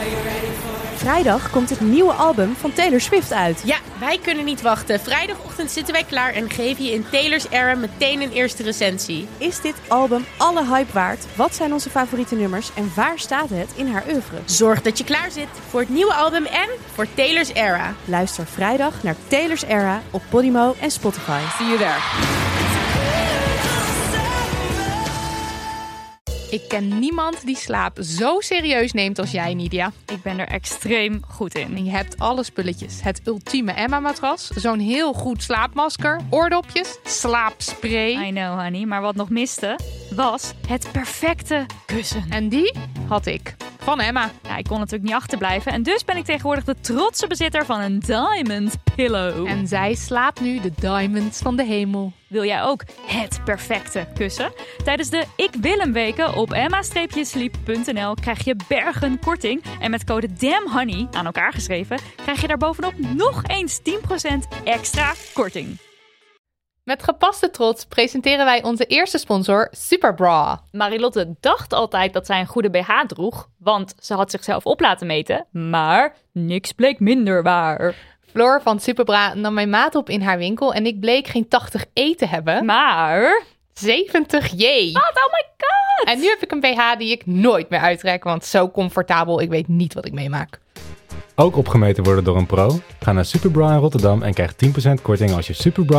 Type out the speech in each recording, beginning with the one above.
Vrijdag komt het nieuwe album van Taylor Swift uit. Ja, wij kunnen niet wachten. Vrijdagochtend zitten wij klaar en geven je in Taylor's Era meteen een eerste recensie. Is dit album alle hype waard? Wat zijn onze favoriete nummers en waar staat het in haar oeuvre? Zorg dat je klaar zit voor het nieuwe album en voor Taylor's Era. Luister vrijdag naar Taylor's Era op Podimo en Spotify. See you there. Ik ken niemand die slaap zo serieus neemt als jij, Nidia. Ik ben er extreem goed in. En je hebt alle spulletjes. Het ultieme Emma-matras, zo'n heel goed slaapmasker, oordopjes, slaapspray. I know, honey. Maar wat nog miste, was het perfecte kussen. En die had ik. Van Emma. Ja, ik kon natuurlijk niet achterblijven. En dus ben ik tegenwoordig de trotse bezitter van een Diamond Pillow. En zij slaapt nu de diamonds van de hemel. Wil jij ook het perfecte kussen? Tijdens de Ik Wil Hem weken op emma-sleep.nl krijg je bergen korting. En met code DAMNHONEY, aan elkaar geschreven, krijg je daarbovenop nog eens 10% extra korting. Met gepaste trots presenteren wij onze eerste sponsor, Superbra. Marilotte dacht altijd dat zij een goede BH droeg, want ze had zichzelf op laten meten. Maar niks bleek minder waar. Floor van Superbra nam mijn maat op in haar winkel en ik bleek geen 80E te hebben, Maar 70J. Wat? Oh my god! En nu heb ik een BH die ik nooit meer uittrek, want zo comfortabel, ik weet niet wat ik meemaak. Ook opgemeten worden door een pro? Ga naar Superbra in Rotterdam en krijg 10% korting als je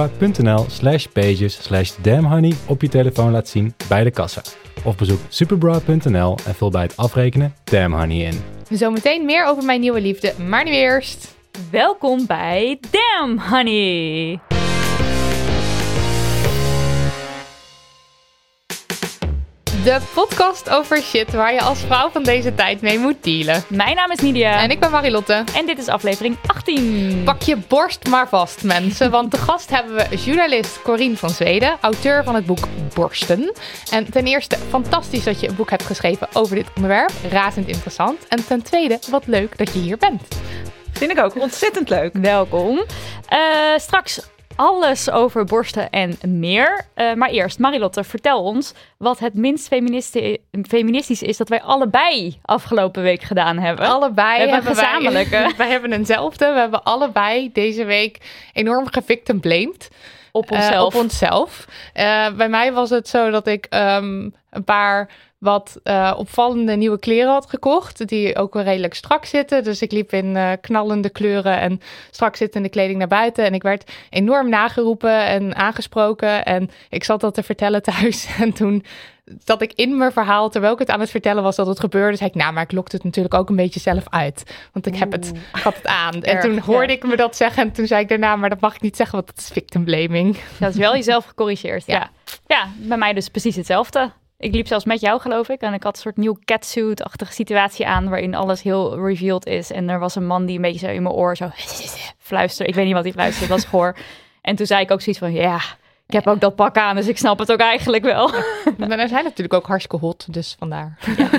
superbra.nl/pages/damnhoney op je telefoon laat zien bij de kassa. Of bezoek superbra.nl en vul bij het afrekenen Damn Honey in. Zometeen meer over mijn nieuwe liefde, maar nu eerst. Welkom bij Damn Honey! De podcast over shit waar je als vrouw van deze tijd mee moet dealen. Mijn naam is Nidia. En ik ben Marilotte. En dit is aflevering 18. Pak je borst maar vast, mensen. Want te gast hebben we journalist Corine van Zweden, auteur van het boek Borsten. En ten eerste, fantastisch dat je een boek hebt geschreven over dit onderwerp. Razend interessant. En ten tweede, wat leuk dat je hier bent. Vind ik ook ontzettend leuk. Welkom. Straks alles over borsten en meer. Maar eerst, Marilotte, vertel ons wat het minst feministisch is dat wij allebei afgelopen week gedaan hebben. Allebei hebben een gezamenlijke. Wij hebben eenzelfde. We hebben allebei deze week enorm gevictimblamed. Op onszelf. Bij mij was het zo dat ik een paar wat opvallende nieuwe kleren had gekocht. Die ook wel redelijk strak zitten. Dus ik liep in knallende kleuren en strak zittende kleding naar buiten. En ik werd enorm nageroepen en aangesproken. En ik zat dat te vertellen thuis. En toen zat ik in mijn verhaal, terwijl ik het aan het vertellen was dat het gebeurde, zei ik, maar ik lokte het natuurlijk ook een beetje zelf uit. Want ik had het aan. En toen hoorde ik me dat zeggen en toen zei ik daarna, maar dat mag ik niet zeggen, want dat is victim blaming. Dat is wel jezelf gecorrigeerd. Ja, bij mij dus precies hetzelfde. Ik liep zelfs met jou, geloof ik. En ik had een soort nieuw catsuit-achtige situatie aan, waarin alles heel revealed is. En er was een man die een beetje zo in mijn oor zo fluisterde. Ik weet niet wat hij fluisterde, dat was goor. En toen zei ik ook zoiets van, ik heb ook dat pak aan, dus ik snap het ook eigenlijk wel. Maar er zijn natuurlijk ook hartstikke hot, dus vandaar.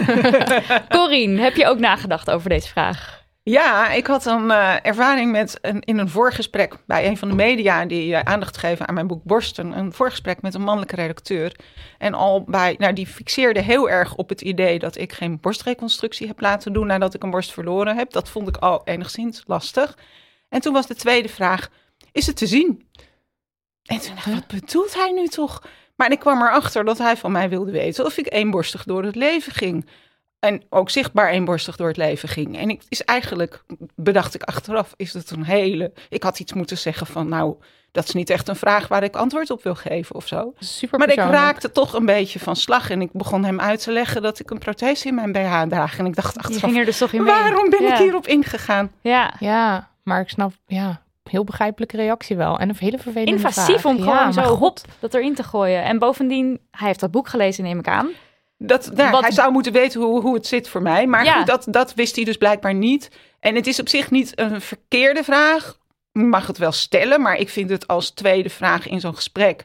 Corine, heb je ook nagedacht over deze vraag? Ja, ik had een ervaring in een voorgesprek bij een van de media die aandacht geven aan mijn boek Borsten. Een voorgesprek met een mannelijke redacteur. En die fixeerde heel erg op het idee dat ik geen borstreconstructie heb laten doen nadat ik een borst verloren heb. Dat vond ik al enigszins lastig. En toen was de tweede vraag, is het te zien? En toen dacht ik, wat bedoelt hij nu toch? Maar ik kwam erachter dat hij van mij wilde weten of ik eenborstig door het leven ging. En ook zichtbaar eenborstig door het leven ging. En bedacht ik achteraf, is het een hele... Ik had iets moeten zeggen van, dat is niet echt een vraag waar ik antwoord op wil geven of zo. Super maar ik persoonlijk. raakte toch een beetje van slag. En ik begon hem uit te leggen dat ik een prothese in mijn BH draag. En ik dacht achteraf, ging er dus toch in mee. Waarom ben ik hierop ingegaan? Ja, maar ik snap, heel begrijpelijke reactie wel. En een hele vervelende invasief vraag. om gewoon zo dat erin te gooien. En bovendien, hij heeft dat boek gelezen, neem ik aan. Hij zou moeten weten hoe het zit voor mij. Maar goed, dat wist hij dus blijkbaar niet. En het is op zich niet een verkeerde vraag. Je mag het wel stellen, maar ik vind het als tweede vraag in zo'n gesprek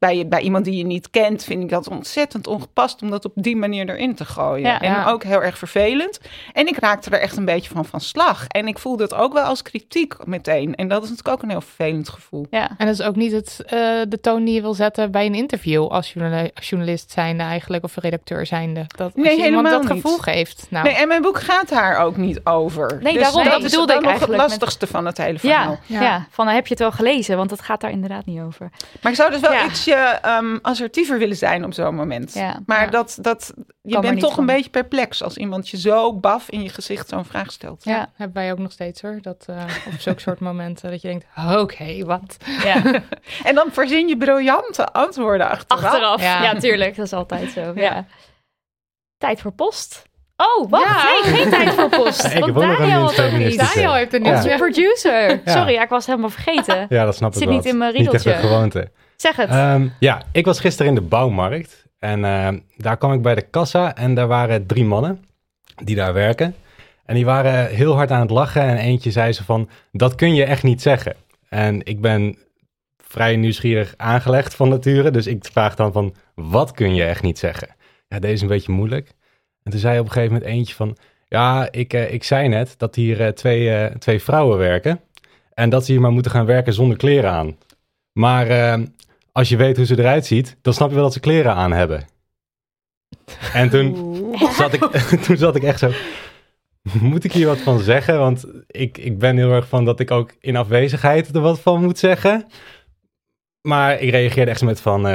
bij iemand die je niet kent, vind ik dat ontzettend ongepast om dat op die manier erin te gooien. Ja. En ook heel erg vervelend. En ik raakte er echt een beetje van slag. En ik voelde het ook wel als kritiek meteen. En dat is natuurlijk ook een heel vervelend gevoel. Ja. En dat is ook niet de toon die je wil zetten bij een interview als journalist zijnde eigenlijk, of redacteur zijnde. Dat als Nee, je iemand helemaal dat niet. gevoel geeft. Nou, Nee, en mijn boek gaat daar ook niet over. Nee, daarom, dat is bedoelde dan ik nog eigenlijk het lastigste van het hele verhaal. Ja, van heb je het wel gelezen? Want het gaat daar inderdaad niet over. Maar ik zou dus wel Ja. ietsje assertiever willen zijn op zo'n moment. Ja. Maar Ja. je er bent niet toch van. een beetje perplex als iemand je zo baf in je gezicht zo'n vraag stelt. Ja. hebben wij ook nog steeds hoor. Dat op zulke soort momenten dat je denkt, oké, wat? Ja. En dan verzin je briljante antwoorden achteraf. Ja, tuurlijk. Dat is altijd zo. Ja. Tijd voor post. Oh, wacht. Ja. Nee, geen tijd voor post. Ja, ik Want heb ook nog een Daniel had ook feministische. iets. Daniel heeft er Ja. niets Onze producer. Ja. Sorry, ik was helemaal vergeten. Ja, dat snap ik Zit wel. niet in mijn Niet echt riedeltje. een gewoonte. Zeg het. Ja, ik was gisteren in de bouwmarkt. En daar kwam ik bij de kassa. En daar waren 3 mannen die daar werken. En die waren heel hard aan het lachen. En eentje zei ze van, dat kun je echt niet zeggen. En ik ben vrij nieuwsgierig aangelegd van nature. Dus ik vraag dan van, wat kun je echt niet zeggen? Ja, deze is een beetje moeilijk. En toen zei op een gegeven moment eentje van, ja, ik zei net dat hier twee vrouwen werken. En dat ze hier maar moeten gaan werken zonder kleren aan. Maar als je weet hoe ze eruit ziet, dan snap je wel dat ze kleren aan hebben. En toen zat ik echt zo, moet ik hier wat van zeggen? Want ik ben heel erg van dat ik ook in afwezigheid er wat van moet zeggen. Maar ik reageerde echt met van,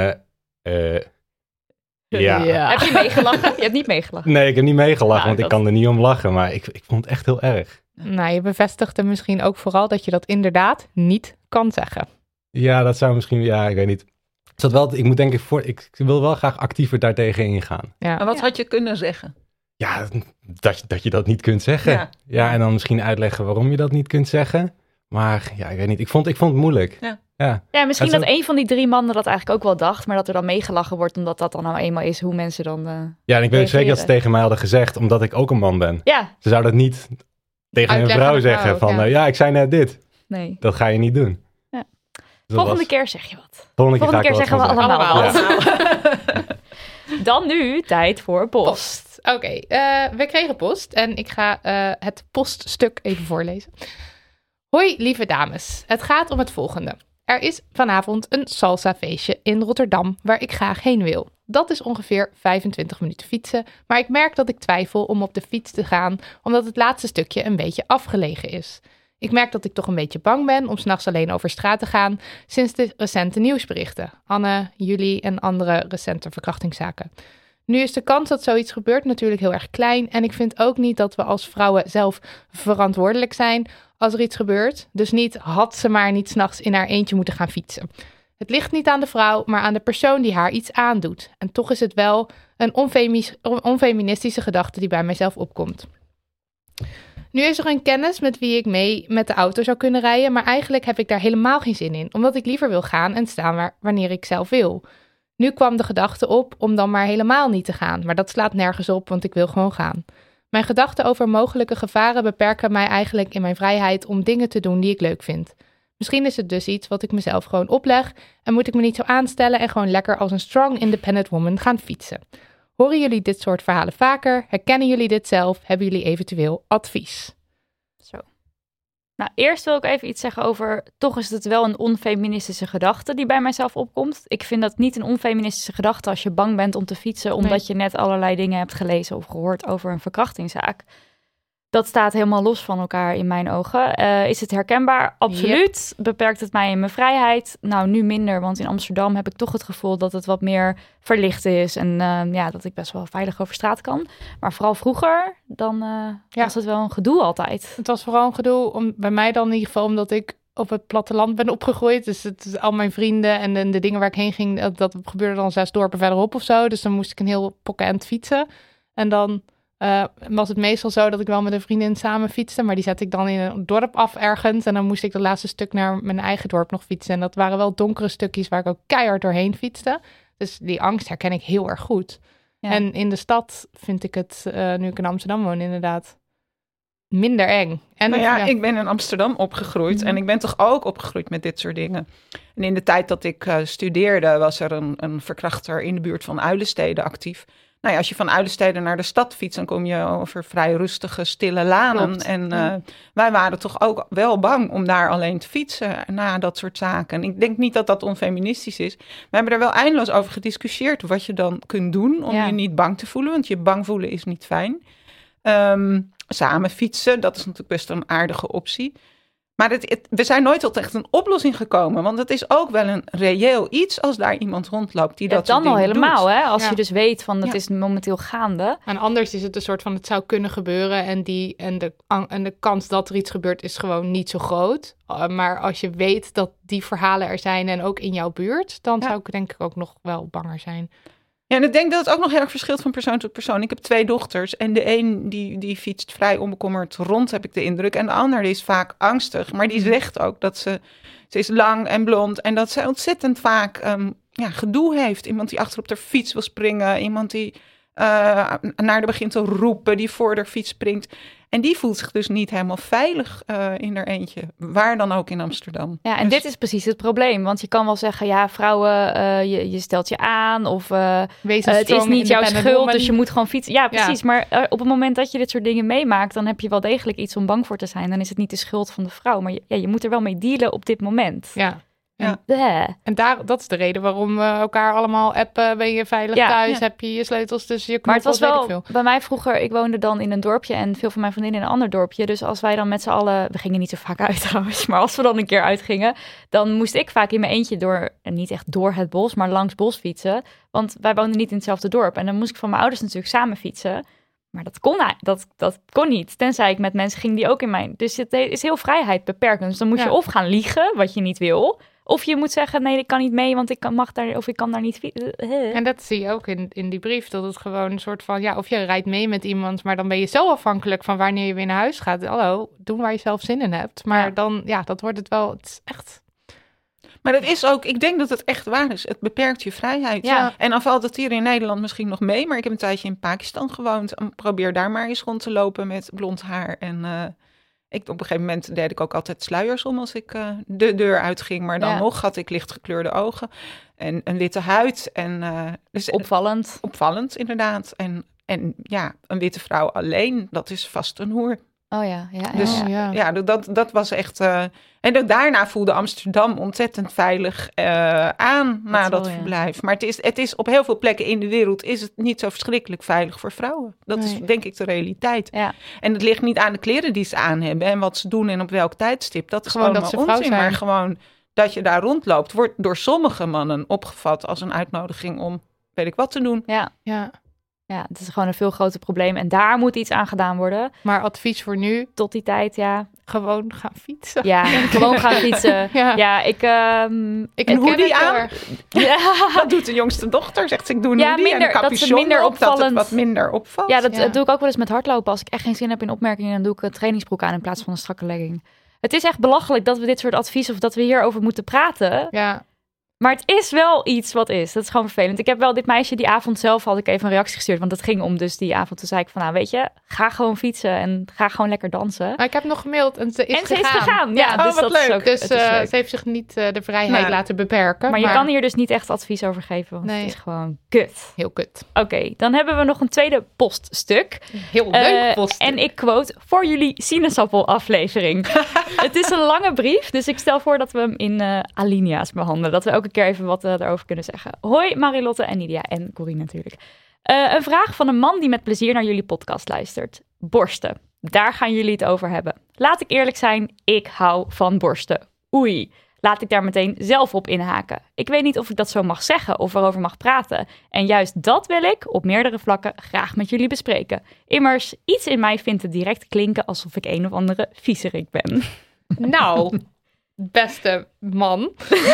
ja. Heb je meegelachen? Je hebt niet meegelachen. Nee, ik heb niet meegelachen, Nou, want ik dat- kan er niet om lachen. Maar ik vond het echt heel erg. Nou, je bevestigde misschien ook vooral dat je dat inderdaad niet kan zeggen. Ja, dat zou misschien, ja, ik weet niet. Ik moet denk ik wil wel graag actiever daartegen ingaan. Ja. En wat had je kunnen zeggen? Ja, dat je dat niet kunt zeggen. Ja. Ja, en dan misschien uitleggen waarom je dat niet kunt zeggen. Maar ja, ik weet niet. Ik vond het moeilijk. Ja. Ja, misschien Het dat is een van die 3 mannen dat eigenlijk ook wel dacht, maar dat er dan meegelachen wordt, omdat dat dan nou eenmaal is hoe mensen dan... Ja, en ik weet zeker dat ze reageren. tegen mij hadden gezegd, omdat ik ook een man ben. Ja, Ze zouden dat niet tegen een Uitleggen vrouw aan de zeggen vrouw, van, ja. ja, ik zei net dit. nee. Dat ga je niet doen. Ja. Dus dat Volgende was- keer zeg je wat. Volgende Volgende keer ga ik zeggen we er wat van allemaal zeggen. wat. Dan nu tijd voor post. Oké, we kregen post en ik ga het poststuk even voorlezen. Hoi lieve dames, het gaat om het volgende. Er is vanavond een salsa feestje in Rotterdam waar ik graag heen wil. Dat is ongeveer 25 minuten fietsen, maar ik merk dat ik twijfel om op de fiets te gaan omdat het laatste stukje een beetje afgelegen is. Ik merk dat ik toch een beetje bang ben om 's nachts alleen over straat te gaan sinds de recente nieuwsberichten. Anne, jullie en andere recente verkrachtingszaken. Nu is de kans dat zoiets gebeurt natuurlijk heel erg klein en ik vind ook niet dat we als vrouwen zelf verantwoordelijk zijn als er iets gebeurt. Dus niet had ze maar niet 's nachts in haar eentje moeten gaan fietsen. Het ligt niet aan de vrouw, maar aan de persoon die haar iets aandoet. En toch is het wel een onfeministische gedachte die bij mijzelf opkomt. Nu is er een kennis met wie ik mee met de auto zou kunnen rijden, maar eigenlijk heb ik daar helemaal geen zin in, omdat ik liever wil gaan en staan wanneer ik zelf wil. Nu kwam de gedachte op om dan maar helemaal niet te gaan, maar dat slaat nergens op, want ik wil gewoon gaan. Mijn gedachten over mogelijke gevaren beperken mij eigenlijk in mijn vrijheid om dingen te doen die ik leuk vind. Misschien is het dus iets wat ik mezelf gewoon opleg en moet ik me niet zo aanstellen en gewoon lekker als een strong independent woman gaan fietsen. Horen jullie dit soort verhalen vaker? Herkennen jullie dit zelf? Hebben jullie eventueel advies? Zo. Nou, eerst wil ik even iets zeggen over, toch is het wel een onfeministische gedachte die bij mijzelf opkomt. Ik vind dat niet een onfeministische gedachte als je bang bent om te fietsen, omdat je net allerlei dingen hebt gelezen of gehoord over een verkrachtingszaak. Dat staat helemaal los van elkaar in mijn ogen. Is het herkenbaar? Absoluut. Beperkt het mij in mijn vrijheid? Nou, nu minder, want in Amsterdam heb ik toch het gevoel dat het wat meer verlicht is. En dat ik best wel veilig over straat kan. Maar vooral vroeger, dan was het wel een gedoe altijd. Het was vooral een gedoe, bij mij dan in ieder geval, omdat ik op het platteland ben opgegroeid. Dus al mijn vrienden en de dingen waar ik heen ging, dat gebeurde dan 6 dorpen verderop of zo. Dus dan moest ik een heel pokken fietsen. En dan was het meestal zo dat ik wel met een vriendin samen fietste, maar die zette ik dan in een dorp af ergens en dan moest ik het laatste stuk naar mijn eigen dorp nog fietsen. En dat waren wel donkere stukjes waar ik ook keihard doorheen fietste. Dus die angst herken ik heel erg goed. Ja. En in de stad vind ik het, nu ik in Amsterdam woon, inderdaad minder eng. En ik ben in Amsterdam opgegroeid en ik ben toch ook opgegroeid met dit soort dingen. En in de tijd dat ik studeerde was er een verkrachter in de buurt van Uilenstede actief. Nou ja, als je van Uilenstede naar de stad fietst, dan kom je over vrij rustige, stille lanen. Klopt. En wij waren toch ook wel bang om daar alleen te fietsen na dat soort zaken. En ik denk niet dat dat onfeministisch is. We hebben er wel eindeloos over gediscussieerd wat je dan kunt doen om je niet bang te voelen. Want je bang voelen is niet fijn. Samen fietsen, dat is natuurlijk best een aardige optie. Maar we zijn nooit tot echt een oplossing gekomen. Want het is ook wel een reëel iets als daar iemand rondloopt die dat dan al helemaal, doet. Hè? Als je dus weet van het is momenteel gaande. En anders is het een soort van het zou kunnen gebeuren. En de kans dat er iets gebeurt is gewoon niet zo groot. Maar als je weet dat die verhalen er zijn en ook in jouw buurt, dan zou ik denk ik ook nog wel banger zijn. Ja, en ik denk dat het ook nog heel erg verschilt van persoon tot persoon. Ik heb 2 dochters en de een die fietst vrij onbekommerd rond, heb ik de indruk. En de ander die is vaak angstig. Maar die zegt ook dat ze is lang en blond en dat ze ontzettend vaak gedoe heeft. Iemand die achter op de fiets wil springen, iemand die naar haar begint te roepen, die voor de fiets springt. En die voelt zich dus niet helemaal veilig in haar eentje. Waar dan ook in Amsterdam. Ja, en dit is precies het probleem. Want je kan wel zeggen, ja, vrouwen, je stelt je aan. Of het is niet jouw schuld, woman. Dus je moet gewoon fietsen. Ja, precies. Ja. Maar op het moment dat je dit soort dingen meemaakt, dan heb je wel degelijk iets om bang voor te zijn. Dan is het niet de schuld van de vrouw. Maar je moet er wel mee dealen op dit moment. Ja. En dat is de reden waarom we elkaar allemaal appen. Ben je veilig thuis? Heb je je sleutels tussen je knoppels? Maar het was wel bij mij vroeger, ik woonde dan in een dorpje en veel van mijn vriendinnen in een ander dorpje. Dus als wij dan met z'n allen, we gingen niet zo vaak uit trouwens, maar als we dan een keer uitgingen, dan moest ik vaak in mijn eentje niet echt door het bos, maar langs bos fietsen. Want wij woonden niet in hetzelfde dorp. En dan moest ik van mijn ouders natuurlijk samen fietsen. Maar dat kon niet. Tenzij ik met mensen ging die ook in mijn. Dus het is heel vrijheid beperkend. Dus dan moet je of gaan liegen, wat je niet wil. Of je moet zeggen, nee, ik kan niet mee, want ik kan daar niet fietsen. En dat zie je ook in die brief, dat het gewoon een soort van, of je rijdt mee met iemand, maar dan ben je zo afhankelijk van wanneer je weer naar huis gaat. Hallo, doen waar je zelf zin in hebt. Maar dan, dat wordt het wel, het is echt. Maar dat is ook, ik denk dat het echt waar is. Het beperkt je vrijheid. Ja. En dan valt het hier in Nederland misschien nog mee, maar ik heb een tijdje in Pakistan gewoond. En probeer daar maar eens rond te lopen met blond haar en op een gegeven moment deed ik ook altijd sluiers om als ik de deur uitging. Maar dan nog had ik lichtgekleurde ogen en een witte huid. Dus opvallend. Opvallend, inderdaad. En een witte vrouw alleen, dat is vast een hoer. Oh ja. Dus dat was echt. En daarna voelde Amsterdam ontzettend veilig aan na dat verblijf. Maar het is op heel veel plekken in de wereld is het niet zo verschrikkelijk veilig voor vrouwen. Dat is denk ik de realiteit. Ja. En het ligt niet aan de kleren die ze aan hebben en wat ze doen en op welk tijdstip. Dat is gewoon dat onzin. Zijn. Maar gewoon dat je daar rondloopt, wordt door sommige mannen opgevat als een uitnodiging om weet ik wat te doen. Ja, het is gewoon een veel groter probleem. En daar moet iets aan gedaan worden. Maar advies voor nu? Tot die tijd, gewoon gaan fietsen. Ja, gewoon gaan fietsen. Ik een hoodie aan. Dat doet de jongste dochter. Zegt ze, ik doe een hoodie en een capuchon op, dat het wat minder opvalt. Ja, dat doe ik ook wel eens met hardlopen. Als ik echt geen zin heb in opmerkingen, dan doe ik een trainingsbroek aan in plaats van een strakke legging. Het is echt belachelijk dat we dit soort advies of dat we hierover moeten praten. Ja. Maar het is wel iets wat is. Dat is gewoon vervelend. Ik heb wel dit meisje die avond zelf had ik even een reactie gestuurd. Want het ging om dus die avond. Toen zei ik van weet je, ga gewoon fietsen en ga gewoon lekker dansen. Maar ik heb nog gemaild en ze is gegaan. Ja, dus wat leuk. Ook, dus ze heeft zich niet de vrijheid laten beperken. Maar je kan hier dus niet echt advies over geven. Want het is gewoon kut. Heel kut. Oké, dan hebben we nog een tweede poststuk. Heel leuk poststuk. En ik quote voor jullie sinaasappel-aflevering. Het is een lange brief, dus ik stel voor dat we hem in alinea's behandelen. Dat we elke keer even wat daarover kunnen zeggen. Hoi Marilotte en Nidia en Corine natuurlijk. Een vraag van een man die met plezier naar jullie podcast luistert. Borsten. Daar gaan jullie het over hebben. Laat ik eerlijk zijn, ik hou van borsten. Oei. Laat ik daar meteen zelf op inhaken. Ik weet niet of ik dat zo mag zeggen of erover mag praten. En juist dat wil ik op meerdere vlakken graag met jullie bespreken. Immers, iets in mij vindt het direct klinken alsof ik een of andere viezerik ben. Nou, beste man.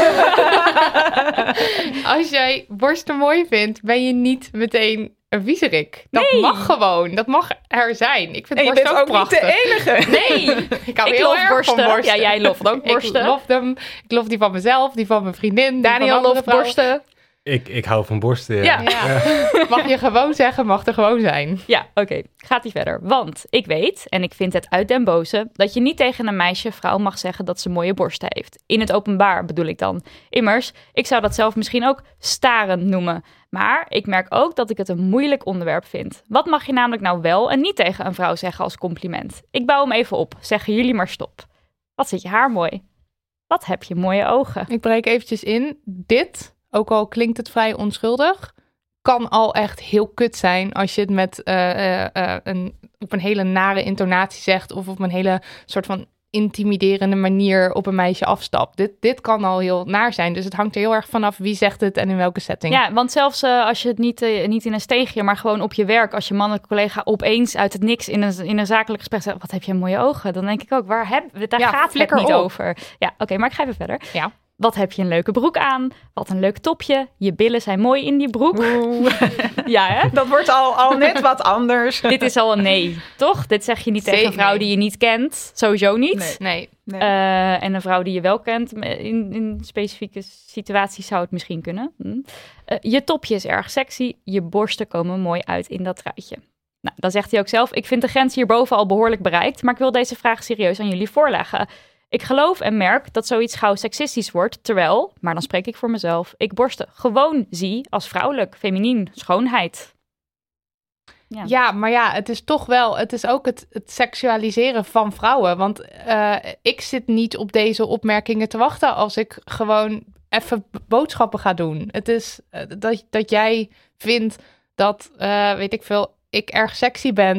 Als jij borsten mooi vindt, ben je niet meteen een viezerik. Dat mag gewoon. Dat mag er zijn. Ik vind borsten ook prachtig. Niet de enige. Nee. Ik hou heel erg borsten. Van borsten. Ja, jij loft ook borsten. Ik lof die van mezelf, die van mijn vriendin. Daniel loft borsten. Ik hou van borsten. Ja. Mag je gewoon zeggen, mag er gewoon zijn. Ja, oké. Gaat ie verder. Want ik weet, en ik vind het uit den boze, dat je niet tegen een meisje, vrouw mag zeggen dat ze mooie borsten heeft. In het openbaar bedoel ik dan. Immers, ik zou dat zelf misschien ook starend noemen. Maar ik merk ook dat ik het een moeilijk onderwerp vind. Wat mag je namelijk nou wel en niet tegen een vrouw zeggen als compliment? Ik bouw hem even op. Zeggen jullie maar stop. Wat zit je haar mooi? Wat heb je mooie ogen? Ik breek eventjes in. Dit, ook al klinkt het vrij onschuldig, kan al echt heel kut zijn als je het met op een hele nare intonatie zegt of op een hele soort van intimiderende manier op een meisje afstapt. Dit kan al heel naar zijn. Dus het hangt er heel erg vanaf wie zegt het en in welke setting. Ja, want zelfs als je het niet in een steegje, maar gewoon op je werk, als je mannelijke collega opeens uit het niks in een zakelijk gesprek zegt, wat heb je mooie ogen? Dan denk ik ook, daar gaat het niet over. Ja, oké, maar ik ga even verder. Ja. Wat heb je een leuke broek aan? Wat een leuk topje. Je billen zijn mooi in die broek. Ja, hè? Dat wordt al net wat anders. Dit is al een nee, toch? Dit zeg je niet tegen een vrouw die je niet kent. Sowieso niet. Nee. En een vrouw die je wel kent, in specifieke situaties zou het misschien kunnen. Je topje is erg sexy. Je borsten komen mooi uit in dat truitje. Nou, dan zegt hij ook zelf, ik vind de grens hierboven al behoorlijk bereikt, maar ik wil deze vraag serieus aan jullie voorleggen. Ik geloof en merk dat zoiets gauw seksistisch wordt, terwijl, maar dan spreek ik voor mezelf, ik borsten gewoon zie als vrouwelijk, feminien, schoonheid. Ja, maar ja, het is toch wel, het is ook het seksualiseren van vrouwen. Want ik zit niet op deze opmerkingen te wachten als ik gewoon even boodschappen ga doen. Het is dat jij vindt dat, weet ik veel, ik erg sexy ben,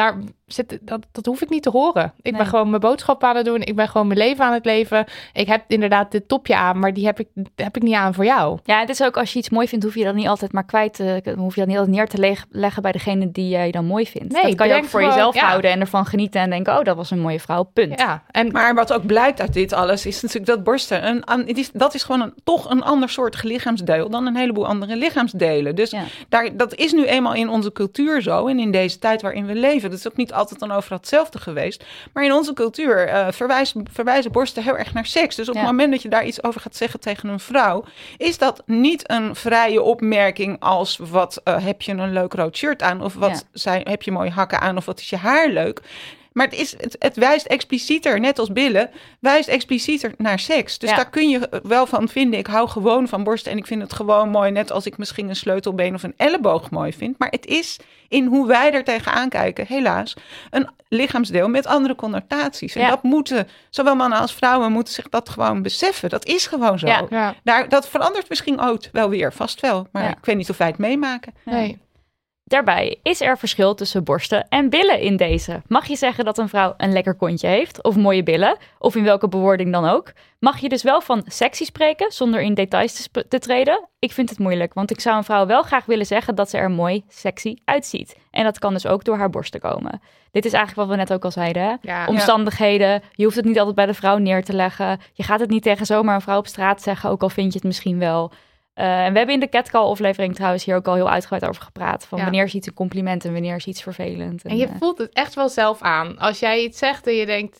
dat hoef ik niet te horen. Ik ben gewoon mijn boodschap aan het doen. Ik ben gewoon mijn leven aan het leven. Ik heb inderdaad dit topje aan, maar die heb ik niet aan voor jou. Ja, het is ook als je iets mooi vindt, hoef je dat niet altijd maar hoef je dat niet altijd neer te leggen bij degene die jij dan mooi vindt. Nee, dat kan je ook voor jezelf houden en ervan genieten en denken, oh, dat was een mooie vrouw, punt. Ja, maar wat ook blijkt uit dit alles is natuurlijk dat borsten, dat is gewoon toch een ander soort lichaamsdeel dan een heleboel andere lichaamsdelen. Dus dat is nu eenmaal in onze cultuur zo en in deze tijd waarin we leven. Dat is ook niet altijd dan overal hetzelfde geweest. Maar in onze cultuur verwijzen borsten heel erg naar seks. Dus op het moment dat je daar iets over gaat zeggen tegen een vrouw, is dat niet een vrije opmerking als wat heb je een leuk rood shirt aan of heb je mooie hakken aan of wat is je haar leuk. Maar het wijst explicieter, net als billen, wijst explicieter naar seks. Dus daar kun je wel van vinden. Ik hou gewoon van borsten en ik vind het gewoon mooi. Net als ik misschien een sleutelbeen of een elleboog mooi vind. Maar het is in hoe wij er tegenaan kijken, helaas, een lichaamsdeel met andere connotaties. En dat moeten, zowel mannen als vrouwen, moeten zich dat gewoon beseffen. Dat is gewoon zo. Ja. Dat verandert misschien ook wel weer, vast wel. Maar ik weet niet of wij het meemaken. Nee. Daarbij is er verschil tussen borsten en billen in deze. Mag je zeggen dat een vrouw een lekker kontje heeft of mooie billen, of in welke bewoording dan ook? Mag je dus wel van sexy spreken zonder in details te treden? Ik vind het moeilijk, want ik zou een vrouw wel graag willen zeggen dat ze er mooi sexy uitziet. En dat kan dus ook door haar borsten komen. Dit is eigenlijk wat we net ook al zeiden. Hè? Ja, omstandigheden, je hoeft het niet altijd bij de vrouw neer te leggen. Je gaat het niet tegen zomaar een vrouw op straat zeggen, ook al vind je het misschien wel. En we hebben in de Catcall-aflevering trouwens hier ook al heel uitgebreid over gepraat. Van wanneer is iets een compliment en wanneer is iets vervelend. En je voelt het echt wel zelf aan. Als jij iets zegt en je denkt,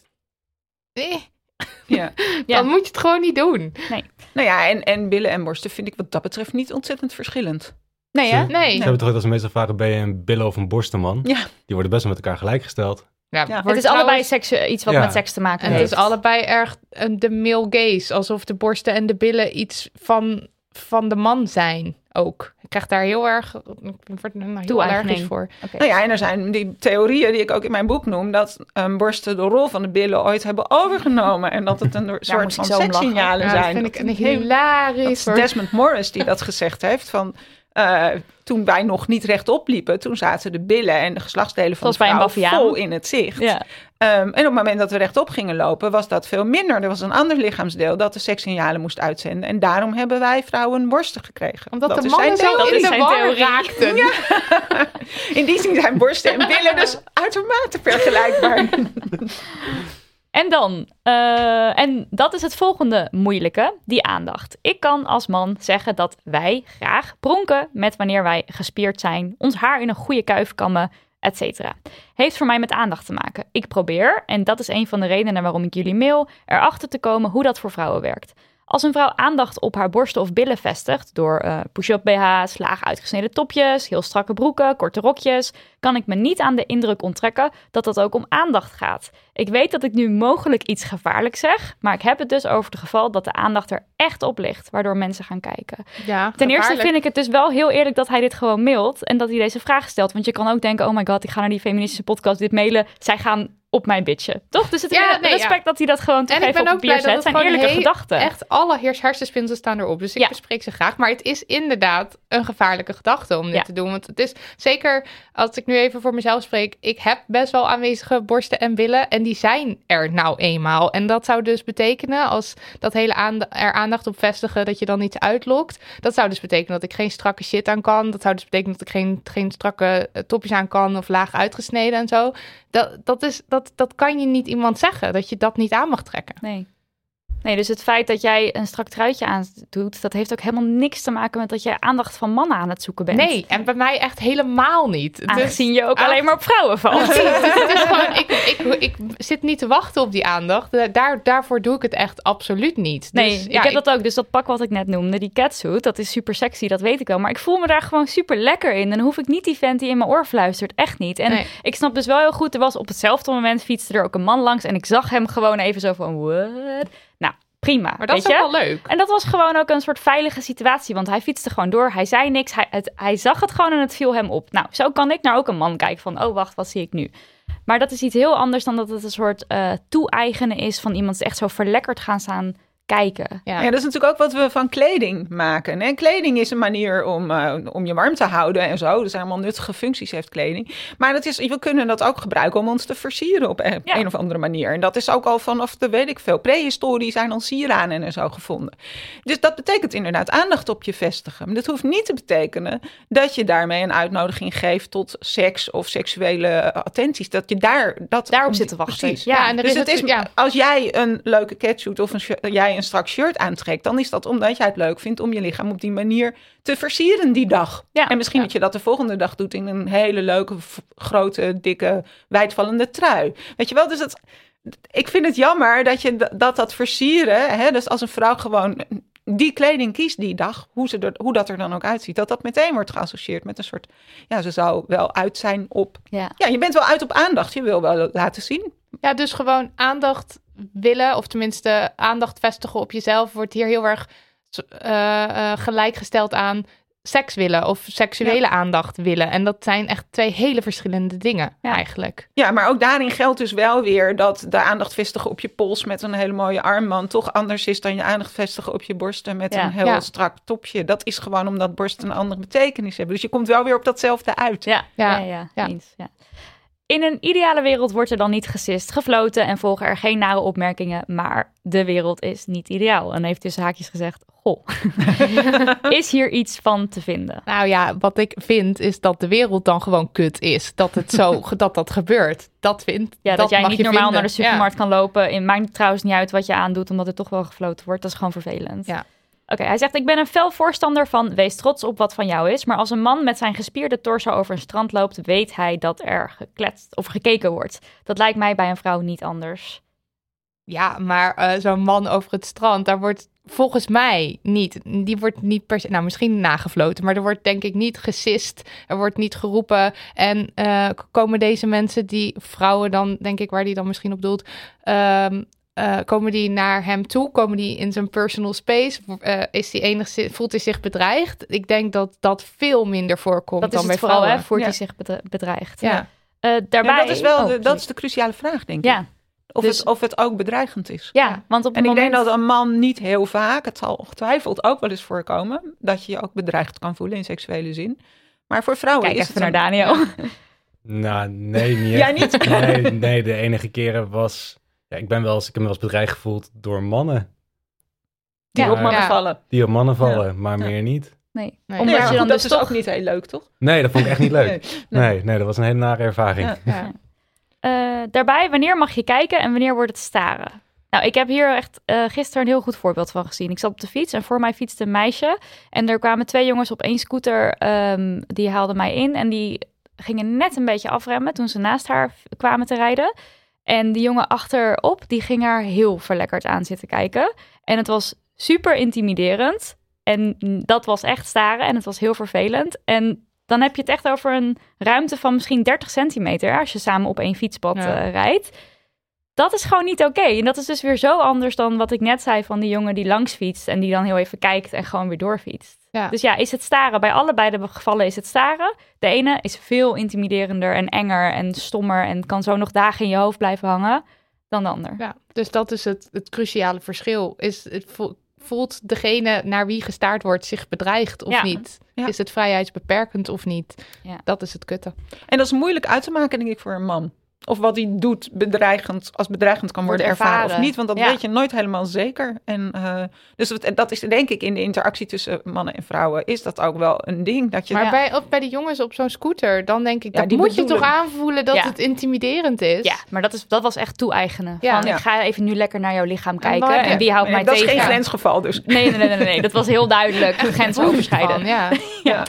dan moet je het gewoon niet doen. Nee. Nou ja, en billen en borsten vind ik wat dat betreft niet ontzettend verschillend. Nee, hè? Ze hebben toch als mensen vragen, ben je een billen of een borstenman? Ja. Die worden best wel met elkaar gelijkgesteld. Ja, het is allebei iets wat met seks te maken heeft. En het is allebei erg de male gaze. Alsof de borsten en de billen iets van de man zijn ook. Ik krijg daar heel erg allergisch voor. Okay. Nou ja, en er zijn die theorieën die ik ook in mijn boek noem, dat borsten de rol van de billen ooit hebben overgenomen en dat het een soort van sekssignalen zijn. Dat vind ik hilarisch. Dat is Desmond Morris die dat gezegd heeft van toen wij nog niet rechtop liepen, toen zaten de billen en de geslachtsdelen van de vrouw vol in het zicht. Ja. En op het moment dat we rechtop gingen lopen, was dat veel minder. Er was een ander lichaamsdeel dat de sekssignalen moest uitzenden. En daarom hebben wij vrouwen borsten gekregen. Omdat de mannen zo in de war raakten. Ja. In die zin zijn borsten en billen dus uitermate vergelijkbaar. En dat is het volgende moeilijke, die aandacht. Ik kan als man zeggen dat wij graag pronken met wanneer wij gespierd zijn, ons haar in een goede kuif kammen, etc. Heeft voor mij met aandacht te maken. Ik probeer, en dat is een van de redenen waarom ik jullie mail, erachter te komen hoe dat voor vrouwen werkt. Als een vrouw aandacht op haar borsten of billen vestigt door push-up BH's, laag uitgesneden topjes, heel strakke broeken, korte rokjes, kan ik me niet aan de indruk onttrekken dat het ook om aandacht gaat. Ik weet dat ik nu mogelijk iets gevaarlijks zeg, maar ik heb het dus over het geval dat de aandacht er echt op ligt, waardoor mensen gaan kijken. Ja, Ten eerste vind ik het dus wel heel eerlijk dat hij dit gewoon mailt en dat hij deze vraag stelt. Want je kan ook denken, oh my god, ik ga naar die feministische podcast dit mailen. Zij gaan op mijn bitchen, toch? Dus het respect dat hij dat gewoon toegeeft op papier zet. Het zijn eerlijke gedachten. Echt alle hersenspinsels staan erop. Dus ik bespreek ze graag. Maar het is inderdaad een gevaarlijke gedachte om dit te doen. Want het is zeker, als ik nu even voor mezelf spreek, ik heb best wel aanwezige borsten en billen. En die zijn er nou eenmaal. En dat zou dus betekenen, als dat hele er aandacht op vestigen, dat je dan iets uitlokt. Dat zou dus betekenen dat ik geen strakke shit aan kan. Dat zou dus betekenen dat ik geen strakke topjes aan kan of laag uitgesneden en zo. Dat kan je niet iemand zeggen, dat je dat niet aan mag trekken. Nee, dus het feit dat jij een strak truitje aan doet, dat heeft ook helemaal niks te maken met dat jij aandacht van mannen aan het zoeken bent. Nee, en bij mij echt helemaal niet. Aangezien je ook alleen maar op vrouwen valt. Het is gewoon, ik zit niet te wachten op die aandacht. Daarvoor doe ik het echt absoluut niet. Nee, dus, ik heb dat ook. Dus dat pak wat ik net noemde, die catsuit, dat is super sexy, dat weet ik wel. Maar ik voel me daar gewoon super lekker in. En dan hoef ik niet die vent die in mijn oor fluistert. Echt niet. En ik snap dus wel heel goed, er was op hetzelfde moment fietste er ook een man langs en ik zag hem gewoon even zo van, what? Nou, prima. Maar dat is ook wel leuk. En dat was gewoon ook een soort veilige situatie, want hij fietste gewoon door. Hij zei niks, hij zag het gewoon en het viel hem op. Nou, zo kan ik naar ook een man kijken van, oh wacht, wat zie ik nu? Maar dat is iets heel anders dan dat het een soort toe-eigenen is van iemand echt zo verlekkerd gaan staan kijken. Ja, dat is natuurlijk ook wat we van kleding maken. Hè? Kleding is een manier om je warm te houden en zo. Dus allemaal nuttige functies heeft kleding. Maar we kunnen dat ook gebruiken om ons te versieren op een of andere manier. En dat is ook al vanaf prehistorie zijn al sieraden en zo gevonden. Dus dat betekent inderdaad aandacht op je vestigen. Maar dat hoeft niet te betekenen dat je daarmee een uitnodiging geeft tot seks of seksuele attenties. Dat je daarop zit te wachten. Precies. Ja, en dus als jij een leuke catsuit of jij een strak shirt aantrekt, dan is dat omdat jij het leuk vindt om je lichaam op die manier te versieren die dag. Ja, en misschien dat je dat de volgende dag doet in een hele leuke, grote, dikke, wijdvallende trui. Weet je wel, dus ik vind het jammer dat je dat versieren, hè, dus als een vrouw gewoon die kleding kiest die dag, hoe dat er dan ook uitziet, dat meteen wordt geassocieerd met een soort, ze zou wel uit zijn op, je bent wel uit op aandacht, je wil wel laten zien. Ja, dus gewoon aandacht willen, of tenminste aandacht vestigen op jezelf, wordt hier heel erg gelijkgesteld aan seks willen of seksuele aandacht willen. En dat zijn echt twee hele verschillende dingen eigenlijk. Ja, maar ook daarin geldt dus wel weer dat de aandacht vestigen op je pols met een hele mooie armband toch anders is dan je aandacht vestigen op je borsten met een heel strak topje. Dat is gewoon omdat borsten een andere betekenis hebben. Dus je komt wel weer op datzelfde uit. Ja. Eens, ja. In een ideale wereld wordt er dan niet gesist, gefloten en volgen er geen nare opmerkingen, maar de wereld is niet ideaal. En heeft tussen haakjes gezegd, goh, is hier iets van te vinden? Nou ja, wat ik vind is dat de wereld dan gewoon kut is. Dat het zo, dat gebeurt. Dat jij niet normaal vinden. naar de supermarkt kan lopen. Het maakt trouwens niet uit wat je aandoet, omdat het toch wel gefloten wordt. Dat is gewoon vervelend. Ja. Oké, hij zegt, ik ben een fel voorstander van wees trots op wat van jou is. Maar als een man met zijn gespierde torso over een strand loopt, weet hij dat er gekletst of gekeken wordt. Dat lijkt mij bij een vrouw niet anders. Ja, maar zo'n man over het strand, daar wordt volgens mij die wordt niet per se, nou misschien nagefloten, maar er wordt denk ik niet gesist, er wordt niet geroepen. En komen deze mensen, die vrouwen dan, denk ik, waar die dan misschien op doelt, komen die naar hem toe? Komen die in zijn personal space? Voelt hij zich bedreigd? Ik denk dat dat veel minder voorkomt dan bij vrouwen. Vooral, voelt hij zich bedreigd. Ja. Daarbij, dat is de cruciale vraag, denk ik. Ja. Of het ook bedreigend is. Ja, want op het moment... ik denk dat een man niet heel vaak, het zal ongetwijfeld ook wel eens voorkomen, dat je je ook bedreigd kan voelen in seksuele zin. Maar voor vrouwen Kijk is even het naar Daniel. Nou, nee, niet Jij echt. niet? Nee, de enige keren was... Ja, ik heb me wel eens bedreigd gevoeld door mannen. Die op mannen vallen. Die op mannen vallen, maar meer niet. Nee. Omdat je dan dat is ook niet heel leuk, toch? Nee, dat vond ik echt niet leuk. Nee, dat was een hele nare ervaring. Ja. Daarbij, wanneer mag je kijken en wanneer wordt het staren? Nou, ik heb hier echt gisteren een heel goed voorbeeld van gezien. Ik zat op de fiets en voor mij fietste een meisje. En er kwamen 2 jongens op 1 scooter, die haalden mij in. En die gingen net een beetje afremmen toen ze naast haar kwamen te rijden. En die jongen achterop, die ging haar heel verlekkerd aan zitten kijken. En het was super intimiderend. En dat was echt staren en het was heel vervelend. En dan heb je het echt over een ruimte van misschien 30 centimeter als je samen op 1 fietspad rijdt. Dat is gewoon niet oké. En dat is dus weer zo anders dan wat ik net zei van die jongen die langs fietst en die dan heel even kijkt en gewoon weer doorfietst. Ja. Dus is het staren. Bij allebei de gevallen is het staren. De ene is veel intimiderender en enger en stommer en kan zo nog dagen in je hoofd blijven hangen dan de ander. Ja, dus dat is het cruciale verschil. Voelt degene naar wie gestaard wordt zich bedreigd of niet? Ja. Is het vrijheidsbeperkend of niet? Ja. Dat is het kutte. En dat is moeilijk uit te maken, denk ik, voor een man. Of wat hij doet als bedreigend kan worden ervaren of niet. Want dat weet je nooit helemaal zeker. En dus dat is denk ik in de interactie tussen mannen en vrouwen is dat ook wel een ding. Dat je maar bij de jongens op zo'n scooter, dan denk ik, dat moet je toch aanvoelen dat het intimiderend is. Ja, maar dat was echt toe-eigenen. Ja. Ik ga even nu lekker naar jouw lichaam kijken. En wie houdt mij tegen? Dat is geen grensgeval dus. Nee. Dat was heel duidelijk. Grens overschrijden. Ja.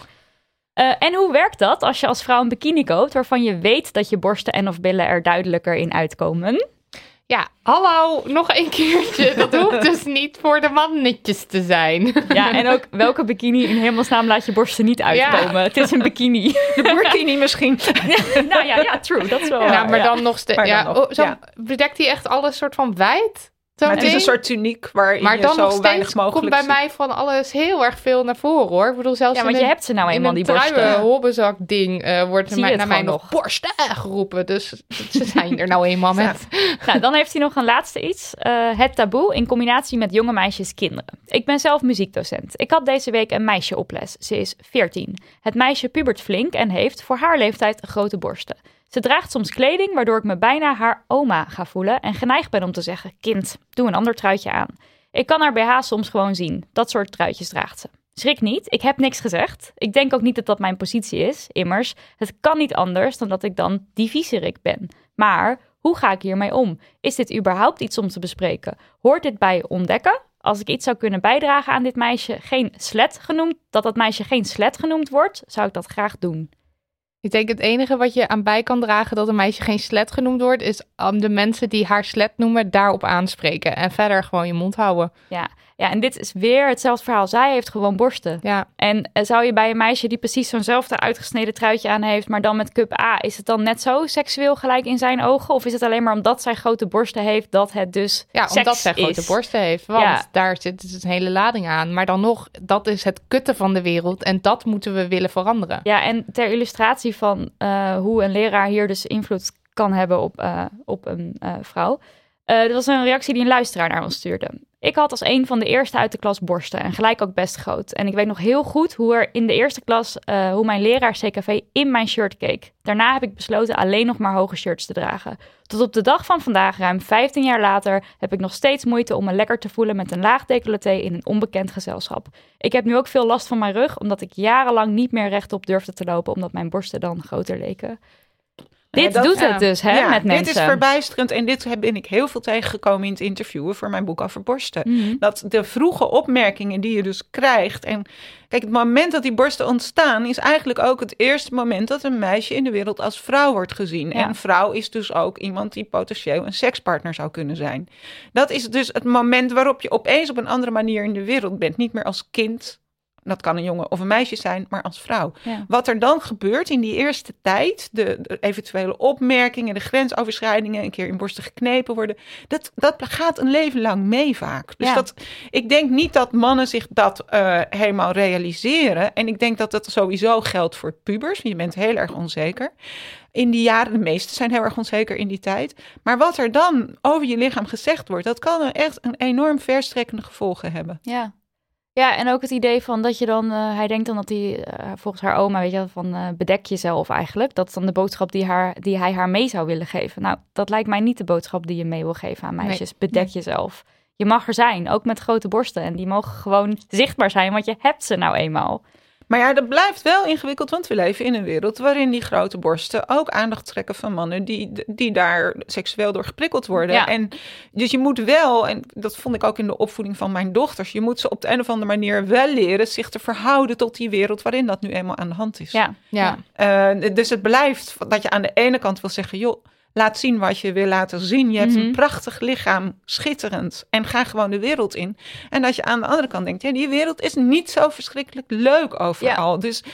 En hoe werkt dat als je als vrouw een bikini koopt waarvan je weet dat je borsten en of billen er duidelijker in uitkomen? Ja, hallo, nog een keertje. Dat hoeft dus niet voor de mannetjes te zijn. Ja, en ook welke bikini in hemelsnaam laat je borsten niet uitkomen? Ja. Het is een bikini. De burkini misschien. Nou ja, true. Dat is wel maar dan nog steeds. Bedekt hij echt alles soort van wijd? Maar het is een soort tuniek waarin je zo weinig mogelijk komt bij mij van alles heel erg veel naar voren, hoor. Ik bedoel, zelfs want je hebt ze nou eenmaal die borsten. In een hobbezak ding wordt naar mij nog borsten geroepen. Dus ze zijn er nou eenmaal met. Nou, dan heeft hij nog een laatste iets. Het taboe in combinatie met jonge meisjes kinderen. Ik ben zelf muziekdocent. Ik had deze week een meisje op les. Ze is 14. Het meisje pubert flink en heeft voor haar leeftijd grote borsten. Ze draagt soms kleding waardoor ik me bijna haar oma ga voelen en geneigd ben om te zeggen, kind, doe een ander truitje aan. Ik kan haar BH soms gewoon zien. Dat soort truitjes draagt ze. Schrik niet, ik heb niks gezegd. Ik denk ook niet dat dat mijn positie is. Immers, het kan niet anders dan dat ik dan die viezerik ben. Maar hoe ga ik hiermee om? Is dit überhaupt iets om te bespreken? Hoort dit bij ontdekken? Als ik iets zou kunnen bijdragen aan dit meisje geen slet genoemd, dat meisje geen slet genoemd wordt, zou ik dat graag doen. Ik denk het enige wat je aan bij kan dragen dat een meisje geen slet genoemd wordt, is de mensen die haar slet noemen daarop aanspreken. En verder gewoon je mond houden. Ja, en dit is weer hetzelfde verhaal. Zij heeft gewoon borsten. Ja. En zou je bij een meisje die precies zo'nzelfde uitgesneden truitje aan heeft, maar dan met cup A, is het dan net zo seksueel gelijk in zijn ogen? Of is het alleen maar omdat zij grote borsten heeft dat het dus seks omdat zij grote borsten heeft. Want daar zit dus een hele lading aan. Maar dan nog, dat is het kutte van de wereld. En dat moeten we willen veranderen. Ja, en ter illustratie van hoe een leraar hier dus invloed kan hebben op een vrouw. Dat was een reactie die een luisteraar naar ons stuurde. Ik had als een van de eerste uit de klas borsten en gelijk ook best groot. En ik weet nog heel goed hoe er in de eerste klas, hoe mijn leraar CKV in mijn shirt keek. Daarna heb ik besloten alleen nog maar hoge shirts te dragen. Tot op de dag van vandaag, ruim 15 jaar later, heb ik nog steeds moeite om me lekker te voelen met een laag decolleté in een onbekend gezelschap. Ik heb nu ook veel last van mijn rug, omdat ik jarenlang niet meer rechtop durfde te lopen, omdat mijn borsten dan groter leken. Dit doet het dus, hè, met mensen. Dit is verbijsterend en dit ben ik heel veel tegengekomen in het interviewen voor mijn boek over borsten. Mm-hmm. Dat de vroege opmerkingen die je dus krijgt. En kijk, het moment dat die borsten ontstaan is eigenlijk ook het eerste moment dat een meisje in de wereld als vrouw wordt gezien. Ja. En vrouw is dus ook iemand die potentieel een sekspartner zou kunnen zijn. Dat is dus het moment waarop je opeens op een andere manier in de wereld bent. Niet meer als kind. Dat kan een jongen of een meisje zijn, maar als vrouw. Ja. Wat er dan gebeurt in die eerste tijd, de eventuele opmerkingen, de grensoverschrijdingen, een keer in borsten geknepen worden, dat gaat een leven lang mee vaak. Dus ik denk niet dat mannen zich dat helemaal realiseren. En ik denk dat dat sowieso geldt voor pubers. Je bent heel erg onzeker. In die jaren, de meesten zijn heel erg onzeker in die tijd. Maar wat er dan over je lichaam gezegd wordt, dat kan echt een enorm verstrekkende gevolgen hebben. Ja, en ook het idee van dat je dan, hij denkt dan dat hij, volgens haar oma, weet je, van bedek jezelf eigenlijk. Dat is dan de boodschap die hij haar mee zou willen geven. Nou, dat lijkt mij niet de boodschap die je mee wil geven aan meisjes. Nee. Bedek jezelf. Je mag er zijn, ook met grote borsten. En die mogen gewoon zichtbaar zijn, want je hebt ze nou eenmaal. Maar ja, dat blijft wel ingewikkeld, want we leven in een wereld waarin die grote borsten ook aandacht trekken van mannen die daar seksueel door geprikkeld worden. Ja. En dus je moet wel, en dat vond ik ook in de opvoeding van mijn dochters, je moet ze op de een of andere manier wel leren zich te verhouden tot die wereld waarin dat nu eenmaal aan de hand is. Ja. Dus het blijft dat je aan de ene kant wil zeggen, joh, laat zien wat je wil laten zien. Je hebt een prachtig lichaam, schitterend. En ga gewoon de wereld in. En dat je aan de andere kant denkt, ja, die wereld is niet zo verschrikkelijk leuk overal. Ja. Dus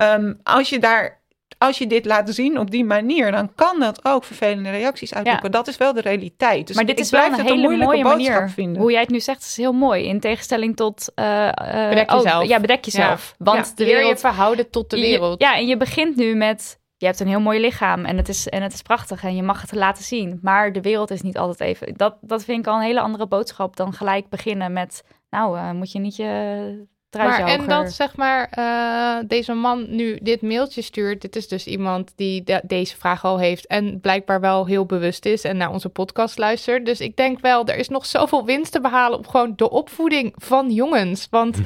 als je dit laat zien op die manier, dan kan dat ook vervelende reacties uitlokken. Ja. Dat is wel de realiteit. Dus maar dit is wel een hele mooie manier. Vinden. Hoe jij het nu zegt, is heel mooi. In tegenstelling tot... bedek jezelf. Bedek jezelf. Ja. Want de wereld je verhouden tot de wereld. En je begint nu met... Je hebt een heel mooi lichaam en het is prachtig en je mag het laten zien. Maar de wereld is niet altijd even... Dat vind ik al een hele andere boodschap dan gelijk beginnen met... moet je niet je... En dat zeg maar, deze man nu dit mailtje stuurt. Dit is dus iemand die deze vraag al heeft en blijkbaar wel heel bewust is en naar onze podcast luistert. Dus ik denk wel, er is nog zoveel winst te behalen op gewoon de opvoeding van jongens. Want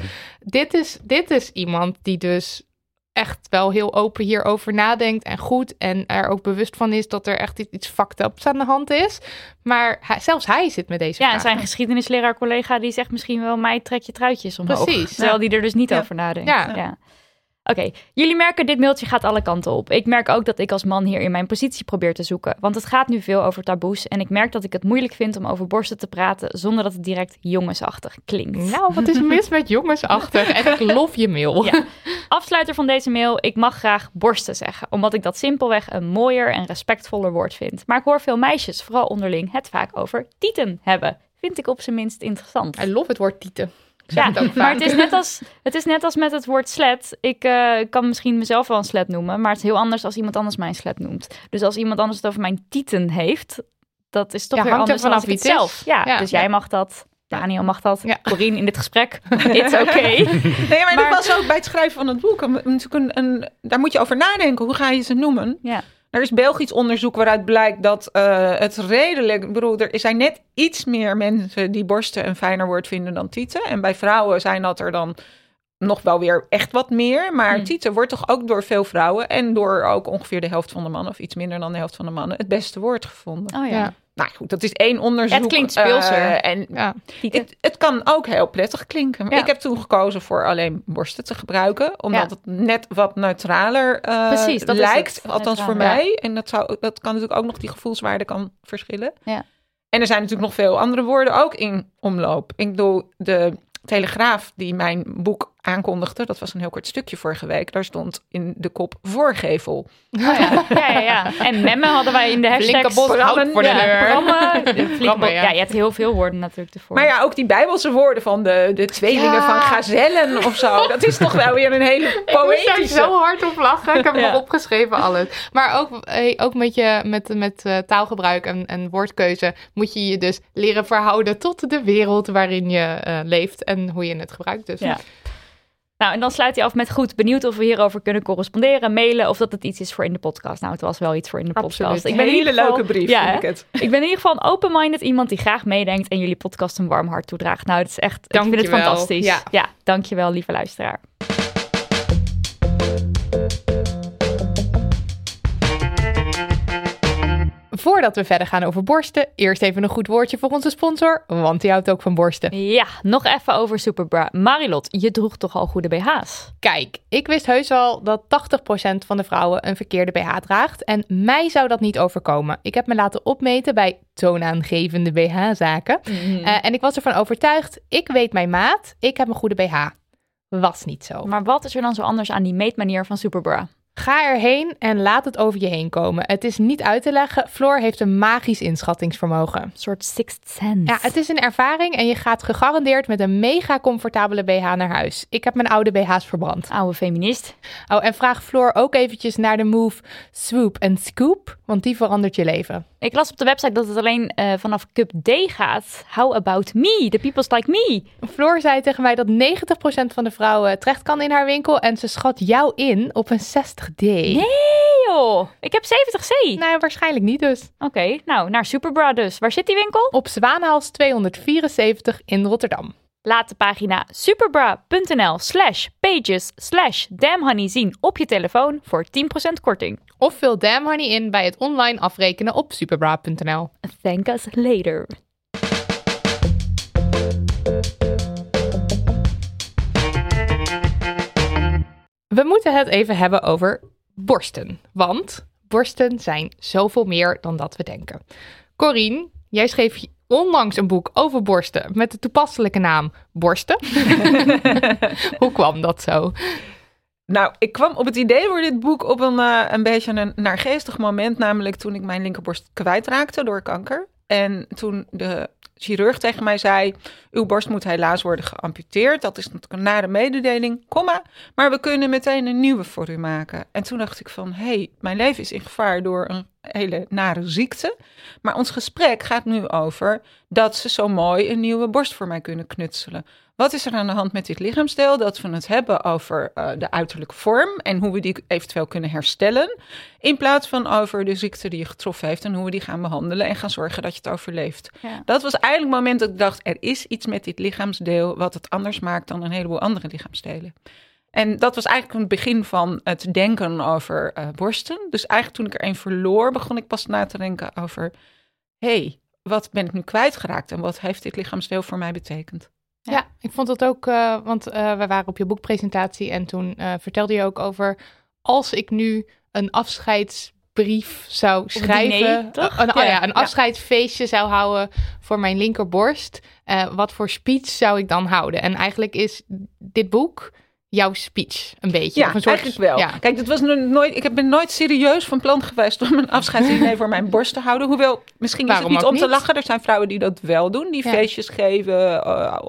dit is iemand die dus echt wel heel open hierover nadenkt en goed. En er ook bewust van is dat er echt iets fucked ups aan de hand is. Maar zelfs hij zit met deze vraag. Ja, zijn geschiedenisleraar collega die zegt misschien wel, mij trek je truitjes omhoog. Precies. Terwijl die er dus niet over nadenkt. Ja. Oké, jullie merken, dit mailtje gaat alle kanten op. Ik merk ook dat ik als man hier in mijn positie probeer te zoeken. Want het gaat nu veel over taboes. En ik merk dat ik het moeilijk vind om over borsten te praten zonder dat het direct jongensachtig klinkt. Nou, wat is mis met jongensachtig? En ik lof je mail. Ja. Afsluiter van deze mail. Ik mag graag borsten zeggen. Omdat ik dat simpelweg een mooier en respectvoller woord vind. Maar ik hoor veel meisjes, vooral onderling, het vaak over tieten hebben. Vind ik op zijn minst interessant. I love het woord tieten. Ja, maar het is net als met het woord slet. Ik kan misschien mezelf wel een slet noemen, maar het is heel anders als iemand anders mijn slet noemt. Dus als iemand anders het over mijn tieten heeft, dat is toch weer anders dan ik het zelf. Ja, dus jij mag dat, Daniel mag dat, Corine in dit gesprek, it's okay. Nee, maar dat was ook bij het schrijven van het boek. Daar moet je over nadenken, hoe ga je ze noemen? Ja. Er is Belgisch onderzoek waaruit blijkt dat het redelijk... Ik bedoel, er zijn net iets meer mensen die borsten een fijner woord vinden dan tieten. En bij vrouwen zijn dat er dan nog wel weer echt wat meer. Maar tieten wordt toch ook door veel vrouwen en door ook ongeveer de helft van de mannen, of iets minder dan de helft van de mannen, het beste woord gevonden. Oh ja. Nou goed, dat is één onderzoek. Het klinkt speelser. Het kan ook heel prettig klinken. Ja. Ik heb toen gekozen voor alleen borsten te gebruiken. Omdat het net wat neutraler lijkt. Althans voor mij. En dat kan natuurlijk ook nog, die gevoelswaarde kan verschillen. Ja. En er zijn natuurlijk nog veel andere woorden ook in omloop. Ik bedoel, de Telegraaf die mijn boek aankondigde, dat was een heel kort stukje vorige week, daar stond in de kop voorgevel. Ja. En memmen hadden wij in de hashtags. Brammen voor de deur. Ja, je hebt heel veel woorden natuurlijk ervoor. Maar ja, ook die Bijbelse woorden van de tweelingen van gazellen of zo. Dat is toch wel weer een hele poëtische. Ik moest zo hard op lachen. Ik heb hem opgeschreven, alles. Maar ook met taalgebruik en woordkeuze moet je je dus leren verhouden tot de wereld waarin je leeft en hoe je het gebruikt. Dus. Ja. Nou, en dan sluit hij af met goed. Benieuwd of we hierover kunnen corresponderen, mailen of dat het iets is voor in de podcast. Nou, het was wel iets voor in de podcast. Ik ben een hele leuke brief, vind ik het. Ik ben in ieder geval een open-minded iemand die graag meedenkt en jullie podcast een warm hart toedraagt. Nou, het is echt, ik vind het fantastisch. Ja, dankjewel, lieve luisteraar. Voordat we verder gaan over borsten, eerst even een goed woordje voor onze sponsor, want die houdt ook van borsten. Ja, nog even over Superbra. Marilot, je droeg toch al goede BH's? Kijk, ik wist heus al dat 80% van de vrouwen een verkeerde BH draagt en mij zou dat niet overkomen. Ik heb me laten opmeten bij toonaangevende BH-zaken en ik was ervan overtuigd, ik weet mijn maat, ik heb een goede BH. Was niet zo. Maar wat is er dan zo anders aan die meetmanier van Superbra? Ga erheen en laat het over je heen komen. Het is niet uit te leggen. Floor heeft een magisch inschattingsvermogen. Een soort sixth sense. Ja, het is een ervaring en je gaat gegarandeerd met een mega comfortabele BH naar huis. Ik heb mijn oude BH's verbrand. Oude feminist. Oh, en vraag Floor ook eventjes naar de move Swoop en Scoop, want die verandert je leven. Ik las op de website dat het alleen vanaf Cup D gaat. How about me? The people's like me. Floor zei tegen mij dat 90% van de vrouwen terecht kan in haar winkel en ze schat jou in op een 60D. Nee joh, ik heb 70C. Nou, waarschijnlijk niet dus. Oké, nou, naar Superbra dus. Waar zit die winkel? Op Zwaanhals 274 in Rotterdam. Laat de pagina superbra.nl/pages/damnhoney zien op je telefoon voor 10% korting. Of vul Damn Honey in bij het online afrekenen op superbra.nl. Thank us later. We moeten het even hebben over borsten. Want Borsten zijn zoveel meer dan dat we denken. Corine, jij schreef onlangs een boek over borsten met de toepasselijke naam Borsten. Hoe kwam dat zo? Nou, ik kwam op het idee voor dit boek op een beetje een naargeestig moment. Namelijk toen ik mijn linkerborst kwijtraakte door kanker. En toen de chirurg tegen mij zei, uw borst moet helaas worden geamputeerd. Dat is natuurlijk een nare mededeling, maar we kunnen meteen een nieuwe voor u maken. En toen dacht ik van, mijn leven is in gevaar door een hele nare ziekte. Maar ons gesprek gaat nu over dat ze zo mooi een nieuwe borst voor mij kunnen knutselen. Wat is er aan de hand met dit lichaamsdeel? Dat we het hebben over de uiterlijke vorm en hoe we die eventueel kunnen herstellen. In plaats van over de ziekte die je getroffen heeft en hoe we die gaan behandelen en gaan zorgen dat je het overleeft. Ja. Dat was eigenlijk het moment dat ik dacht, er is iets met dit lichaamsdeel wat het anders maakt dan een heleboel andere lichaamsdelen. En dat was eigenlijk het begin van het denken over borsten. Dus eigenlijk toen ik er een verloor, begon ik pas na te denken over, wat ben ik nu kwijtgeraakt en wat heeft dit lichaamsdeel voor mij betekend? Ja, ik vond dat ook, want we waren op je boekpresentatie en toen vertelde je ook over, als ik nu een afscheidsbrief zou schrijven, een afscheidsfeestje zou houden voor mijn linkerborst, wat voor speech zou ik dan houden? En eigenlijk is dit boek jouw speech een beetje. Ja, of een soort, eigenlijk wel. Ja. Kijk, ik ben nooit serieus van plan geweest om een afscheidsdiner voor mijn borst te houden. Hoewel, misschien is het niet om te lachen. Er zijn vrouwen die dat wel doen. Die feestjes geven.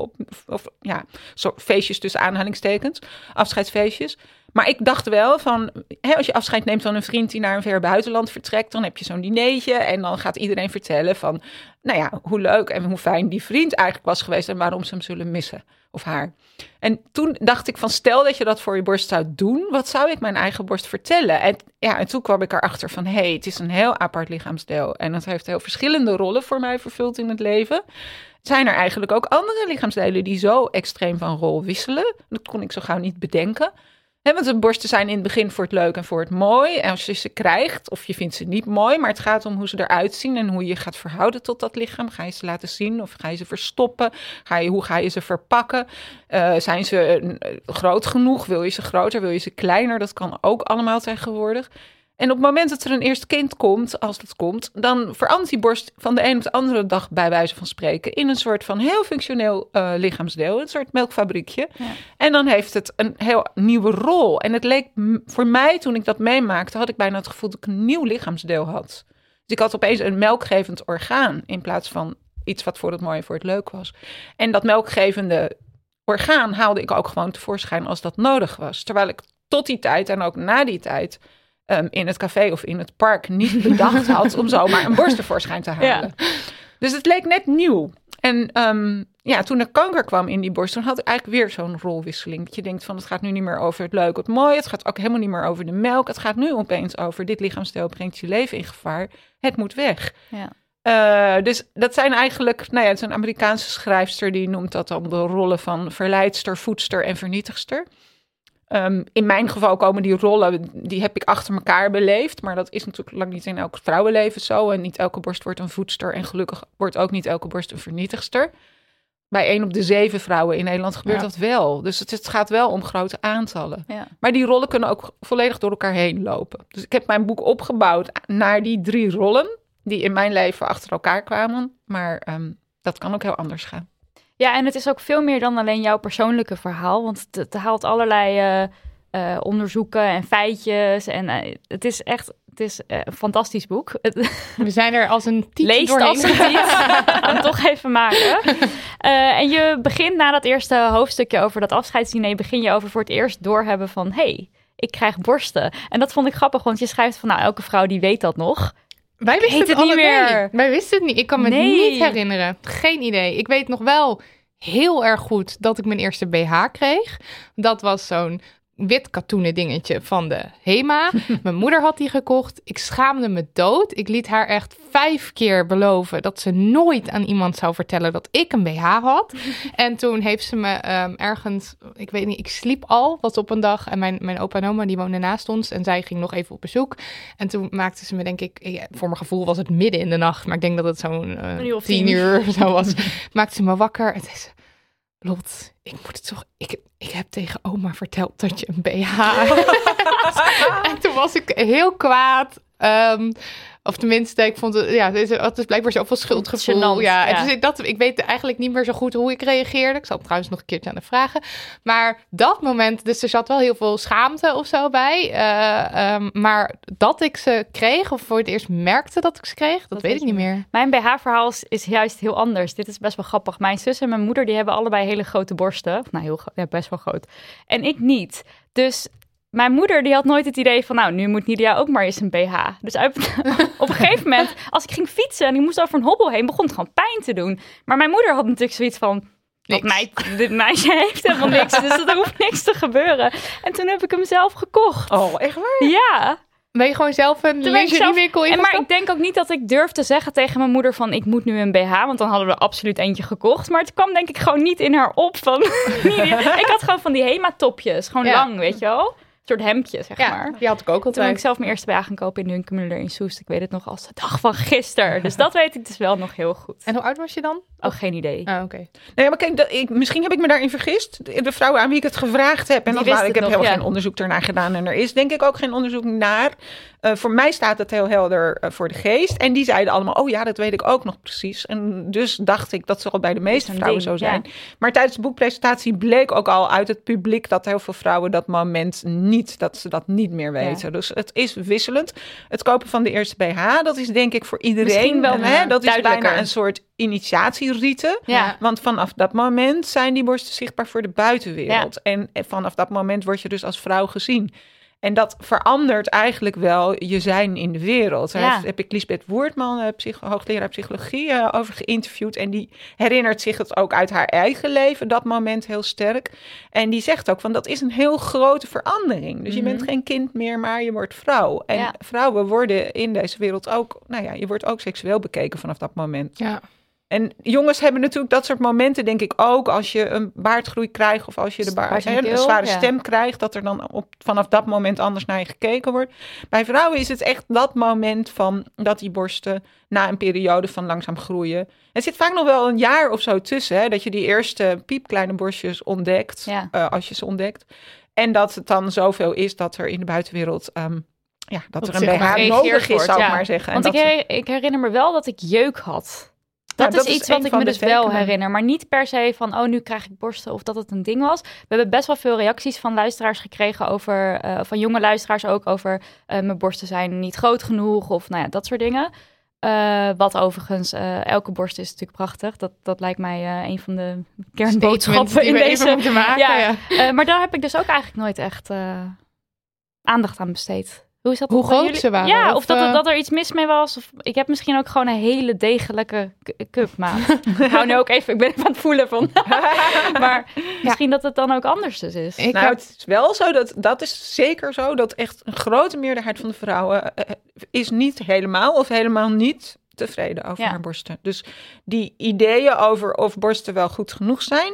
Feestjes tussen aanhalingstekens. Afscheidsfeestjes. Maar ik dacht wel van, als je afscheid neemt van een vriend die naar een ver buitenland vertrekt, dan heb je zo'n dinertje en dan gaat iedereen vertellen van, hoe leuk en hoe fijn die vriend eigenlijk was geweest en waarom ze hem zullen missen of haar. En toen dacht ik van, stel dat je dat voor je borst zou doen, wat zou ik mijn eigen borst vertellen? En toen kwam ik erachter van, het is een heel apart lichaamsdeel en het heeft heel verschillende rollen voor mij vervuld in het leven. Zijn er eigenlijk ook andere lichaamsdelen die zo extreem van rol wisselen? Dat kon ik zo gauw niet bedenken. Want de borsten zijn in het begin voor het leuk en voor het mooi. En als je ze krijgt, of je vindt ze niet mooi, maar het gaat om hoe ze eruit zien en hoe je gaat verhouden tot dat lichaam. Ga je ze laten zien of ga je ze verstoppen? Hoe ga je ze verpakken? Zijn ze groot genoeg? Wil je ze groter? Wil je ze kleiner? Dat kan ook allemaal tegenwoordig. En op het moment dat er een eerste kind komt, als dat komt, dan verandert die borst van de een op de andere dag, bij wijze van spreken, in een soort van heel functioneel lichaamsdeel. Een soort melkfabriekje. Ja. En dan heeft het een heel nieuwe rol. En het leek voor mij, toen ik dat meemaakte, had ik bijna het gevoel dat ik een nieuw lichaamsdeel had. Dus ik had opeens een melkgevend orgaan, in plaats van iets wat voor het mooie en voor het leuk was. En dat melkgevende orgaan haalde ik ook gewoon tevoorschijn als dat nodig was. Terwijl ik tot die tijd en ook na die tijd in het café of in het park niet bedacht had om zomaar een borst tevoorschijn te halen. Ja. Dus het leek net nieuw. En toen er kanker kwam in die borst, dan had ik eigenlijk weer zo'n rolwisseling. Dat je denkt van, het gaat nu niet meer over het leuke, het mooie. Het gaat ook helemaal niet meer over de melk. Het gaat nu opeens over, dit lichaamsdeel brengt je leven in gevaar. Het moet weg. Ja. Dus dat zijn eigenlijk, het is een Amerikaanse schrijfster, die noemt dat dan de rollen van verleidster, voedster en vernietigster. In mijn geval komen die rollen, die heb ik achter elkaar beleefd. Maar dat is natuurlijk lang niet in elk vrouwenleven zo. En niet elke borst wordt een voedster. En gelukkig wordt ook niet elke borst een vernietigster. Bij 1 op de 7 vrouwen in Nederland gebeurt dat wel. Dus het gaat wel om grote aantallen. Ja. Maar die rollen kunnen ook volledig door elkaar heen lopen. Dus ik heb mijn boek opgebouwd naar die 3 rollen. Die in mijn leven achter elkaar kwamen. Maar dat kan ook heel anders gaan. Ja, en het is ook veel meer dan alleen jouw persoonlijke verhaal. Want het haalt allerlei onderzoeken en feitjes. En het is een fantastisch boek. We zijn er als een tiet Leest doorheen. als een tiet. Gaan we toch even maken. En je begint na dat eerste hoofdstukje over dat afscheidsdiner, begin je over voor het eerst doorhebben van, ik krijg borsten. En dat vond ik grappig, want je schrijft van, elke vrouw die weet dat nog. Wij wisten het niet meer. Wij wisten het niet. Ik kan me niet herinneren. Geen idee. Ik weet nog wel heel erg goed dat ik mijn eerste BH kreeg. Dat was zo'n wit katoenen dingetje van de Hema. Mijn moeder had die gekocht. Ik schaamde me dood. Ik liet haar echt 5 keer beloven dat ze nooit aan iemand zou vertellen dat ik een BH had. En toen heeft ze me ergens, ik weet niet, ik sliep al, was op een dag. En mijn opa en oma die woonden naast ons. En zij ging nog even op bezoek. En toen maakte ze me, denk ik, voor mijn gevoel was het midden in de nacht. Maar ik denk dat het zo'n 10 uur zo was. Maakte ze me wakker. En zei ze, Lot, ik moet het toch. Ik heb tegen oma verteld dat je een BH hebt. En toen was ik heel kwaad. Of tenminste, ik vond het is blijkbaar zoveel schuldgevoel. Gênant, Ja. ja. Dus ik weet eigenlijk niet meer zo goed hoe ik reageerde. Ik zal het trouwens nog een keertje aan de vragen. Maar dat moment, dus er zat wel heel veel schaamte of zo bij. Maar dat ik ze kreeg, of voor het eerst merkte dat ik ze kreeg, dat weet ik niet meer. Mijn BH-verhaal is juist heel anders. Dit is best wel grappig. Mijn zus en mijn moeder die hebben allebei hele grote borsten. Nou, best wel groot. En ik niet. Dus mijn moeder die had nooit het idee van, nou, nu moet Nidia ook maar eens een BH. Dus op een gegeven moment, als ik ging fietsen en ik moest over een hobbel heen, begon het gewoon pijn te doen. Maar mijn moeder had natuurlijk zoiets van, dit meisje heeft helemaal niks, dus er hoeft niks te gebeuren. En toen heb ik hem zelf gekocht. Oh, echt waar? Ja. Ben je gewoon zelf een lingeriewinkel in? Maar ik denk ook niet dat ik durf te zeggen tegen mijn moeder van, ik moet nu een BH, want dan hadden we absoluut eentje gekocht. Maar het kwam denk ik gewoon niet in haar op van, ik had gewoon van die Hema-topjes, gewoon lang, weet je wel. Een soort hemdje, zeg maar. Die had ik ook altijd. Toen ben ik zelf mijn eerste BH gaan kopen in de Hunkemuller in Soest. Ik weet het nog als de dag van gisteren. Dus dat weet ik dus wel nog heel goed. En hoe oud was je dan? Oh, geen idee. Ah, oké. Nee, maar kijk, misschien heb ik me daarin vergist. De vrouwen aan wie ik het gevraagd heb. En ik heb helemaal geen onderzoek ernaar gedaan. En er is denk ik ook geen onderzoek naar. Voor mij staat het heel helder voor de geest. En die zeiden allemaal, oh ja, dat weet ik ook nog precies. En dus dacht ik, dat zal bij de meeste vrouwen zo zijn. Ja. Maar tijdens de boekpresentatie bleek ook al uit het publiek dat heel veel vrouwen dat moment dat ze dat niet meer weten. Ja. Dus het is wisselend. Het kopen van de eerste BH, dat is denk ik voor iedereen. Misschien wel dat is bijna een soort initiatierieten. Ja. Want vanaf dat moment zijn die borsten zichtbaar voor de buitenwereld. Ja. En vanaf dat moment word je dus als vrouw gezien. En dat verandert eigenlijk wel je zijn in de wereld. Daar heb ik Lisbeth Woertman, hoogleraar psychologie, over geïnterviewd. En die herinnert zich het ook uit haar eigen leven, dat moment heel sterk. En die zegt ook van, dat is een heel grote verandering. Dus je bent geen kind meer, maar je wordt vrouw. En vrouwen worden in deze wereld ook, je wordt ook seksueel bekeken vanaf dat moment. Ja. En jongens hebben natuurlijk dat soort momenten, denk ik ook, als je een baardgroei krijgt of als je een zware stem krijgt, dat er dan vanaf dat moment anders naar je gekeken wordt. Bij vrouwen is het echt dat moment van dat die borsten na een periode van langzaam groeien. Er zit vaak nog wel een jaar of zo tussen, dat je die eerste piepkleine borstjes ontdekt, als je ze ontdekt. En dat het dan zoveel is dat er in de buitenwereld dat er een BH nodig is, zou ik maar zeggen. Want ik herinner me wel dat ik jeuk had. Dat is iets wat ik me dus wel herinner. Maar niet per se van, nu krijg ik borsten of dat het een ding was. We hebben best wel veel reacties van luisteraars gekregen over, van jonge luisteraars ook over mijn borsten zijn niet groot genoeg of dat soort dingen. Wat overigens, elke borst is natuurlijk prachtig. Dat lijkt mij een van de kernboodschappen in deze. Moeten maken, maar daar heb ik dus ook eigenlijk nooit echt aandacht aan besteed. Hoe is dat? Hoe groot ze waren? Ja, of dat er iets mis mee was. Of ik heb misschien ook gewoon een hele degelijke cupmaat. Hou nu ook even, ik ben even aan het voelen van. Maar misschien dat het dan ook anders dus is. Het is wel zo, dat is zeker zo, dat echt een grote meerderheid van de vrouwen is niet helemaal of helemaal niet tevreden over haar borsten. Dus die ideeën over of borsten wel goed genoeg zijn,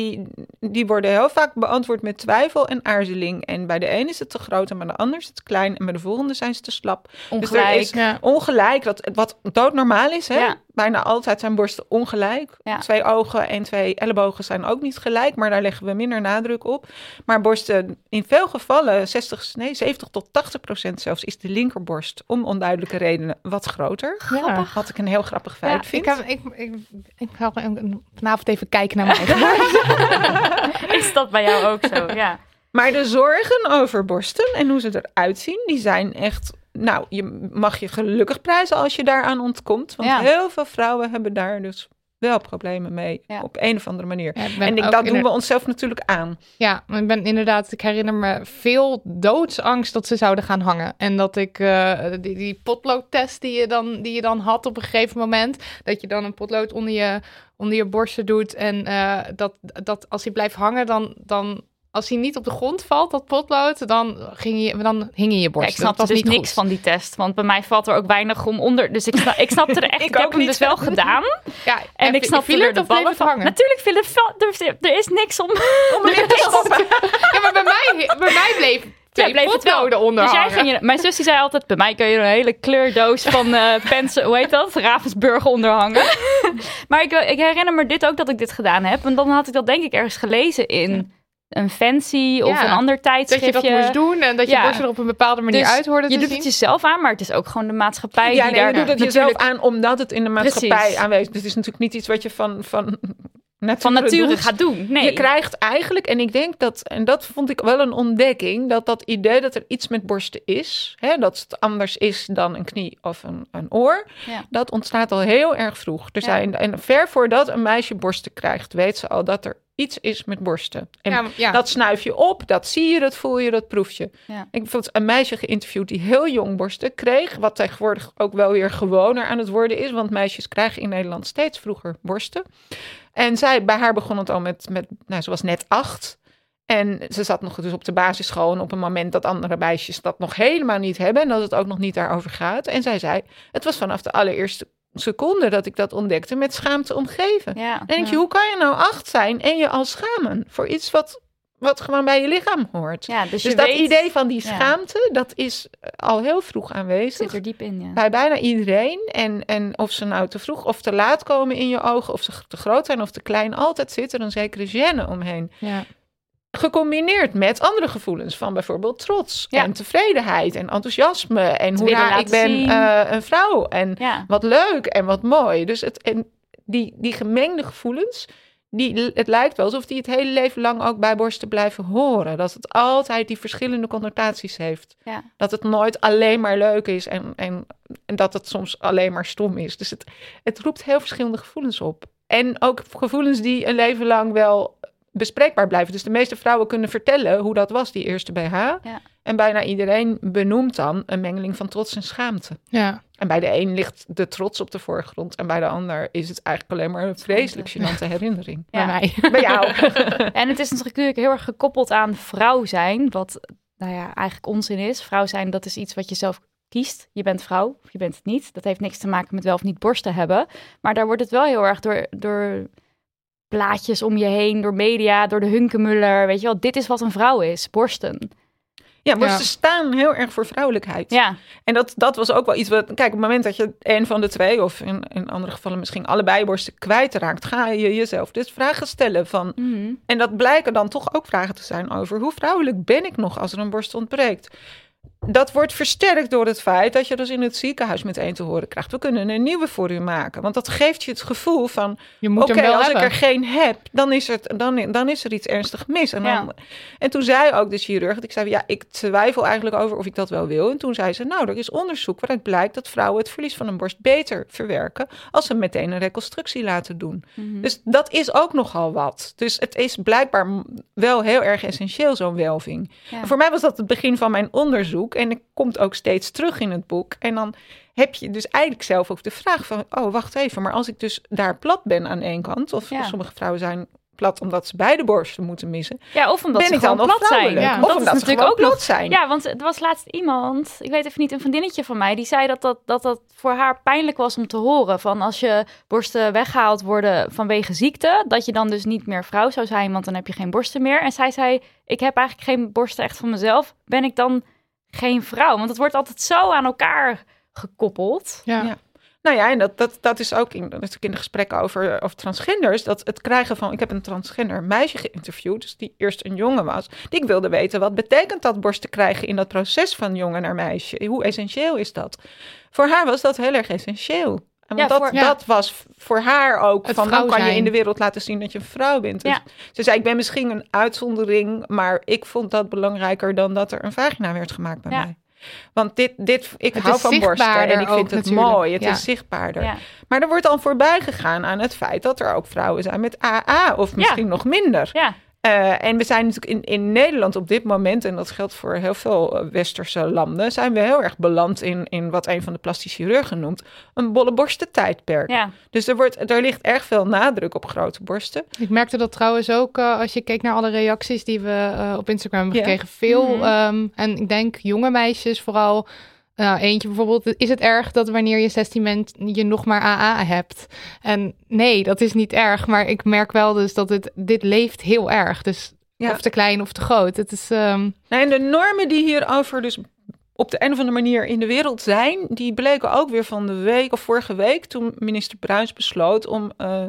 die worden heel vaak beantwoord met twijfel en aarzeling. En bij de een is het te groot en bij de ander is het te klein en bij de volgende zijn ze te slap. Ongelijk. Dus er is ongelijk, wat doodnormaal is. Hè? Ja. Bijna altijd zijn borsten ongelijk. Ja. 2 ogen en 2 ellebogen zijn ook niet gelijk, maar daar leggen we minder nadruk op. Maar borsten, in veel gevallen, 70 tot 80% zelfs, is de linkerborst om onduidelijke redenen wat groter. Grappig. Wat ik een heel grappig feit vind. Ik ga vanavond even kijken naar mijn eigen borst. Is dat bij jou ook zo? Ja. Maar de zorgen over borsten en hoe ze eruit zien, die zijn echt. Nou, je mag je gelukkig prijzen als je daaraan ontkomt. Want heel veel vrouwen hebben daar dus wel problemen mee. Ja. Op een of andere manier. Ja, en dat doen we onszelf natuurlijk aan. Ja, ik herinner me veel doodsangst dat ze zouden gaan hangen. En dat ik die potloodtest die je dan had op een gegeven moment. Dat je dan een potlood onder je borsten doet. En dat als hij blijft hangen, dan als hij niet op de grond valt, dat potlood, dan hing je borst. Ja, ik snapte dus niks van die test. Want bij mij valt er ook weinig om onder. Dus ik snapte er echt. ik heb hem dus wel gedaan. Ja, en ik snapte er de ballen van. Natuurlijk viel het er is niks om erin te stoppen. Ja, maar bij mij bleef het wel eronder hangen. Mijn zus die zei altijd, bij mij kun je een hele kleurdoos van pensen, hoe heet dat? Ravensburg onderhangen. Maar ik herinner me dit ook dat ik dit gedaan heb. En dan had ik dat denk ik ergens gelezen in een fancy of een ander tijdschriftje. Dat je dat moest doen en dat je borsten er op een bepaalde manier uit hoorde te zien. Je doet het jezelf aan, maar het is ook gewoon de maatschappij die daar... je doet het jezelf aan omdat het in de maatschappij aanwezig is. Het is natuurlijk niet iets wat je van nature gaat doen. Nee. Je krijgt eigenlijk, en ik denk dat, en dat vond ik wel een ontdekking, dat idee dat er iets met borsten is, hè, dat het anders is dan een knie of een oor, dat ontstaat al heel erg vroeg. Er zijn, en ver voordat een meisje borsten krijgt, weet ze al dat er iets is met borsten. En dat snuif je op, dat zie je, dat voel je, dat proef je. Ja. Ik heb bijvoorbeeld een meisje geïnterviewd die heel jong borsten kreeg, wat tegenwoordig ook wel weer gewoner aan het worden is, want meisjes krijgen in Nederland steeds vroeger borsten. En bij haar begon het al met ze was net 8. En ze zat nog dus op de basisschool en op een moment dat andere meisjes dat nog helemaal niet hebben en dat het ook nog niet daarover gaat. En zij zei, het was vanaf de allereerste seconde dat ik dat ontdekte met schaamte omgeven. Ja, en denk je, hoe kan je nou 8 zijn en je al schamen voor iets wat gewoon bij je lichaam hoort? Ja, dus dat idee van die schaamte, dat is al heel vroeg aanwezig. Zit er diep in, bij bijna iedereen. En of ze nou te vroeg of te laat komen in je ogen, of ze te groot zijn of te klein, altijd zit er een zekere gêne omheen. Ja. Gecombineerd met andere gevoelens van bijvoorbeeld trots en tevredenheid en enthousiasme. En hoera, ik ben een vrouw. En wat leuk en wat mooi. Dus die gemengde gevoelens, het lijkt wel alsof die het hele leven lang ook bij borsten blijven horen. Dat het altijd die verschillende connotaties heeft. Ja. Dat het nooit alleen maar leuk is en dat het soms alleen maar stom is. Dus het roept heel verschillende gevoelens op. En ook gevoelens die een leven lang wel bespreekbaar blijven. Dus de meeste vrouwen kunnen vertellen hoe dat was, die eerste BH. Ja. En bijna iedereen benoemt dan een mengeling van trots en schaamte. Ja. En bij de een ligt de trots op de voorgrond en bij de ander is het eigenlijk alleen maar een vreselijk gênante herinnering. Ja. Bij mij. Bij jou. En het is natuurlijk heel erg gekoppeld aan vrouw zijn, wat eigenlijk onzin is. Vrouw zijn, dat is iets wat je zelf kiest. Je bent vrouw of je bent het niet. Dat heeft niks te maken met wel of niet borsten hebben. Maar daar wordt het wel heel erg door plaatjes om je heen, door media, door de Hunkemuller. Weet je wel, dit is wat een vrouw is, borsten. Ja, borsten staan heel erg voor vrouwelijkheid. Ja. En dat was ook wel iets wat... Kijk, op het moment dat je een van de twee, of in andere gevallen misschien allebei borsten kwijtraakt, ga je jezelf dus vragen stellen van... Mm-hmm. En dat blijken dan toch ook vragen te zijn over hoe vrouwelijk ben ik nog als er een borst ontbreekt. Dat wordt versterkt door het feit dat je dus in het ziekenhuis meteen te horen krijgt. We kunnen een nieuwe voor u maken. Want dat geeft je het gevoel van... Oké, als ik er geen heb, dan is er iets ernstig mis. En toen zei ook de chirurg, dat ik zei, ik twijfel eigenlijk over of ik dat wel wil. En toen zei ze, er is onderzoek waaruit blijkt dat vrouwen het verlies van een borst beter verwerken als ze meteen een reconstructie laten doen. Mm-hmm. Dus dat is ook nogal wat. Dus het is blijkbaar wel heel erg essentieel, zo'n welving. Ja. En voor mij was dat het begin van mijn onderzoek. En het komt ook steeds terug in het boek. En dan heb je dus eigenlijk zelf ook de vraag van... wacht even, maar als ik dus daar plat ben aan één kant... of sommige vrouwen zijn plat omdat ze beide borsten moeten missen... Ja, of omdat ze gewoon plat zijn. Ja, of omdat ze gewoon plat zijn. Ja, want er was laatst iemand... Ik weet even niet, een vriendinnetje van mij... die zei dat voor haar pijnlijk was om te horen... van als je borsten weggehaald worden vanwege ziekte... dat je dan dus niet meer vrouw zou zijn... want dan heb je geen borsten meer. En zij zei, ik heb eigenlijk geen borsten echt van mezelf. Ben ik dan... geen vrouw, want het wordt altijd zo aan elkaar gekoppeld. Ja. Nou ja, en dat is ook in de gesprekken over transgenders, dat het krijgen van... Ik heb een transgender meisje geïnterviewd, dus die eerst een jongen was. Die ik wilde weten, wat betekent dat borsten krijgen in dat proces van jongen naar meisje? Hoe essentieel is dat? Voor haar was dat heel erg essentieel. Want dat was voor haar ook van, dan kan je in de wereld laten zien dat je een vrouw bent. Dus ze zei, ik ben misschien een uitzondering, maar ik vond dat belangrijker dan dat er een vagina werd gemaakt bij mij. Want ik hou van borsten en ik vind het mooi. Het is zichtbaarder. Ja. Maar er wordt al voorbij gegaan aan het feit dat er ook vrouwen zijn met AA of misschien nog minder. Ja. En we zijn natuurlijk in Nederland op dit moment, en dat geldt voor heel veel westerse landen, zijn we heel erg beland in wat een van de plastisch chirurgen noemt, een bolle borstentijdperk. Ja. Dus er ligt erg veel nadruk op grote borsten. Ik merkte dat trouwens ook als je keek naar alle reacties die we op Instagram hebben gekregen. Veel, en ik denk jonge meisjes vooral... eentje bijvoorbeeld, is het erg dat wanneer je 16 bent je nog maar AA hebt? En nee, dat is niet erg, maar ik merk wel dus dat dit leeft heel erg. Dus of te klein of te groot. Het is, En de normen die hierover dus op de een of andere manier in de wereld zijn, die bleken ook weer van de week of vorige week, toen minister Bruins besloot om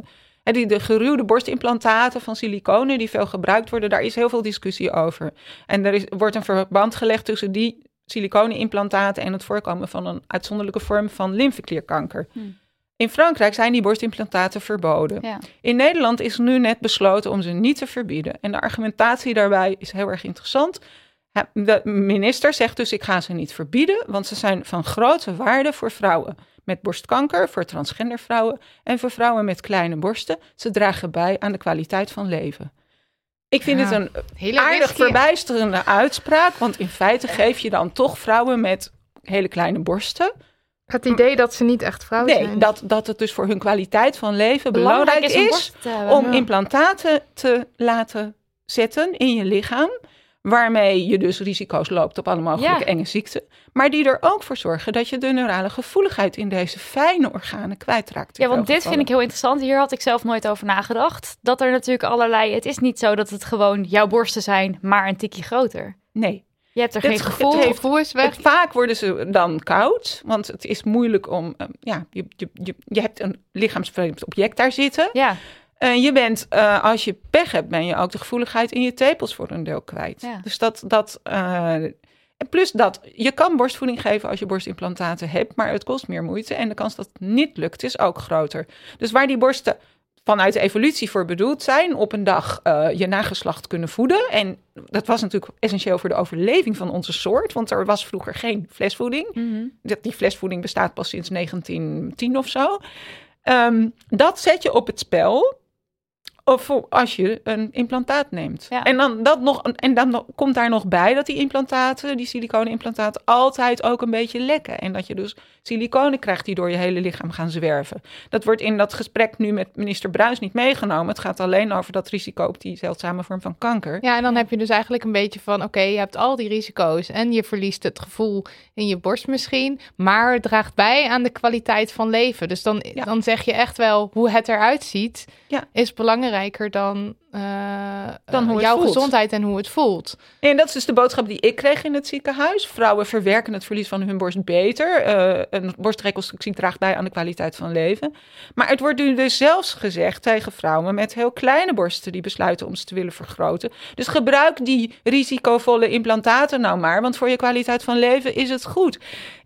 De geruwde borstimplantaten van siliconen die veel gebruikt worden, daar is heel veel discussie over. En wordt een verband gelegd tussen die siliconenimplantaten en het voorkomen van een uitzonderlijke vorm van lymfeklierkanker. In Frankrijk zijn die borstimplantaten verboden. Ja. In Nederland is nu net besloten om ze niet te verbieden. En de argumentatie daarbij is heel erg interessant. De minister zegt dus, ik ga ze niet verbieden, want ze zijn van grote waarde voor vrouwen met borstkanker, voor transgender vrouwen en voor vrouwen met kleine borsten. Ze dragen bij aan de kwaliteit van leven. Ik vind het een aardig verbijsterende uitspraak, want in feite geef je dan toch vrouwen met hele kleine borsten. Het idee dat ze niet echt vrouw zijn. Nee, dat het dus voor hun kwaliteit van leven belangrijk is om implantaten te laten zetten in je lichaam, waarmee je dus risico's loopt op alle mogelijke enge ziekten, maar die er ook voor zorgen dat je de neurale gevoeligheid in deze fijne organen kwijtraakt. Ja, want dit vind ik heel interessant. Hier had ik zelf nooit over nagedacht. Dat er natuurlijk allerlei... Het is niet zo dat het gewoon jouw borsten zijn, maar een tikje groter. Nee. Je hebt er geen gevoel. Het gevoel is weg. Vaak worden ze dan koud, want het is moeilijk om... je hebt een lichaamsvreemd object daar zitten. Ja. Je bent, als je pech hebt, ben je ook de gevoeligheid in je tepels voor een deel kwijt. Ja. Dus plus dat, je kan borstvoeding geven als je borstimplantaten hebt, maar het kost meer moeite en de kans dat het niet lukt is ook groter. Dus waar die borsten vanuit de evolutie voor bedoeld zijn, op een dag je nageslacht kunnen voeden. En dat was natuurlijk essentieel voor de overleving van onze soort, want er was vroeger geen flesvoeding. Mm-hmm. Die flesvoeding bestaat pas sinds 1910 of zo. Dat zet je op het spel of als je een implantaat neemt. Ja. En dan komt daar nog bij dat die implantaten, die siliconenimplantaten, altijd ook een beetje lekken. En dat je dus siliconen krijgt die door je hele lichaam gaan zwerven. Dat wordt in dat gesprek nu met minister Bruins niet meegenomen. Het gaat alleen over dat risico op die zeldzame vorm van kanker. Ja, en dan heb je dus eigenlijk een beetje van, oké, je hebt al die risico's en je verliest het gevoel in je borst misschien, maar het draagt bij aan de kwaliteit van leven. Dus dan zeg je echt wel hoe het eruit ziet, is belangrijker dan hoe jouw gezondheid en hoe het voelt. En dat is dus de boodschap die ik kreeg in het ziekenhuis. Vrouwen verwerken het verlies van hun borst beter. Een borstreconstructie draagt bij aan de kwaliteit van leven. Maar het wordt nu dus zelfs gezegd tegen vrouwen met heel kleine borsten die besluiten om ze te willen vergroten. Dus gebruik die risicovolle implantaten nou maar, want voor je kwaliteit van leven is het goed.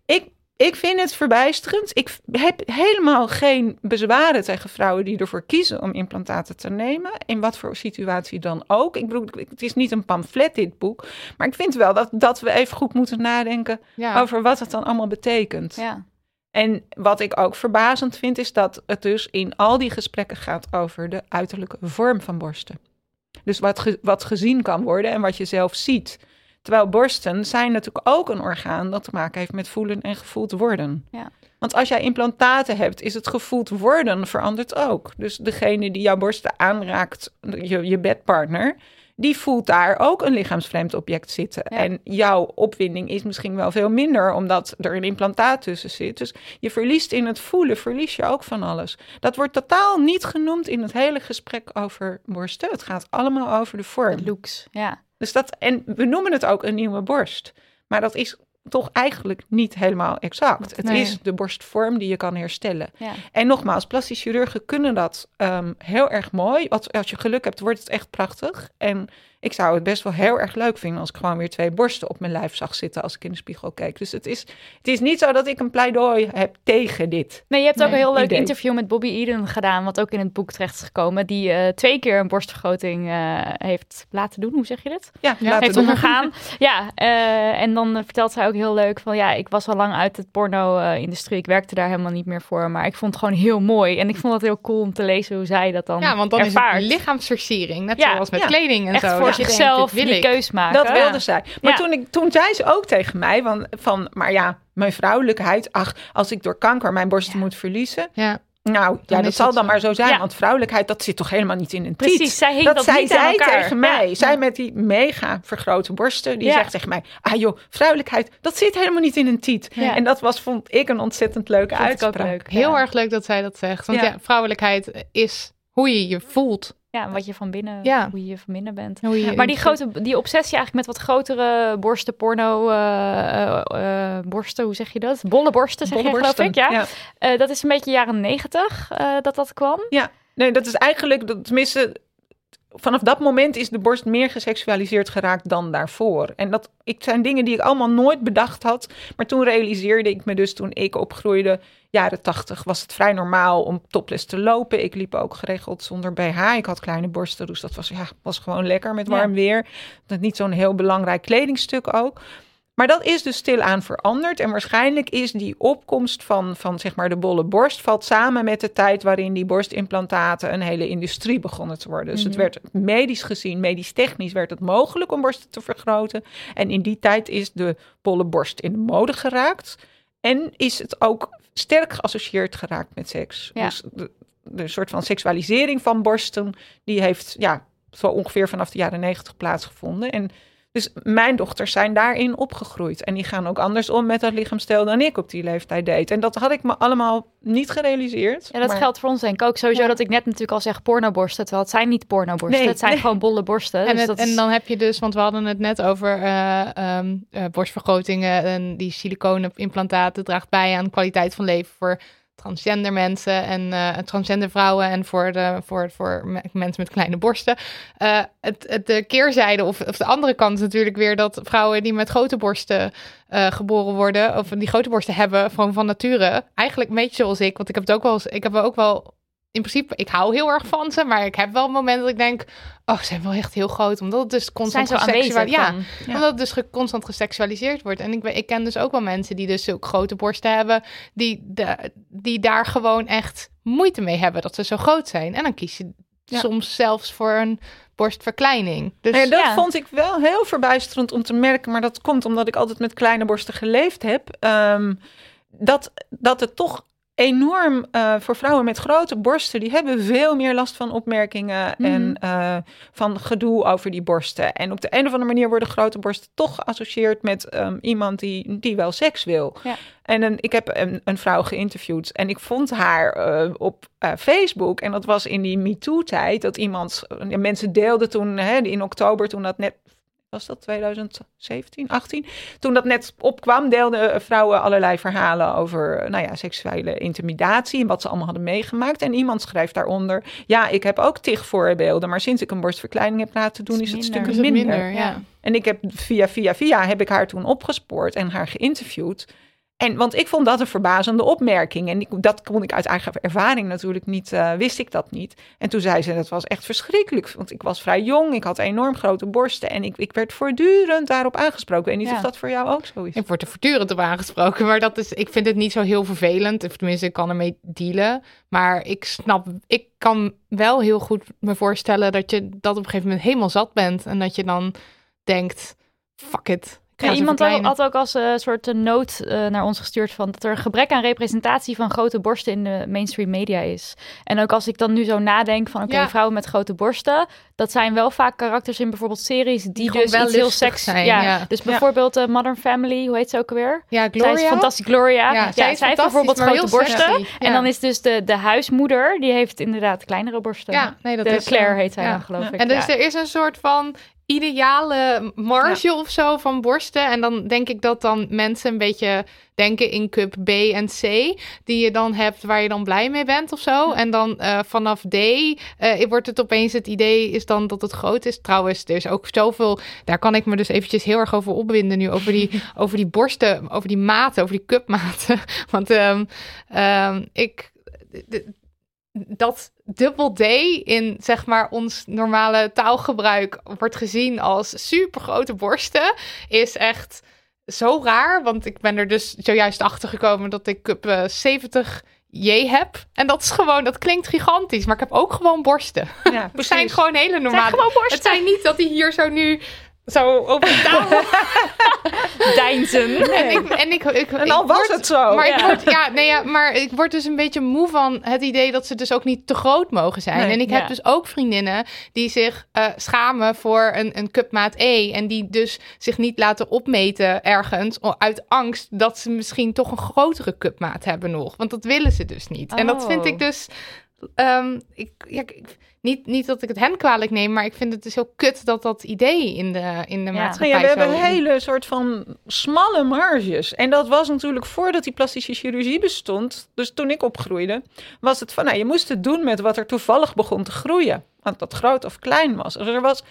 Ik vind het verbijsterend. Ik heb helemaal geen bezwaren tegen vrouwen die ervoor kiezen om implantaten te nemen. In wat voor situatie dan ook. Ik bedoel, het is niet een pamflet, dit boek. Maar ik vind wel dat we even goed moeten nadenken over wat het dan allemaal betekent. Ja. En wat ik ook verbazend vind, is dat het dus in al die gesprekken gaat over de uiterlijke vorm van borsten. Dus wat gezien kan worden en wat je zelf ziet. Terwijl borsten zijn natuurlijk ook een orgaan dat te maken heeft met voelen en gevoeld worden. Ja. Want als jij implantaten hebt, is het gevoeld worden verandert ook. Dus degene die jouw borsten aanraakt, je bedpartner, die voelt daar ook een lichaamsvreemd object zitten. Ja. En jouw opwinding is misschien wel veel minder, omdat er een implantaat tussen zit. Dus je verliest in het voelen, verlies je ook van alles. Dat wordt totaal niet genoemd in het hele gesprek over borsten. Het gaat allemaal over de vorm. De looks, ja. Dus en we noemen het ook een nieuwe borst. Maar dat is toch eigenlijk niet helemaal exact. Het is de borstvorm die je kan herstellen. Ja. En nogmaals, plastisch chirurgen kunnen dat heel erg mooi. Als je geluk hebt, wordt het echt prachtig. En ik zou het best wel heel erg leuk vinden als ik gewoon weer 2 borsten op mijn lijf zag zitten als ik in de spiegel keek. Dus het is niet zo dat ik een pleidooi heb tegen dit. Nee, je hebt ook een heel leuk interview met Bobby Eden gedaan, wat ook in het boek terecht is gekomen, die 2 keer een borstvergroting heeft laten doen. Hoe zeg je dit? Ja, heeft ondergaan. Ja, en dan vertelt zij ook heel leuk van, ik was al lang uit het porno-industrie. Ik werkte daar helemaal niet meer voor, maar ik vond het gewoon heel mooi. En ik vond het heel cool om te lezen hoe zij dat dan ervaart. Ja, want dan is het lichaamsversiering, net zoals met kleding en echt zo. Voor zichzelf die keus maken. Dat wilde zij. Maar toen zei ze ook tegen mij maar mijn vrouwelijkheid, als ik door kanker mijn borsten moet verliezen. Ja. Nou, dat zal dan maar zo zijn. Ja. Want vrouwelijkheid, dat zit toch helemaal niet in een tiet. Precies, zij hing dat niet aan elkaar. Tegen mij. Ja. Zij met die mega vergrote borsten, die zegt tegen mij, vrouwelijkheid, dat zit helemaal niet in een tiet. Ja. En dat vond ik een ontzettend leuke uitspraak. Leuk. Heel erg leuk dat zij dat zegt. Want vrouwelijkheid is hoe je je voelt. Ja, wat je van binnen, hoe je van binnen bent. Maar die obsessie eigenlijk met wat grotere borsten, borsten, hoe zeg je dat? Bolle borsten, zeg je geloof ik. Ja. Dat is een beetje jaren 90 dat kwam. Ja. Nee, dat is eigenlijk, tenminste, vanaf dat moment is de borst meer geseksualiseerd geraakt dan daarvoor. En dat zijn dingen die ik allemaal nooit bedacht had. Maar toen realiseerde ik me dus, toen ik opgroeide, jaren 80, was het vrij normaal om topless te lopen. Ik liep ook geregeld zonder BH. Ik had kleine borsten, dus dat was gewoon lekker met warm weer. Dat niet zo'n heel belangrijk kledingstuk ook. Maar dat is dus stilaan veranderd. En waarschijnlijk is die opkomst van zeg maar de bolle borst valt samen met de tijd waarin die borstimplantaten een hele industrie begonnen te worden. Dus het werd medisch gezien, medisch technisch werd het mogelijk om borsten te vergroten. En in die tijd is de bolle borst in de mode geraakt. En is het ook sterk geassocieerd geraakt met seks. Ja. Dus de soort van seksualisering van borsten, die heeft zo ongeveer vanaf de jaren 90 plaatsgevonden. En dus mijn dochters zijn daarin opgegroeid. En die gaan ook anders om met dat lichaamsstijl dan ik op die leeftijd deed. En dat had ik me allemaal niet gerealiseerd. Ja, dat geldt voor ons denk ik ook. Sowieso dat ik net natuurlijk al zeg pornoborsten. Terwijl het zijn niet pornoborsten. Het zijn gewoon bolle borsten. En dan heb je dus, want we hadden het net over borstvergrotingen. En die siliconen implantaten draagt bij aan kwaliteit van leven voor transgender mensen en transgender vrouwen en voor mensen met kleine borsten. De keerzijde of de andere kant is natuurlijk weer dat vrouwen die met grote borsten geboren worden, of die grote borsten hebben van nature, eigenlijk een beetje zoals ik, want ik heb ook wel in principe, ik hou heel erg van ze, maar ik heb wel momenten dat ik denk, ze zijn wel echt heel groot, omdat het dus constant omdat het dus constant geseksualiseerd wordt. En ik ken dus ook wel mensen die dus zulke grote borsten hebben, die daar gewoon echt moeite mee hebben dat ze zo groot zijn. En dan kies je soms zelfs voor een borstverkleining. Dus dat vond ik wel heel verbijsterend om te merken, maar dat komt omdat ik altijd met kleine borsten geleefd heb. Dat het toch enorm voor vrouwen met grote borsten, die hebben veel meer last van opmerkingen en van gedoe over die borsten. En op de een of andere manier worden grote borsten toch geassocieerd met iemand die wel seks wil. Ja. En ik heb een vrouw geïnterviewd en ik vond haar op Facebook. En dat was in die MeToo-tijd dat mensen deelden toen in oktober, toen dat net, was dat 2017, 18? Toen dat net opkwam, deelden vrouwen allerlei verhalen over seksuele intimidatie en wat ze allemaal hadden meegemaakt. En iemand schrijft daaronder, ik heb ook tig voorbeelden, maar sinds ik een borstverkleining heb laten doen, is het stukken minder. Ja. En ik heb via heb ik haar toen opgespoord en haar geïnterviewd. Want ik vond dat een verbazende opmerking. En dat kon ik uit eigen ervaring natuurlijk niet, wist ik dat niet. En toen zei ze, dat was echt verschrikkelijk. Want ik was vrij jong, ik had enorm grote borsten. En ik werd voortdurend daarop aangesproken. Ik weet niet of dat voor jou ook zo is. Ik word er voortdurend op aangesproken. Maar ik vind het niet zo heel vervelend. Of tenminste, ik kan ermee dealen. Maar ik kan wel heel goed me voorstellen dat je dat op een gegeven moment helemaal zat bent. En dat je dan denkt, fuck it. Iemand had ook als een soort noot naar ons gestuurd van dat er een gebrek aan representatie van grote borsten in de mainstream media is. En ook als ik dan nu zo nadenk van vrouwen met grote borsten, dat zijn wel vaak karakters in bijvoorbeeld series die dus wel iets heel seks zijn. Ja. Dus bijvoorbeeld Modern Family, hoe heet ze ook alweer? Ja, Gloria. Zij is fantastisch, Gloria. Ja, zij heeft bijvoorbeeld grote borsten. Ja. En dan is dus de huismoeder, die heeft inderdaad kleinere borsten. Ja, nee, dat is Claire heet zij dan, geloof ik. En dus er is een soort van ideale marge of zo van borsten. En dan denk ik dat dan mensen een beetje denken in cup B en C, die je dan hebt waar je dan blij mee bent of zo. En dan vanaf D wordt het opeens het idee is dan dat het groot is. Trouwens, er is ook zoveel, daar kan ik me dus eventjes heel erg over opwinden nu, over die borsten, over die maten, over die cupmaten. Want dat dubbel D in, zeg maar, ons normale taalgebruik wordt gezien als supergrote borsten, is echt zo raar. Want ik ben er dus zojuist achter gekomen dat ik cup 70J heb. En dat is gewoon, dat klinkt gigantisch, maar ik heb ook gewoon borsten. Ja, het zijn gewoon hele normale borsten. Het zijn niet dat die hier zo nu zo over de tafel deinzen. En al was het zo. Maar ik word dus een beetje moe van het idee dat ze dus ook niet te groot mogen zijn. Nee, en ik heb dus ook vriendinnen die zich schamen voor een cupmaat E. En die dus zich niet laten opmeten ergens uit angst dat ze misschien toch een grotere cupmaat hebben nog. Want dat willen ze dus niet. Oh. En dat vind ik dus Niet dat ik het hen kwalijk neem, maar ik vind het dus heel kut dat idee in de maatschappij we hebben zo... een hele soort van smalle marges. En dat was natuurlijk voordat die plastische chirurgie bestond. Dus toen ik opgroeide, was het van... je moest het doen met wat er toevallig begon te groeien. Want dat groot of klein was. Dus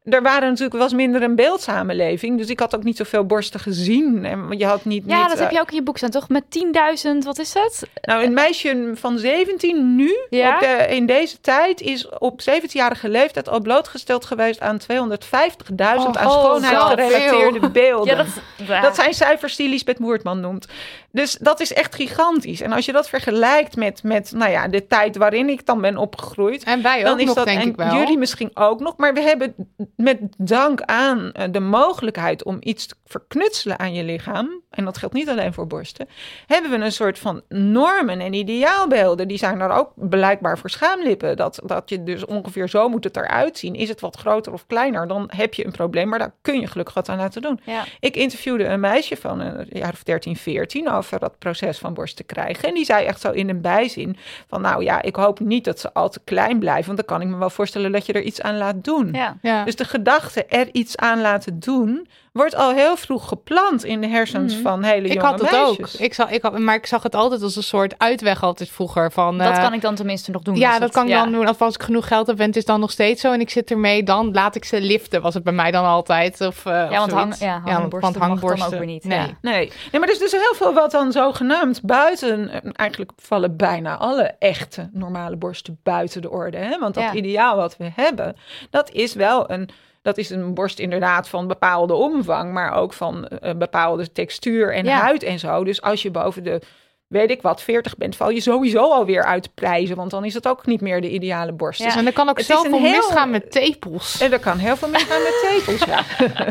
was minder een beeldsamenleving. Dus ik had ook niet zoveel borsten gezien. En je had niet... dat heb je ook in je boek staan, toch? Met 10.000, wat is het? Nou, een meisje van 17 nu, in deze tijd, is op 17-jarige leeftijd al blootgesteld geweest aan 250.000 aan schoonheidsgerelateerde beelden. Dat zijn cijfers die Liesbeth Moertman noemt. Dus dat is echt gigantisch. En als je dat vergelijkt met de tijd waarin ik dan ben opgegroeid... En wij ook dan is nog, dat, denk ik wel. Jullie misschien ook nog. Maar we hebben met dank aan de mogelijkheid om iets te verknutselen aan je lichaam... en dat geldt niet alleen voor borsten... hebben we een soort van normen en ideaalbeelden. Die zijn er ook blijkbaar voor schaamlippen. Dat je dus ongeveer zo moet het eruit zien. Is het wat groter of kleiner, dan heb je een probleem. Maar daar kun je gelukkig wat aan laten doen. Ja. Ik interviewde een meisje van een jaar of 13, 14... over dat proces van borst te krijgen. En die zei echt zo in een bijzin van... ik hoop niet dat ze al te klein blijven... want dan kan ik me wel voorstellen dat je er iets aan laat doen. Ja. Dus de gedachte er iets aan laten doen... wordt al heel vroeg geplant in de hersens van hele jonge meisjes. Maar ik zag het altijd als een soort uitweg altijd vroeger. Van, dat kan ik dan tenminste nog doen. Ja, dat kan ik dan doen. Of als ik genoeg geld heb, het is dan nog steeds zo. En ik zit ermee, dan laat ik ze liften. Was het bij mij dan altijd. Want hangborsten mag dan ook weer niet. Nee, maar er is dus heel veel wat dan zogenaamd buiten... Eigenlijk vallen bijna alle echte normale borsten buiten de orde. Hè? Want dat ideaal wat we hebben, dat is wel Dat is een borst inderdaad van bepaalde omvang, maar ook van bepaalde textuur en huid en zo. Dus als je boven de, 40 bent, val je sowieso alweer uit de prijzen. Want dan is het ook niet meer de ideale borst. Ja. Dus en er kan ook zoveel misgaan met tepels. En er kan heel veel misgaan met tepels, ja.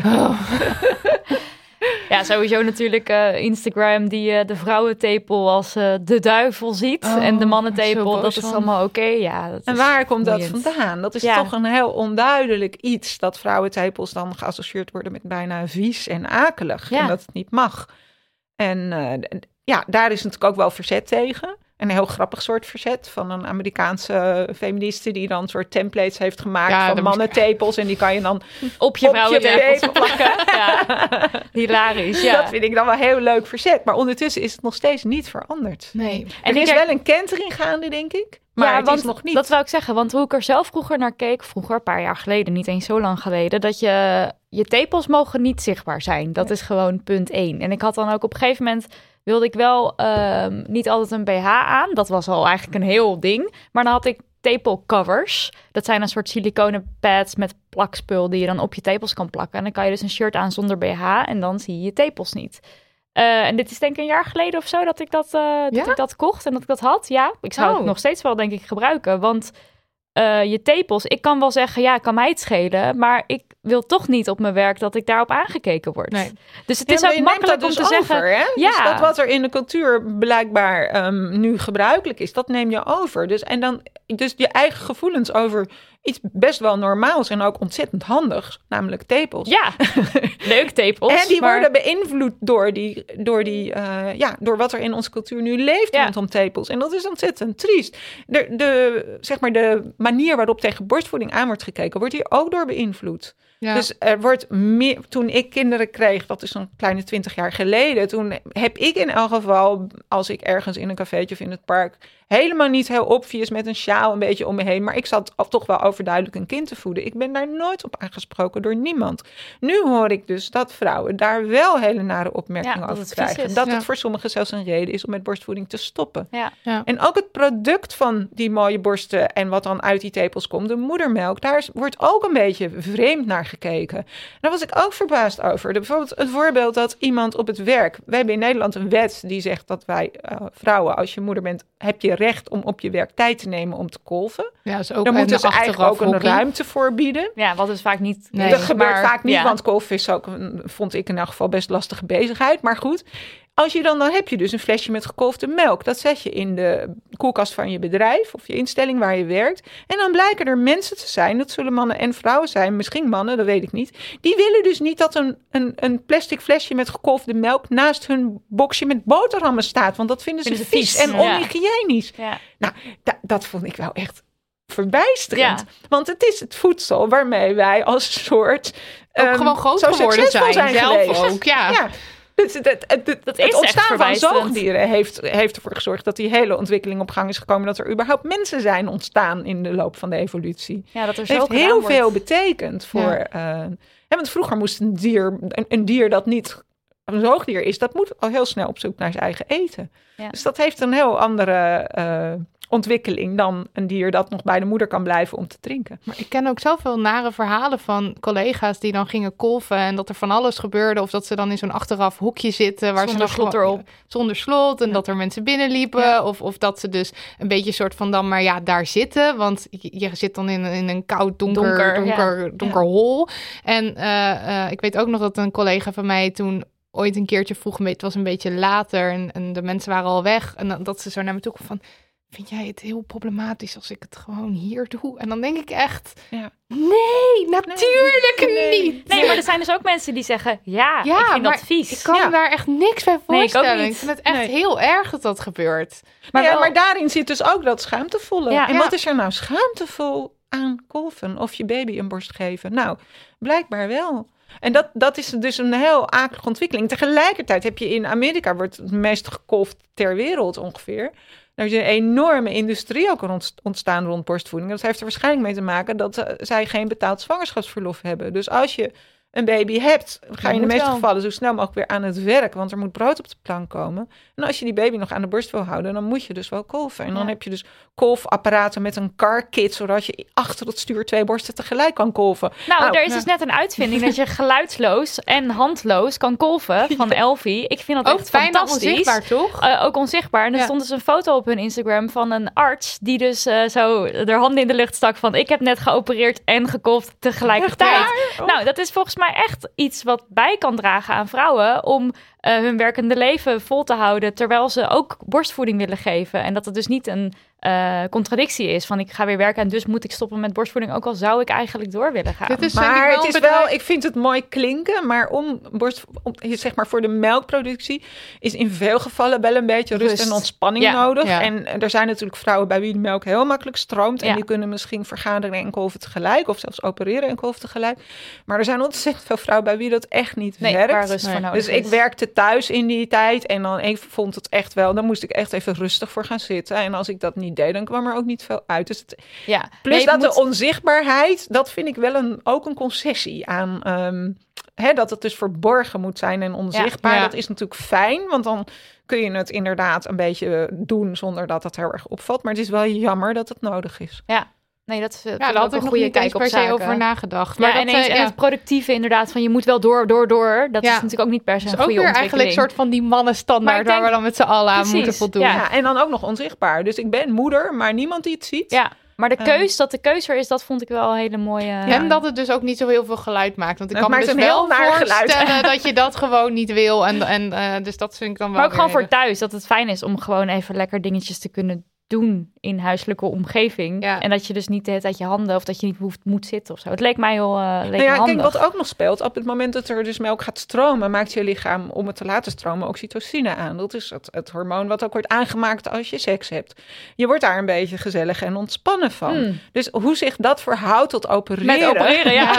Ja, sowieso natuurlijk Instagram die de vrouwentepel als de duivel ziet. En de mannentepel, dat is allemaal oké. Ja, en waar komt dat vandaan? Dat is toch een heel onduidelijk iets... dat vrouwentepels dan geassocieerd worden met bijna vies en akelig. Ja. En dat het niet mag. En daar is natuurlijk ook wel verzet tegen. Een heel grappig soort verzet van een Amerikaanse feministe... die dan een soort templates heeft gemaakt van mannentepels... en die kan je dan op je vrouwentepels plakken. Hilarisch, Dat vind ik dan wel heel leuk verzet. Maar ondertussen is het nog steeds niet veranderd. Nee. En er is wel een kentering gaande, denk ik. Maar het is nog niet. Dat wou ik zeggen, want hoe ik er zelf vroeger naar keek... een paar jaar geleden, niet eens zo lang geleden... dat je tepels mogen niet zichtbaar zijn. Dat is gewoon punt 1. En ik had dan ook op een gegeven moment... wilde ik wel niet altijd een BH aan. Dat was al eigenlijk een heel ding. Maar dan had ik tepelcovers. Dat zijn een soort siliconen pads met plakspul... die je dan op je tepels kan plakken. En dan kan je dus een shirt aan zonder BH... en dan zie je je tepels niet. En dit is denk ik een jaar geleden of zo... dat ik dat kocht en dat ik dat had. Ja, ik zou het nog steeds wel denk ik gebruiken. Want je tepels... Ik kan wel zeggen, kan mij het schelen... maar ik wil toch niet op mijn werk dat ik daarop aangekeken word. Nee. Dus het is ook makkelijk om te zeggen... Hè? Dus dat wat er in de cultuur blijkbaar nu gebruikelijk is... dat neem je over. Dus je eigen gevoelens over iets best wel normaals... en ook ontzettend handigs, namelijk tepels. Ja, leuk tepels. En die worden beïnvloed door wat er in onze cultuur nu leeft rondom tepels. En dat is ontzettend triest. De manier waarop tegen borstvoeding aan wordt gekeken... wordt hier ook door beïnvloed. Ja. Dus er wordt meer... Toen ik kinderen kreeg, dat is een kleine 20 jaar geleden... toen heb ik in elk geval, als ik ergens in een cafeetje of in het park... helemaal niet heel obvious met een sjaal een beetje om me heen... maar ik zat toch wel overduidelijk een kind te voeden. Ik ben daar nooit op aangesproken door niemand. Nu hoor ik dus dat vrouwen daar wel hele nare opmerkingen over krijgen. Dat het voor sommigen zelfs een reden is om met borstvoeding te stoppen. Ja. Ja. En ook het product van die mooie borsten en wat dan uit die tepels komt, de moedermelk... daar wordt ook een beetje vreemd naar gekeken. Daar was ik ook verbaasd over. Bijvoorbeeld het voorbeeld dat iemand op het werk... We hebben in Nederland een wet die zegt dat wij vrouwen, als je moeder bent... heb je recht om op je werk tijd te nemen om te kolven. Ja, dus ook dan moeten ze eigenlijk ook een ruimte voor bieden. Ja, wat is vaak niet... dat gebeurt vaak niet, want kolven is ook, vond ik in elk geval best lastige bezigheid. Maar goed, Als je dan heb je dus een flesje met gekolfde melk. Dat zet je in de koelkast van je bedrijf of je instelling waar je werkt. En dan blijken er mensen te zijn, dat zullen mannen en vrouwen zijn, misschien mannen, dat weet ik niet. Die willen dus niet dat een plastic flesje met gekolfde melk naast hun boxje met boterhammen staat. Want dat vinden ze vies en onhygiënisch. Ja. Nou, dat vond ik wel echt verbijsterend. Ja. Want het is het voedsel waarmee wij als soort ook gewoon groot geworden zijn zelf geweest. Ook, ja. Het ontstaan van zoogdieren heeft ervoor gezorgd dat die hele ontwikkeling op gang is gekomen. Dat er überhaupt mensen zijn ontstaan in de loop van de evolutie. Ja, dat er heeft heel veel betekend voor. Want vroeger moest een dier dat niet een zoogdier is, dat moet al heel snel op zoek naar zijn eigen eten. Ja. Dus dat heeft een heel andere ontwikkeling dan een dier dat nog bij de moeder kan blijven om te drinken. Maar ik ken ook zoveel nare verhalen van collega's die dan gingen kolven en dat er van alles gebeurde. Of dat ze dan in zo'n achteraf hoekje zitten waar zonder ze slot erop. Zonder slot en dat er mensen binnenliepen. Ja. Of dat ze dus een beetje soort van dan maar daar zitten. Want je zit dan in een koud donker hol. En ik weet ook nog dat een collega van mij toen ooit een keertje vroeg, het was een beetje later en de mensen waren al weg. En dat ze zo naar me toe kwam van, vind jij het heel problematisch als ik het gewoon hier doe? En dan denk ik echt, nee, natuurlijk niet. Nee, maar er zijn dus ook mensen die zeggen, ik vind dat vies. Ik kan me daar echt niks bij voorstellen. Ik vind het echt heel erg dat gebeurt. Maar daarin zit dus ook dat schaamtevolle. Ja. En wat is er nou schaamtevol aan kolven of je baby een borst geven? Nou, blijkbaar wel. En dat is dus een heel akelige ontwikkeling. Tegelijkertijd heb je in Amerika, wordt het meest gekolfd ter wereld ongeveer. Er is een enorme industrie ook ontstaan rond borstvoeding. Dat heeft er waarschijnlijk mee te maken dat zij geen betaald zwangerschapsverlof hebben. Dus als je een baby hebt, ga je in de meeste gevallen zo snel mogelijk weer aan het werk, want er moet brood op de plank komen. En als je die baby nog aan de borst wil houden, dan moet je dus wel kolven. En dan heb je dus kolfapparaten met een car kit, zodat je achter het stuur 2 borsten tegelijk kan kolven. Nou, er is dus net een uitvinding dat je geluidsloos en handloos kan kolven van Elfie. Ik vind dat ook echt fantastisch. Onzichtbaar, toch? Ook onzichtbaar. En er stond dus een foto op hun Instagram van een arts die dus zo de handen in de lucht stak van, ik heb net geopereerd en gekolfd tegelijkertijd. Nou, dat is volgens mij echt iets wat bij kan dragen aan vrouwen om hun werkende leven vol te houden, terwijl ze ook borstvoeding willen geven. En dat het dus niet een contradictie is van, ik ga weer werken en dus moet ik stoppen met borstvoeding, ook al zou ik eigenlijk door willen gaan. Ik vind het mooi klinken, maar zeg maar voor de melkproductie is in veel gevallen wel een beetje rust en ontspanning nodig. Ja. En er zijn natuurlijk vrouwen bij wie de melk heel makkelijk stroomt en die kunnen misschien vergaderen en kolven tegelijk of zelfs opereren en kolven tegelijk. Maar er zijn ontzettend veel vrouwen bij wie dat echt niet werkt. Waar rust voor nodig dus ik werkte thuis in die tijd en dan vond het echt wel, dan moest ik echt even rustig voor gaan zitten. En als ik dat niet deed, dan kwam er ook niet veel uit. Dus de onzichtbaarheid, dat vind ik wel ook een concessie aan dat het dus verborgen moet zijn en onzichtbaar. Dat is natuurlijk fijn, want dan kun je het inderdaad een beetje doen zonder dat het heel erg opvalt. Maar het is wel jammer dat het nodig is. Ja. Nee, dat is daar had ik een goede kijk op zaken over nagedacht. Maar en het productieve inderdaad, van je moet wel door. Dat is natuurlijk ook niet per se een goede ontwikkeling. Eigenlijk een soort van die mannenstandaard waar we dan met z'n allen aan moeten voldoen. Ja, en dan ook nog onzichtbaar. Dus ik ben moeder, maar niemand die het ziet. Ja. Maar de keus er is, dat vond ik wel een hele mooie. En dat het dus ook niet zo heel veel geluid maakt. Want ik kan me dus wel voorstellen dat je dat gewoon niet wil. Dus dat vind ik dan wel. Maar ook gewoon voor thuis, dat het fijn is om gewoon even lekker dingetjes te kunnen doen in huiselijke omgeving. Ja. En dat je dus niet de hele tijd je handen of dat je niet moet zitten of zo. Het leek mij heel handig. Kijk, wat ook nog speelt, op het moment dat er dus melk gaat stromen, maakt je lichaam, om het te laten stromen, oxytocine aan. Dat is het hormoon wat ook wordt aangemaakt als je seks hebt. Je wordt daar een beetje gezellig en ontspannen van. Dus hoe zich dat verhoudt tot opereren. Met opereren, ja.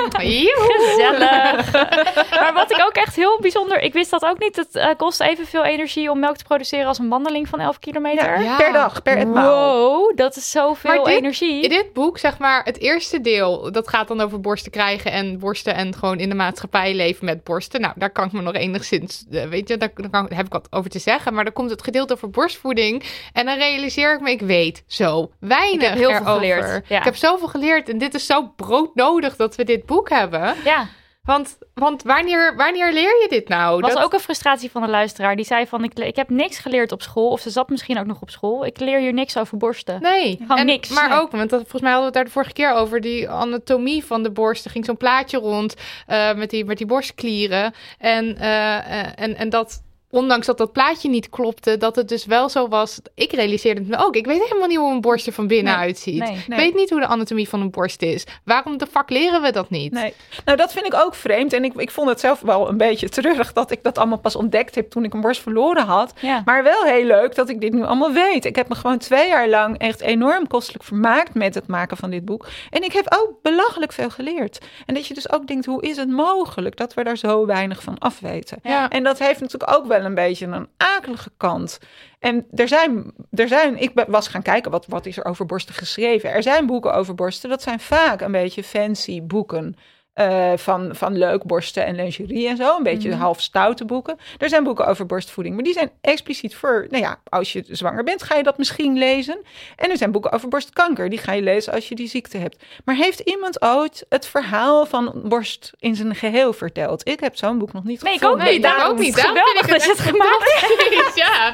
Gezellig. Maar wat ik ook echt heel bijzonder, ik wist dat ook niet, het kost evenveel energie om melk te produceren als een wandeling van 11 kilometer. Ja. Per dag. Per etmaal. Wow, dat is zoveel energie. In dit boek, zeg maar, het eerste deel, dat gaat dan over borsten krijgen en borsten en gewoon in de maatschappij leven met borsten. Nou, daar kan ik me nog enigszins, daar heb ik wat over te zeggen. Maar dan komt het gedeelte over borstvoeding en dan realiseer ik me, ik weet zo weinig ik heb heel veel geleerd. Ja. Ik heb zoveel geleerd en dit is zo broodnodig dat we dit boek hebben. Ja. Want wanneer leer je dit nou? Was ook een frustratie van een luisteraar. Die zei van, ik heb niks geleerd op school. Of ze zat misschien ook nog op school. Ik leer hier niks over borsten. Nee. Gewoon niks. Maar ook, want volgens mij hadden we het daar de vorige keer over. Die anatomie van de borst. Er ging zo'n plaatje rond met die borstklieren. En dat ondanks dat plaatje niet klopte, dat het dus wel zo was. Ik realiseerde het me ook. Ik weet helemaal niet hoe een borst er van binnen uitziet. Nee. Ik weet niet hoe de anatomie van een borst is. Waarom de fuck leren we dat niet? Nee. Nou, dat vind ik ook vreemd. En ik vond het zelf wel een beetje treurig dat ik dat allemaal pas ontdekt heb toen ik een borst verloren had. Ja. Maar wel heel leuk dat ik dit nu allemaal weet. Ik heb me gewoon 2 jaar lang echt enorm kostelijk vermaakt met het maken van dit boek. En ik heb ook belachelijk veel geleerd. En dat je dus ook denkt, hoe is het mogelijk dat we daar zo weinig van afweten? Ja. En dat heeft natuurlijk ook wel een beetje een akelige kant. En ik was gaan kijken, wat is er over borsten geschreven? Er zijn boeken over borsten, dat zijn vaak een beetje fancy boeken. Van leuk borsten en lingerie en zo. Een beetje half stoute boeken. Er zijn boeken over borstvoeding. Maar die zijn expliciet voor... Nou ja, als je zwanger bent, ga je dat misschien lezen. En er zijn boeken over borstkanker. Die ga je lezen als je die ziekte hebt. Maar heeft iemand ooit het verhaal van borst in zijn geheel verteld? Ik heb zo'n boek nog niet gevonden. Nee, ik ook niet. Daarom Geweldig dat je het gemaakt hebt. Ja.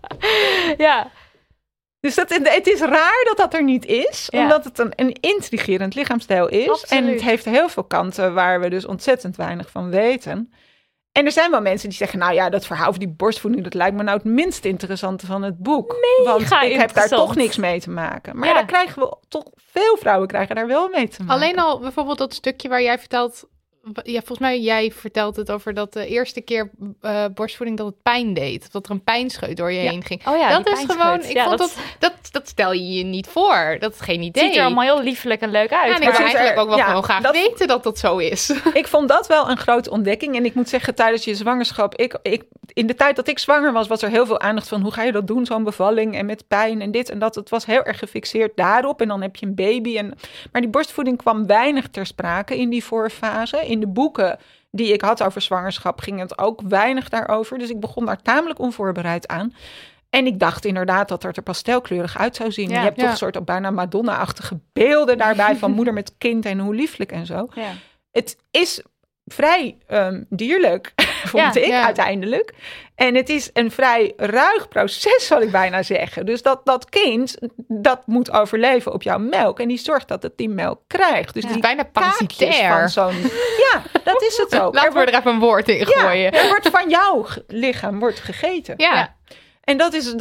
Ja. Dus het is raar dat er niet is. Ja. Omdat het een intrigerend lichaamsdeel is. Absoluut. En het heeft heel veel kanten waar we dus ontzettend weinig van weten. En er zijn wel mensen die zeggen, nou ja, dat verhaal over die borstvoeding, dat lijkt me nou het minst interessante van het boek. Want ik heb daar interessant. toch niks mee te maken. Maar Ja. daar krijgen we toch, veel vrouwen krijgen daar wel mee te maken. Alleen al bijvoorbeeld dat stukje waar jij vertelt... Ja, volgens mij, jij vertelt het over dat de eerste keer borstvoeding dat het pijn deed. Dat er een pijnscheut door je heen ging. Oh ja, dat die is pijnscheut. gewoon, ik Ja, vond dat stel je je niet voor. Dat is geen idee. Het ziet er allemaal heel liefelijk en leuk uit. Ja, en ik maar- zou eigenlijk ook wel ja, gewoon graag dat- weten dat dat zo is. Ik vond dat wel een grote ontdekking. En ik moet zeggen, tijdens je zwangerschap... in de tijd dat ik zwanger was er heel veel aandacht van... hoe ga je dat doen, zo'n bevalling en met pijn en dit en dat. Het was heel erg gefixeerd daarop. En dan heb je een baby. Maar die borstvoeding kwam weinig ter sprake in die voorfase. In de boeken die ik had over zwangerschap ging het ook weinig daarover. Dus ik begon daar tamelijk onvoorbereid aan. En ik dacht inderdaad dat het er pastelkleurig uit zou zien. Ja, je hebt toch ja. een soort bijna Madonna-achtige beelden daarbij... van moeder met kind en hoe lieflijk en zo. Ja. Het is vrij dierlijk, vond ik ja. uiteindelijk. En het is een vrij ruig proces, zal ik bijna zeggen. Dus dat kind, dat moet overleven op jouw melk. En die zorgt dat het die melk krijgt. Dus Het die is bijna kaakjes parasitair. van zo'n... Ja, dat is het ook. Laten we er even een woord in gooien. Er wordt van jouw lichaam wordt gegeten. Ja. En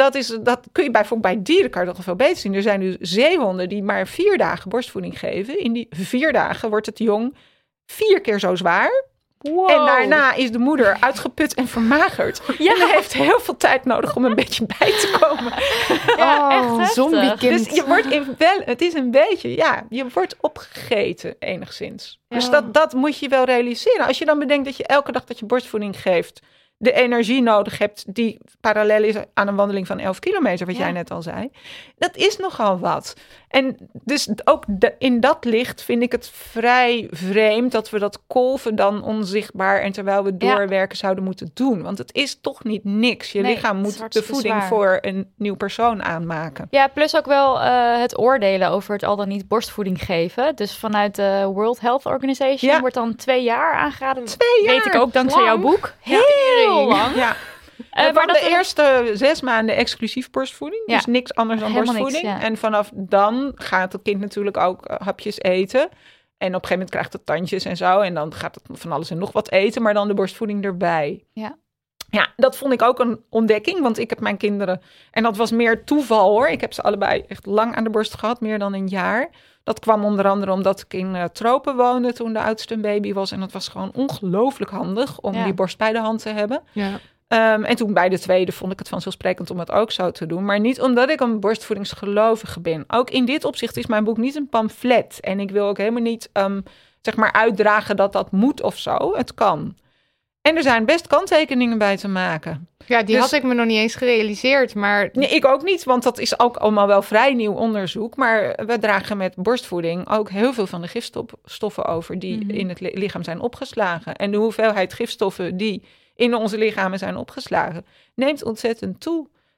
dat kun je bijvoorbeeld bij dieren kan je dat nog veel beter zien. Er zijn nu zeehonden die maar 4 dagen borstvoeding geven. In die 4 dagen wordt het jong 4 keer zo zwaar. Wow. En daarna is de moeder uitgeput en vermagerd. Ja. En heeft heel veel tijd nodig om een beetje bij te komen. Ja, echt heftig. zombiekind. Dus je wordt het is een beetje, je wordt opgegeten enigszins. Dus dat moet je wel realiseren. Als je dan bedenkt dat je elke dag dat je borstvoeding geeft... de energie nodig hebt die parallel is aan een wandeling van 11 kilometer, wat jij net al zei. Dat is nogal wat. En dus ook in dat licht vind ik het vrij vreemd dat we dat kolven dan onzichtbaar en terwijl we doorwerken zouden moeten doen. Want het is toch niet niks. Je lichaam het is moet de hartstikke voeding zwaar. voor een nieuw persoon aanmaken. Ja, plus ook wel het oordelen over het al dan niet borstvoeding geven. Dus vanuit de World Health Organization wordt dan 2 jaar aangeraden. 2 jaar? Weet ik ook dankzij jouw boek. Heel lang. Ja. Maar maar dat de eerste 6 maanden exclusief borstvoeding. Ja. Dus niks anders dan Helemaal borstvoeding. niks, ja. En vanaf dan gaat het kind natuurlijk ook hapjes eten. En op een gegeven moment krijgt het tandjes en zo. En dan gaat het van alles en nog wat eten. Maar dan de borstvoeding erbij. Ja. Ja, dat vond ik ook een ontdekking. Want ik heb mijn kinderen... En dat was meer toeval hoor. Ik heb ze allebei echt lang aan de borst gehad. Meer dan een jaar. Dat kwam onder andere omdat ik in tropen woonde toen de oudste een baby was. En dat was gewoon ongelooflijk handig om die borst bij de hand te hebben. Ja. En toen bij de tweede vond ik het vanzelfsprekend om het ook zo te doen. Maar niet omdat ik een borstvoedingsgelovige ben. Ook in dit opzicht is mijn boek niet een pamflet. En ik wil ook helemaal niet zeg maar uitdragen dat dat moet of zo. Het kan. En er zijn best kanttekeningen bij te maken. Ja, die had ik me nog niet eens gerealiseerd, maar... Nee, ik ook niet, want dat is ook allemaal wel vrij nieuw onderzoek. Maar we dragen met borstvoeding ook heel veel van de gifstoffen over die in het lichaam zijn opgeslagen. En de hoeveelheid gifstoffen die in onze lichamen zijn opgeslagen, neemt ontzettend toe.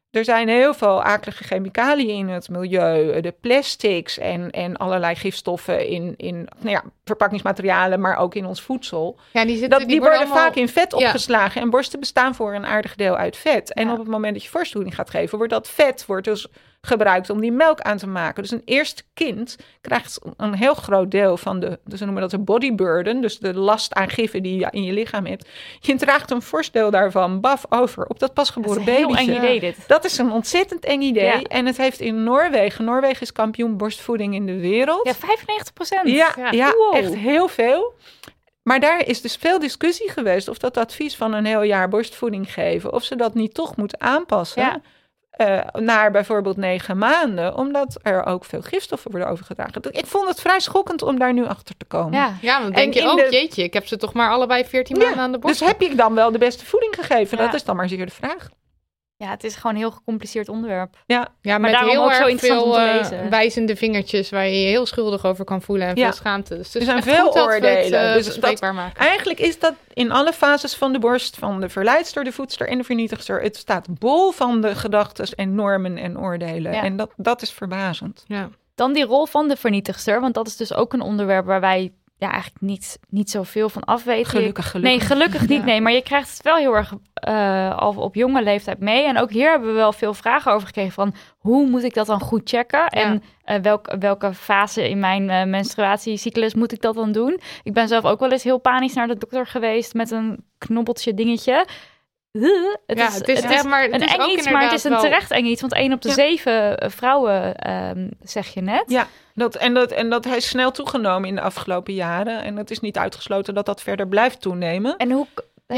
Er zijn heel veel akelige chemicaliën in het milieu. De plastics en allerlei gifstoffen in verpakkingsmaterialen, maar ook in ons voedsel. Ja, die worden vaak in vet opgeslagen. En borsten bestaan voor een aardig deel uit vet. En op het moment dat je borstvoeding gaat geven, wordt dat vet dus gebruikt om die melk aan te maken. Dus een eerste kind krijgt een heel groot deel van ze noemen dat de body burden, dus de last aan giffen die je in je lichaam hebt. Je draagt een fors deel daarvan over op dat pasgeboren babytje. Dat is een heel eng idee dit. Dat is een ontzettend eng idee. Ja. En het heeft in Noorwegen is kampioen borstvoeding in de wereld. Ja, 95%. Ja, wow. Echt heel veel. Maar daar is dus veel discussie geweest of dat advies van een heel jaar borstvoeding geven, of ze dat niet toch moeten aanpassen. Ja. Naar bijvoorbeeld 9 maanden, omdat er ook veel gifstoffen worden overgedragen. Ik vond het vrij schokkend om daar nu achter te komen. Ja, dan denk je, jeetje, ik heb ze toch maar allebei 14 maanden aan de borst. Dus heb ik dan wel de beste voeding gegeven? Ja. Dat is dan maar zeker de vraag. Ja, het is gewoon een heel gecompliceerd onderwerp. Ja, maar met daarom heel ook erg zo interessant veel om te lezen. Wijzende vingertjes waar je je heel schuldig over kan voelen en veel schaamte. Dus er zijn veel oordelen. Dus bespreekbaar maken. Eigenlijk is dat in alle fases van de borst, van de verleidster, de voedster en de vernietigster. Het staat bol van de gedachten en normen en oordelen. Ja. En dat is verbazend. Ja. Dan die rol van de vernietigster, want dat is dus ook een onderwerp waar wij eigenlijk niet zoveel van afweten. Gelukkig. Nee, gelukkig niet. Nee, maar je krijgt het wel heel erg al op jonge leeftijd mee. En ook hier hebben we wel veel vragen over gekregen van hoe moet ik dat dan goed checken? Ja. En welke fase in mijn menstruatiecyclus moet ik dat dan doen? Ik ben zelf ook wel eens heel panisch naar de dokter geweest met een knobbeltje dingetje. Het is een eng iets, maar het is een terecht eng iets. Want 1 op de 7 vrouwen, zeg je net. Ja, dat hij is snel toegenomen in de afgelopen jaren. En het is niet uitgesloten dat dat verder blijft toenemen. En hoe...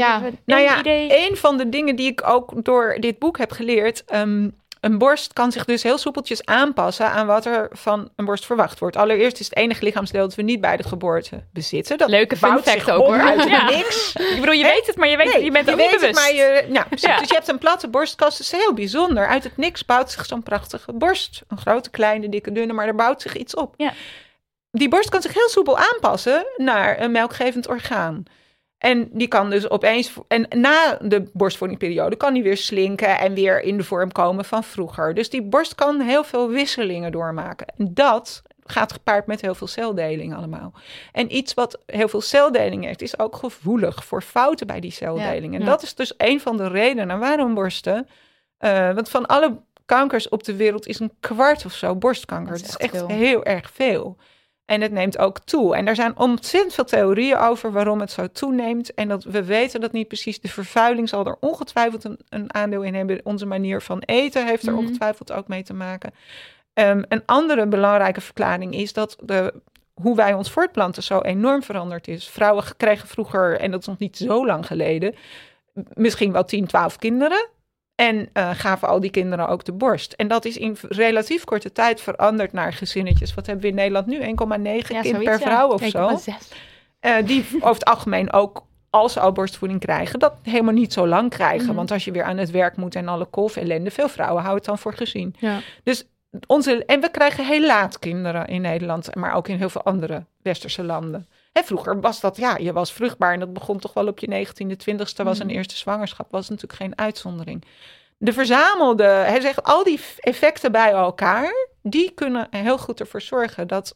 een van de dingen die ik ook door dit boek heb geleerd... Een borst kan zich dus heel soepeltjes aanpassen aan wat er van een borst verwacht wordt. Allereerst is het enige lichaamsdeel dat we niet bij de geboorte bezitten. Dat leuke fun fact ook hoor. Uit niks. Ik bedoel, je weet het, maar je bent er niet bewust. Dus je hebt een platte borstkast, dat is heel bijzonder. Uit het niks bouwt zich zo'n prachtige borst. Een grote, kleine, dikke, dunne, maar er bouwt zich iets op. Ja. Die borst kan zich heel soepel aanpassen naar een melkgevend orgaan. En die kan dus opeens... En na de borstvoedingperiode kan die weer slinken en weer in de vorm komen van vroeger. Dus die borst kan heel veel wisselingen doormaken. En dat gaat gepaard met heel veel celdeling allemaal. En iets wat heel veel celdeling heeft, is ook gevoelig voor fouten bij die celdeling. En dat is dus een van de redenen waarom borsten... want van alle kankers op de wereld is 1/4 of zo borstkanker. Dat is echt heel erg veel. En het neemt ook toe. En er zijn ontzettend veel theorieën over waarom het zo toeneemt. En dat we weten dat niet precies. De vervuiling zal er ongetwijfeld een aandeel in hebben. Onze manier van eten heeft er ongetwijfeld ook mee te maken. Een andere belangrijke verklaring is dat hoe wij ons voortplanten zo enorm veranderd is. Vrouwen kregen vroeger, en dat is nog niet zo lang geleden, misschien wel 10, 12 kinderen. En gaven al die kinderen ook de borst. En dat is in relatief korte tijd veranderd naar gezinnetjes. Wat hebben we in Nederland nu? 1,9 kind per vrouw of zo. 1,6. Die over het algemeen ook, als ze al borstvoeding krijgen, dat helemaal niet zo lang krijgen. Want als je weer aan het werk moet en alle kolfellende, veel vrouwen houden het dan voor gezien. Ja. Dus en we krijgen heel laat kinderen in Nederland, maar ook in heel veel andere westerse landen. Vroeger was dat, je was vruchtbaar en dat begon toch wel op je 19e, 20ste was een eerste zwangerschap. Was natuurlijk geen uitzondering. De verzamelde, al die effecten bij elkaar, die kunnen heel goed ervoor zorgen dat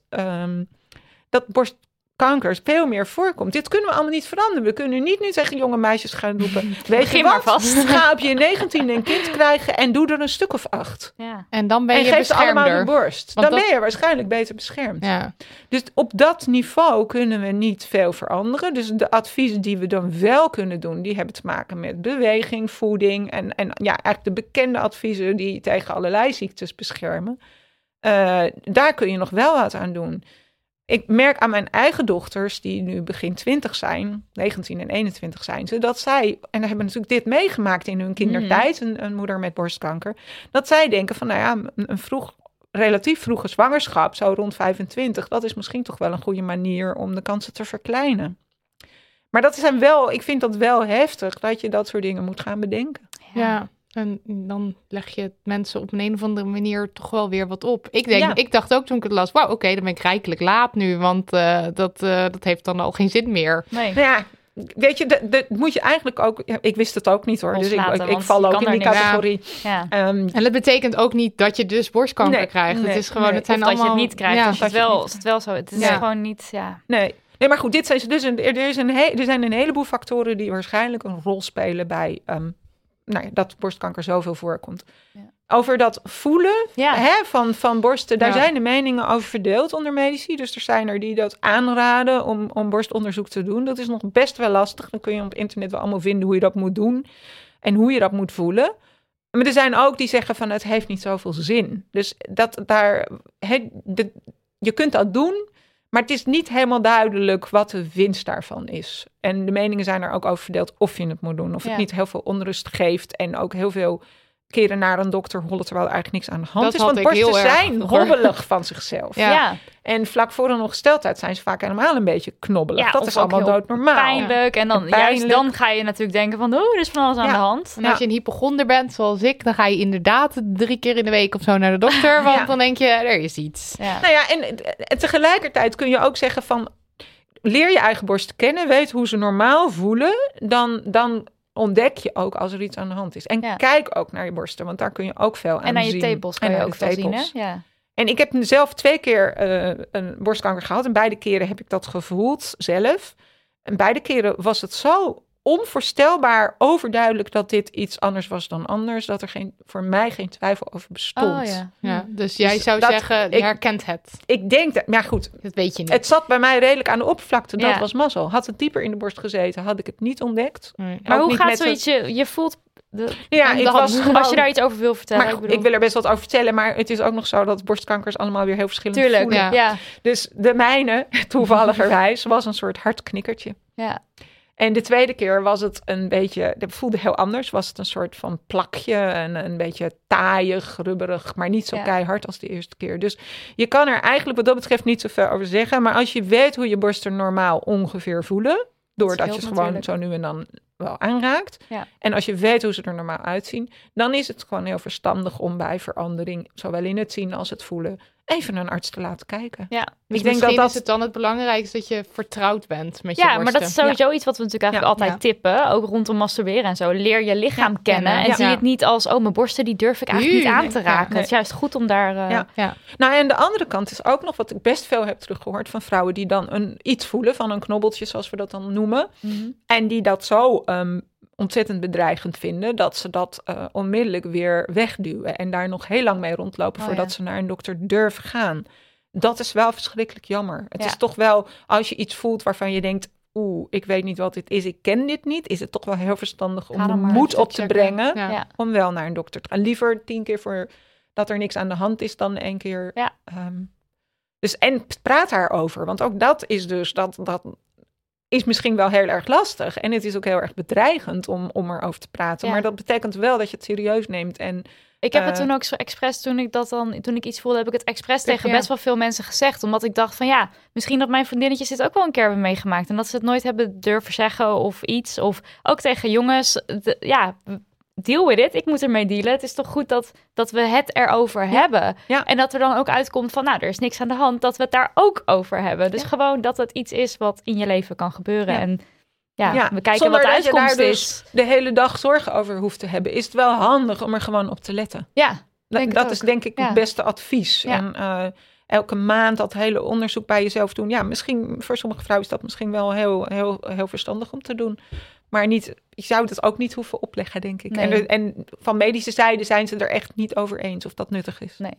borstkanker veel meer voorkomt. Dit kunnen we allemaal niet veranderen. We kunnen niet nu tegen jonge meisjes gaan roepen, weet je wat, vast. Ga op je 19e een kind krijgen en doe er een stuk of 8. Ja. En dan ben je beschermder. En geef ze allemaal de borst. Dan ben je waarschijnlijk beter beschermd. Ja. Dus op dat niveau kunnen we niet veel veranderen. Dus de adviezen die we dan wel kunnen doen, die hebben te maken met beweging, voeding en eigenlijk de bekende adviezen die tegen allerlei ziektes beschermen. Daar kun je nog wel wat aan doen. Ik merk aan mijn eigen dochters, die nu begin 20 zijn, 19 en 21 zijn ze, dat zij, en hebben natuurlijk dit meegemaakt in hun kindertijd, een moeder met borstkanker, dat zij denken van, een relatief vroege zwangerschap, zo rond 25, dat is misschien toch wel een goede manier om de kansen te verkleinen. Maar dat zijn ik vind dat wel heftig, dat je dat soort dingen moet gaan bedenken. Ja. En dan leg je mensen op een of andere manier toch wel weer wat op. Ik dacht ook toen ik het las, wauw, oké, dan ben ik rijkelijk laat nu, want dat heeft dan al geen zin meer. Nee. weet je, dat moet je eigenlijk ook... Ja, ik wist het ook niet hoor, dus ik val ook in die categorie. Ja. En dat betekent ook niet dat je dus borstkanker krijgt. Het is gewoon, het zijn of allemaal... dat je het niet krijgt, als het wel zo... Het is Ja. gewoon niet... Ja. Nee, maar goed, dit zijn dus er zijn een heleboel factoren die waarschijnlijk een rol spelen bij dat borstkanker zoveel voorkomt. Ja. Over dat voelen van borsten, daar zijn de meningen over verdeeld onder medici. Dus er zijn er die dat aanraden om borstonderzoek te doen. Dat is nog best wel lastig. Dan kun je op internet wel allemaal vinden hoe je dat moet doen en hoe je dat moet voelen. Maar er zijn ook die zeggen van het heeft niet zoveel zin. Dus je kunt dat doen, maar het is niet helemaal duidelijk wat de winst daarvan is. En de meningen zijn er ook over verdeeld of je het moet doen. Of het niet heel veel onrust geeft en ook heel veel keren naar een dokter hollen terwijl er eigenlijk niks aan de hand is. Want borsten zijn hobbelig van zichzelf. Ja. En vlak voor een ongesteldheid zijn ze vaak helemaal een beetje knobbelig. Dat is allemaal doodnormaal. Pijnlijk. En dan, juist dan ga je natuurlijk denken van, er is van alles aan de hand. En als je een hypochonder bent, zoals ik, dan ga je inderdaad 3 keer in de week of zo naar de dokter. Want dan denk je, er is iets. Ja. Nou ja, en tegelijkertijd kun je ook zeggen van, leer je eigen borst kennen, weet hoe ze normaal voelen, dan ontdek je ook als er iets aan de hand is. En kijk ook naar je borsten, want daar kun je ook veel aan zien. En naar je tepels kan je ook veel zien, hè? Ja. En ik heb zelf 2 keer een borstkanker gehad. En beide keren heb ik dat gevoeld zelf. En beide keren was het zo onvoorstelbaar overduidelijk dat dit iets anders was dan anders. Dat er voor mij geen twijfel over bestond. Dus jij zou zeggen, je herkent het. Ik denk dat, maar goed. Dat weet je niet. Het zat bij mij redelijk aan de oppervlakte. Dat was mazzel. Had het dieper in de borst gezeten, had ik het niet ontdekt. Nee. Maar hoe gaat zoiets, je voelt... Als je daar iets over wil vertellen. Maar ik wil er best wat over vertellen, maar het is ook nog zo dat borstkankers allemaal weer heel verschillend voelen. Ja. Dus de mijne, toevalligerwijs, was een soort hartknikkertje. Ja. En de tweede keer was het een beetje, dat voelde heel anders. Was het een soort van plakje en een beetje taaiig, rubberig, maar niet zo keihard als de eerste keer. Dus je kan er eigenlijk wat dat betreft niet zoveel over zeggen. Maar als je weet hoe je borsten normaal ongeveer voelen, doordat je ze gewoon zo nu en dan wel aanraakt. Ja. En als je weet hoe ze er normaal uitzien, dan is het gewoon heel verstandig om bij verandering, zowel in het zien als het voelen, even een arts te laten kijken. Ja, dus ik denk dat is het dan het belangrijkste dat je vertrouwd bent met je borsten. Maar dat is sowieso iets wat we natuurlijk eigenlijk altijd tippen, ook rondom masturberen en zo. Leer je lichaam kennen en zie het niet als, mijn borsten die durf ik eigenlijk niet aan te raken. Het is juist goed om daar... Nou, en de andere kant is ook nog wat ik best veel heb teruggehoord van vrouwen die dan iets voelen van een knobbeltje, zoals we dat dan noemen. Mm-hmm. En die dat zo ontzettend bedreigend vinden, dat ze dat onmiddellijk weer wegduwen en daar nog heel lang mee rondlopen voordat ze naar een dokter durven gaan. Dat is wel verschrikkelijk jammer. Het is toch wel, als je iets voelt waarvan je denkt, ik weet niet wat dit is, ik ken dit niet, is het toch wel heel verstandig om de moed op te brengen om wel naar een dokter te gaan. Liever 10 keer voor dat er niks aan de hand is dan 1 keer. Ja. Dus en praat daarover, want ook dat is dus dat is misschien wel heel erg lastig. En het is ook heel erg bedreigend om erover te praten. Ja. Maar dat betekent wel dat je het serieus neemt. En ik heb het toen ook zo expres, toen ik iets voelde, heb ik het expres tegen best wel veel mensen gezegd. Omdat ik dacht van misschien dat mijn vriendinnetjes dit ook wel een keer hebben meegemaakt. En dat ze het nooit hebben durven zeggen of iets. Of ook tegen jongens, deal with it. Ik moet ermee dealen. Het is toch goed dat we het erover hebben. Ja. En dat er dan ook uitkomt van, er is niks aan de hand. Dat we het daar ook over hebben. Dus gewoon dat het iets is wat in je leven kan gebeuren. Ja. En we kijken zonder wat de uitkomst daar is. Dus de hele dag zorgen over hoeft te hebben. Is het wel handig om er gewoon op te letten. Ja, dat is denk ik het beste advies. Ja. En elke maand dat hele onderzoek bij jezelf doen. Ja, misschien voor sommige vrouwen is dat misschien wel heel, heel, heel verstandig om te doen. Maar je zou het ook niet hoeven opleggen, denk ik. Nee. En van medische zijde zijn ze er echt niet over eens of dat nuttig is. Nee.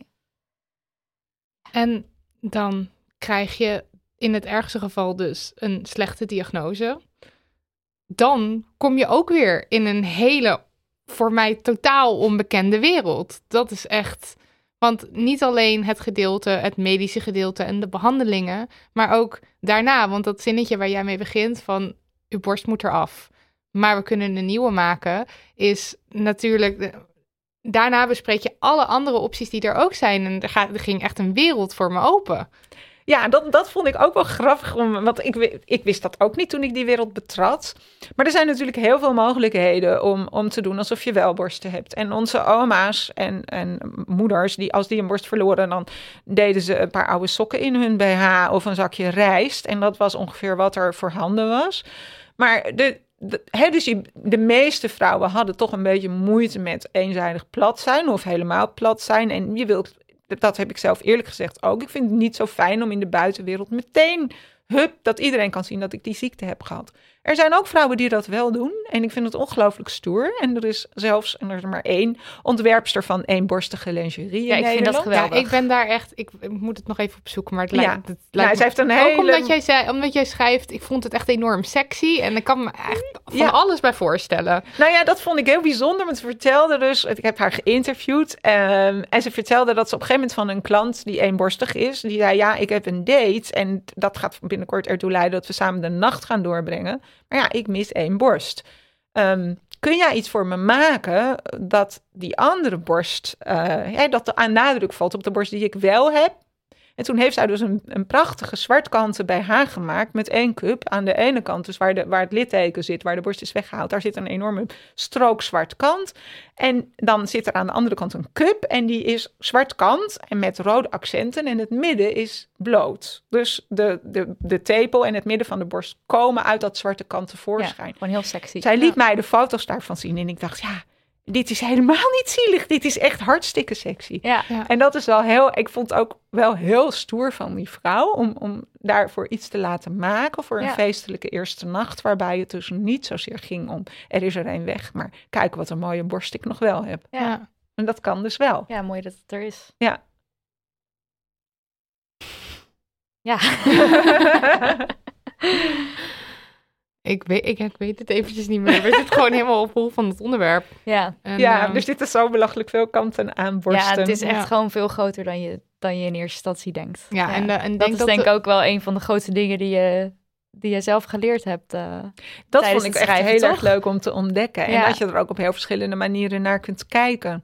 En dan krijg je in het ergste geval dus een slechte diagnose. Dan kom je ook weer in een hele, voor mij totaal onbekende wereld. Dat is echt... Want niet alleen het medische gedeelte en de behandelingen, maar ook daarna. Want dat zinnetje waar jij mee begint van, uw borst moet eraf, maar we kunnen een nieuwe maken, is natuurlijk... Daarna bespreek je alle andere opties die er ook zijn. En er ging echt een wereld voor me open. Ja, dat vond ik ook wel grappig. Want ik wist dat ook niet toen ik die wereld betrad. Maar er zijn natuurlijk heel veel mogelijkheden om te doen alsof je wel borsten hebt. En onze oma's en moeders, als die een borst verloren, dan deden ze een paar oude sokken in hun BH of een zakje rijst. En dat was ongeveer wat er voorhanden was. Maar dus de meeste vrouwen hadden toch een beetje moeite met eenzijdig plat zijn of helemaal plat zijn. En dat heb ik zelf eerlijk gezegd ook. Ik vind het niet zo fijn om in de buitenwereld meteen dat iedereen kan zien dat ik die ziekte heb gehad. Er zijn ook vrouwen die dat wel doen. En ik vind het ongelooflijk stoer. En er is zelfs, en er is maar 1 ontwerpster van eenborstige lingerie in Nederland. Vind dat geweldig. Ja, ik ben daar echt... Ik moet het nog even opzoeken, maar het lijkt zij heeft een hele... Ook omdat jij schrijft, ik vond het echt enorm sexy. En ik kan me echt van alles bij voorstellen. Nou ja, dat vond ik heel bijzonder. Want ze vertelde dus... Ik heb haar geïnterviewd. En ze vertelde dat ze op een gegeven moment van een klant die eenborstig is. Die zei, ja, ik heb een date. En dat gaat binnenkort ertoe leiden dat we samen de nacht gaan doorbrengen. Maar ja, ik mis 1 borst. Kun jij iets voor me maken dat die andere borst, dat de nadruk valt op de borst die ik wel heb? En toen heeft zij dus een prachtige zwartkanten BH gemaakt met 1 cup. Aan de ene kant, dus waar het litteken zit, waar de borst is weggehaald, daar zit een enorme strook zwart kant. En dan zit er aan de andere kant een cup en die is zwart kant en met rode accenten. En het midden is bloot. Dus de tepel en het midden van de borst komen uit dat zwarte kant tevoorschijn. Ja, gewoon heel sexy. Zij liet mij de foto's daarvan zien en ik dacht, ja, dit is helemaal niet zielig. Dit is echt hartstikke sexy. Ja. En dat is wel ik vond het ook wel heel stoer van die vrouw om daarvoor iets te laten maken voor een feestelijke eerste nacht, waarbij het dus niet zozeer ging om er is er een weg, maar kijk wat een mooie borst ik nog wel heb. Ja. En dat kan dus wel. Ja, mooi dat het er is. Ja. Ja. Ik weet het eventjes niet meer. We zitten gewoon helemaal op hol van het onderwerp. Ja. En, Er zitten zo belachelijk veel kanten aan borsten. Ja, het is echt gewoon veel groter dan je in eerste instantie denkt. Ja, en dat is denk ik ook wel een van de grootste dingen die je zelf geleerd hebt. Dat vond ik echt schrijven, heel toch? erg leuk om te ontdekken. Ja. En dat je er ook op heel verschillende manieren naar kunt kijken.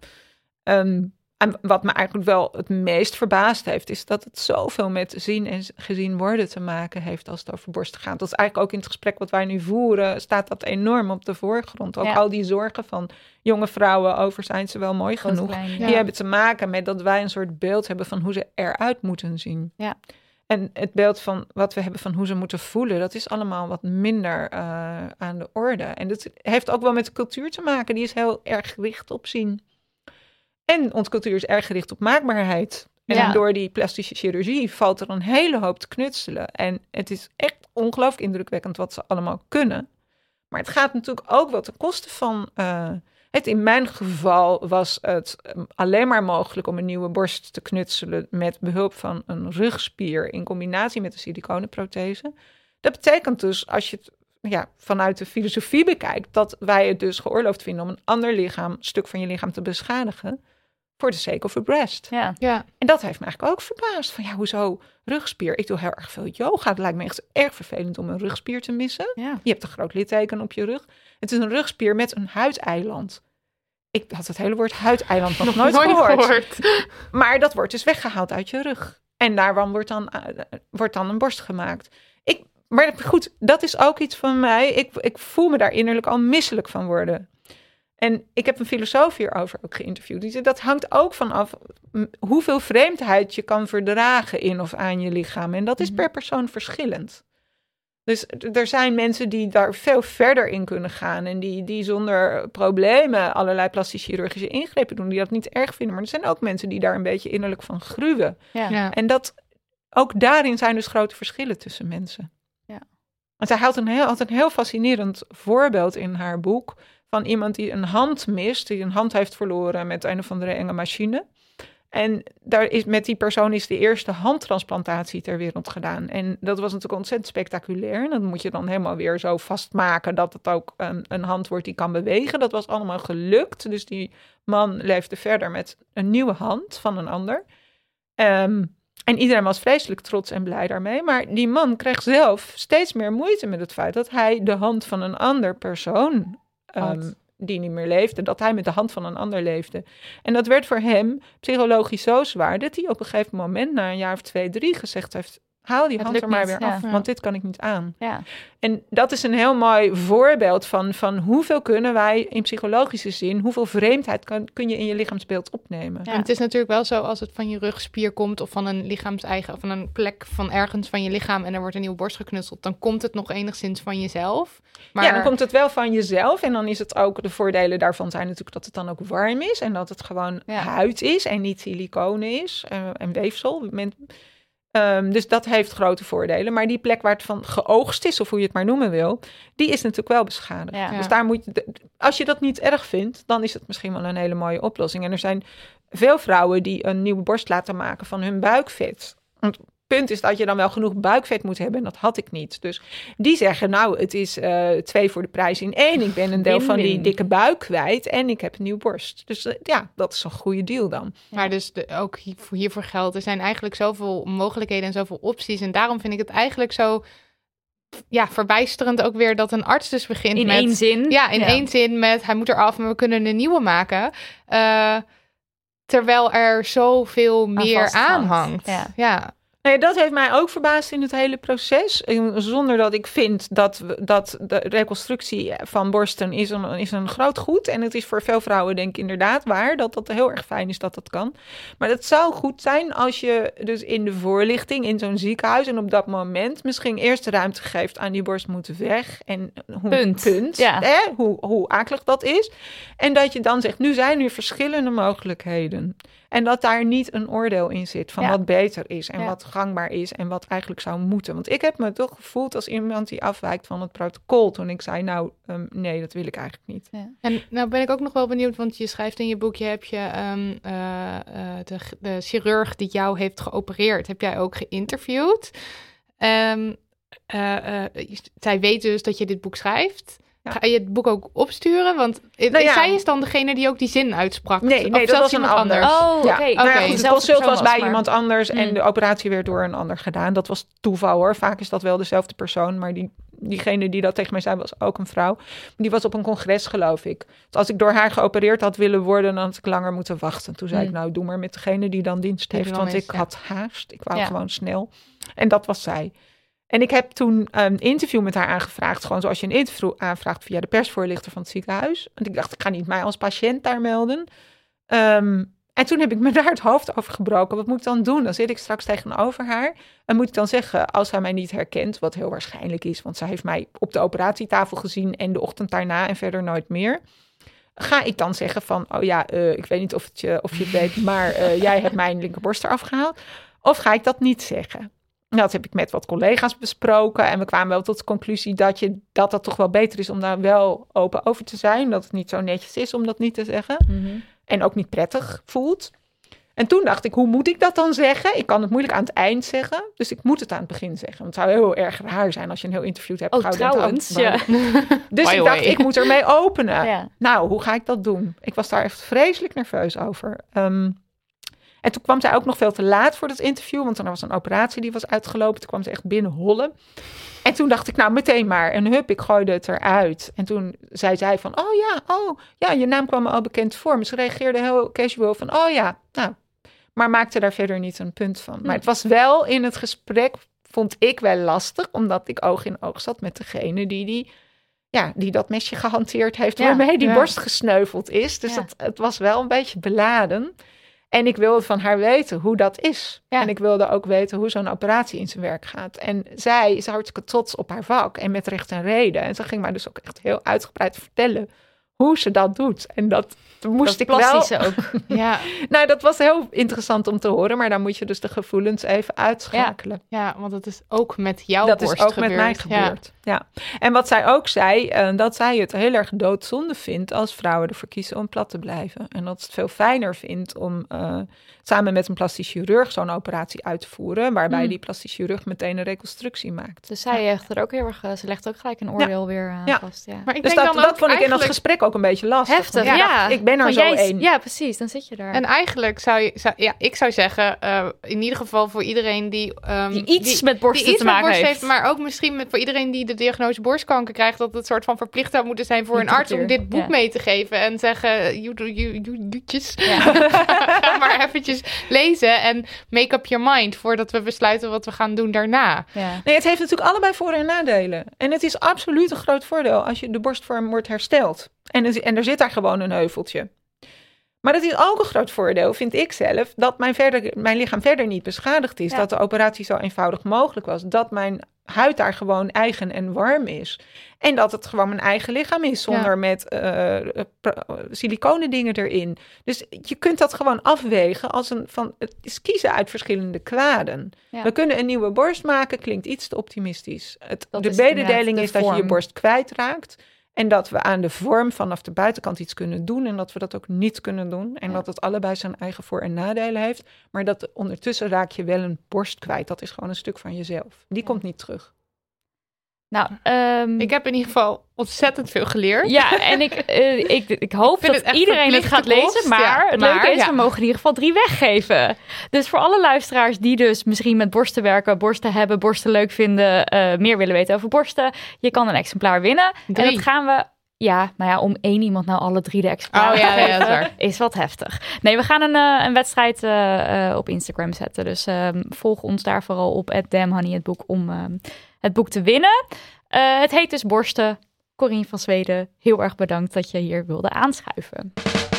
En wat me eigenlijk wel het meest verbaasd heeft, is dat het zoveel met zien en gezien worden te maken heeft als het over borsten gaat. Dat is eigenlijk ook in het gesprek wat wij nu voeren, staat dat enorm op de voorgrond. Ook al die zorgen van jonge vrouwen over zijn ze wel mooi genoeg. Klein, Die hebben te maken met dat wij een soort beeld hebben van hoe ze eruit moeten zien. Ja. En het beeld van wat we hebben van hoe ze moeten voelen, dat is allemaal wat minder aan de orde. En dat heeft ook wel met de cultuur te maken. Die is heel erg gericht op zien. En onze cultuur is erg gericht op maakbaarheid. En door die plastische chirurgie valt er een hele hoop te knutselen. En het is echt ongelooflijk indrukwekkend wat ze allemaal kunnen. Maar het gaat natuurlijk ook wel ten koste van... In mijn geval was het alleen maar mogelijk om een nieuwe borst te knutselen met behulp van een rugspier in combinatie met een siliconenprothese. Dat betekent dus, als je het vanuit de filosofie bekijkt, dat wij het dus geoorloofd vinden om een ander stuk van je lichaam te beschadigen voor the sake of a breast. Ja. En dat heeft me eigenlijk ook verbaasd. Van hoezo rugspier? Ik doe heel erg veel yoga. Het lijkt me echt erg vervelend om een rugspier te missen. Ja. Je hebt een groot litteken op je rug. Het is een rugspier met een huideiland. Ik had het hele woord huideiland nog nooit gehoord. Maar dat wordt dus weggehaald uit je rug. En daarvan wordt dan een borst gemaakt. Maar goed, dat is ook iets van mij. Ik voel me daar innerlijk al misselijk van worden. En ik heb een filosoof hierover ook geïnterviewd. Die zei, dat hangt ook vanaf hoeveel vreemdheid je kan verdragen in of aan je lichaam. En dat is per persoon verschillend. Dus er zijn mensen die daar veel verder in kunnen gaan. En die zonder problemen allerlei plastische chirurgische ingrepen doen. Die dat niet erg vinden. Maar er zijn ook mensen die daar een beetje innerlijk van gruwen. Ja. En ook daarin zijn dus grote verschillen tussen mensen. Ja. Want zij had een heel fascinerend voorbeeld in haar boek van iemand die een hand mist, die een hand heeft verloren met een of andere enge machine. En met die persoon is de eerste handtransplantatie ter wereld gedaan. En dat was natuurlijk ontzettend spectaculair. En dat moet je dan helemaal weer zo vastmaken dat het ook een hand wordt die kan bewegen. Dat was allemaal gelukt. Dus die man leefde verder met een nieuwe hand van een ander. En iedereen was vreselijk trots en blij daarmee. Maar die man kreeg zelf steeds meer moeite met het feit dat hij de hand van een ander persoon die niet meer leefde, dat hij met de hand van een ander leefde. En dat werd voor hem psychologisch zo zwaar dat hij op een gegeven moment, na een jaar of 2, 3, gezegd heeft, haal die Het hand er lukt maar niet, weer af, ja. want dit kan ik niet aan. Ja. En dat is een heel mooi voorbeeld van hoeveel kunnen wij in psychologische zin, hoeveel vreemdheid kun je in je lichaamsbeeld opnemen. En het is natuurlijk wel zo als het van je rugspier komt of van een lichaamseigen of van een plek van ergens van je lichaam en er wordt een nieuwe borst geknutseld, dan komt het nog enigszins van jezelf. Maar Ja, dan komt het wel van jezelf en dan is het ook, de voordelen daarvan zijn natuurlijk dat het dan ook warm is en dat het gewoon huid is en niet siliconen is en weefsel. Dus dat heeft grote voordelen. Maar die plek waar het van geoogst is, of hoe je het maar noemen wil, die is natuurlijk wel beschadigd. Ja. Dus daar moet je, als je dat niet erg vindt, dan is het misschien wel een hele mooie oplossing. En er zijn veel vrouwen die een nieuwe borst laten maken van hun buikvet. Want het punt is dat je dan wel genoeg buikvet moet hebben. En dat had ik niet. Dus die zeggen, nou, het is 2 voor de prijs in 1. Ik ben een deel van die dikke buik kwijt en ik heb een nieuwe borst. Dus dat is een goede deal dan. Maar dus ook hiervoor geldt, er zijn eigenlijk zoveel mogelijkheden en zoveel opties. En daarom vind ik het eigenlijk zo verbijsterend ook weer dat een arts dus begint In met... één zin. Ja, in één zin met hij moet eraf, maar we kunnen een nieuwe maken. Terwijl er zoveel meer aan hangt. Ja. Nee, dat heeft mij ook verbaasd in het hele proces. Zonder dat ik vind dat de reconstructie van borsten is een groot goed. En het is voor veel vrouwen denk ik inderdaad waar dat heel erg fijn is dat dat kan. Maar het zou goed zijn als je dus in de voorlichting in zo'n ziekenhuis en op dat moment misschien eerst ruimte geeft aan die borst moet weg. En punt. Ja. Hoe akelig dat is. En dat je dan zegt, nu zijn er verschillende mogelijkheden. En dat daar niet een oordeel in zit van wat beter is en wat gangbaar is en wat eigenlijk zou moeten. Want ik heb me toch gevoeld als iemand die afwijkt van het protocol toen ik zei, nou, nee, dat wil ik eigenlijk niet. Ja. En nou ben ik ook nog wel benieuwd, want je schrijft in je boekje, heb je de chirurg die jou heeft geopereerd, heb jij ook geïnterviewd. Zij weet dus dat je dit boek schrijft. Ja. Ga je het boek ook opsturen? Want zij is dan degene die ook die zin uitsprak. Nee, dat was een ander. Oh, oké. Het consult was bij iemand anders en de operatie werd door een ander gedaan. Dat was toeval hoor. Vaak is dat wel dezelfde persoon, maar diegene die dat tegen mij zei was ook een vrouw. Die was op een congres, geloof ik. Dus als ik door haar geopereerd had willen worden, dan had ik langer moeten wachten. Toen zei ik, nou, doe maar met degene die dan dienst heeft. Want ik had haast. Ik wou gewoon snel. En dat was zij. En ik heb toen een interview met haar aangevraagd. Gewoon zoals je een interview aanvraagt via de persvoorlichter van het ziekenhuis. Want ik dacht, ik ga niet mij als patiënt daar melden. En toen heb ik me daar het hoofd over gebroken. Wat moet ik dan doen? Dan zit ik straks tegenover haar. En moet ik dan zeggen, als zij mij niet herkent, wat heel waarschijnlijk is, want zij heeft mij op de operatietafel gezien en de ochtend daarna en verder nooit meer. Ga ik dan zeggen van, ik weet niet of je het weet, maar jij hebt mijn linkerborst eraf gehaald. Of ga ik dat niet zeggen? Dat heb ik met wat collega's besproken. En we kwamen wel tot de conclusie dat toch wel beter is om daar wel open over te zijn. Dat het niet zo netjes is om dat niet te zeggen. Mm-hmm. En ook niet prettig voelt. En toen dacht ik, hoe moet ik dat dan zeggen? Ik kan het moeilijk aan het eind zeggen. Dus ik moet het aan het begin zeggen. Want het zou heel erg raar zijn als je een heel interview hebt. Trouwens. Dus ik dacht, ik moet ermee openen. Ja. Nou, hoe ga ik dat doen? Ik was daar echt vreselijk nerveus over. En toen kwam zij ook nog veel te laat voor dat interview. Want er was een operatie die was uitgelopen. Toen kwam ze echt binnen hollen. En toen dacht ik, nou meteen maar. En ik gooide het eruit. En toen zei zij van, je naam kwam me al bekend voor. Maar ze reageerde heel casual van, maar maakte daar verder niet een punt van. Maar het was wel in het gesprek, vond ik wel lastig. Omdat ik oog in oog zat met degene die dat mesje gehanteerd heeft. Waarmee die borst gesneuveld is. Dus het was wel een beetje beladen. En ik wilde van haar weten hoe dat is. Ja. En ik wilde ook weten hoe zo'n operatie in zijn werk gaat. En zij is hartstikke trots op haar vak. En met recht en reden. En ze ging mij dus ook echt heel uitgebreid vertellen hoe ze dat doet. En dat moest ik wel... ook. Ja. Nou, dat was heel interessant om te horen. Maar dan moet je dus de gevoelens even uitschakelen. Ja, want dat is ook met jouw borst gebeurd. Dat is ook met mij gebeurd. Ja. En wat zij ook zei, dat zij het heel erg doodzonde vindt als vrouwen ervoor kiezen om plat te blijven. En dat ze het veel fijner vindt om samen met een plastisch chirurg zo'n operatie uit te voeren, waarbij die plastisch chirurg meteen een reconstructie maakt. Dus zij legt er ook heel erg, ze legt ook gelijk een oordeel weer vast. Ja. Maar ik dus denk dat vond ik in dat gesprek ook een beetje lastig. Heftig, ja. Ik ben er zo één. Ja, precies, dan zit je daar. En eigenlijk ik zou zeggen, in ieder geval voor iedereen die iets met borsten te maken heeft. Maar ook misschien voor iedereen die de diagnose borstkanker krijgt, dat het soort van verplicht zou moeten zijn voor een arts om dit boek mee te geven en zeggen, joetjes, ga maar eventjes lezen en make up your mind voordat we besluiten wat we gaan doen daarna. Ja. Nee, het heeft natuurlijk allebei voor- en nadelen. En het is absoluut een groot voordeel als je de borstvorm wordt hersteld. En er zit daar gewoon een heuveltje. Maar het is ook een groot voordeel, vind ik zelf, dat mijn lichaam verder niet beschadigd is. Ja. Dat de operatie zo eenvoudig mogelijk was. Dat mijn huid daar gewoon eigen en warm is. En dat het gewoon mijn eigen lichaam is, zonder met siliconen dingen erin. Dus je kunt dat gewoon afwegen als het is kiezen uit verschillende kwaden. Ja. We kunnen een nieuwe borst maken, klinkt iets te optimistisch. Dat De is mededeling inderdaad is de dat je je vorm. borst kwijtraakt. En dat we aan de vorm vanaf de buitenkant iets kunnen doen. En dat we dat ook niet kunnen doen. En dat het allebei zijn eigen voor- en nadelen heeft. Maar dat ondertussen raak je wel een borst kwijt. Dat is gewoon een stuk van jezelf. Die komt niet terug. Nou, Ik heb in ieder geval ontzettend veel geleerd. ja, en ik hoop vind dat het echt iedereen dit verplichte gaat lezen. kost, Maar het leuke is, ja. we mogen in ieder geval 3 weggeven. Dus voor alle luisteraars die dus misschien met borsten werken, borsten hebben, borsten leuk vinden, meer willen weten over borsten, je kan een exemplaar winnen. 3. En dat gaan we... Ja, nou ja, om 1 iemand nou alle 3 de exemplaren te geven, dat is waar. is wat heftig. Nee, we gaan een wedstrijd op Instagram zetten. Dus volg ons daar vooral op @damnhoney het boek om het boek te winnen. Het heet dus Borsten. Corine van Zweden, heel erg bedankt dat je hier wilde aanschuiven.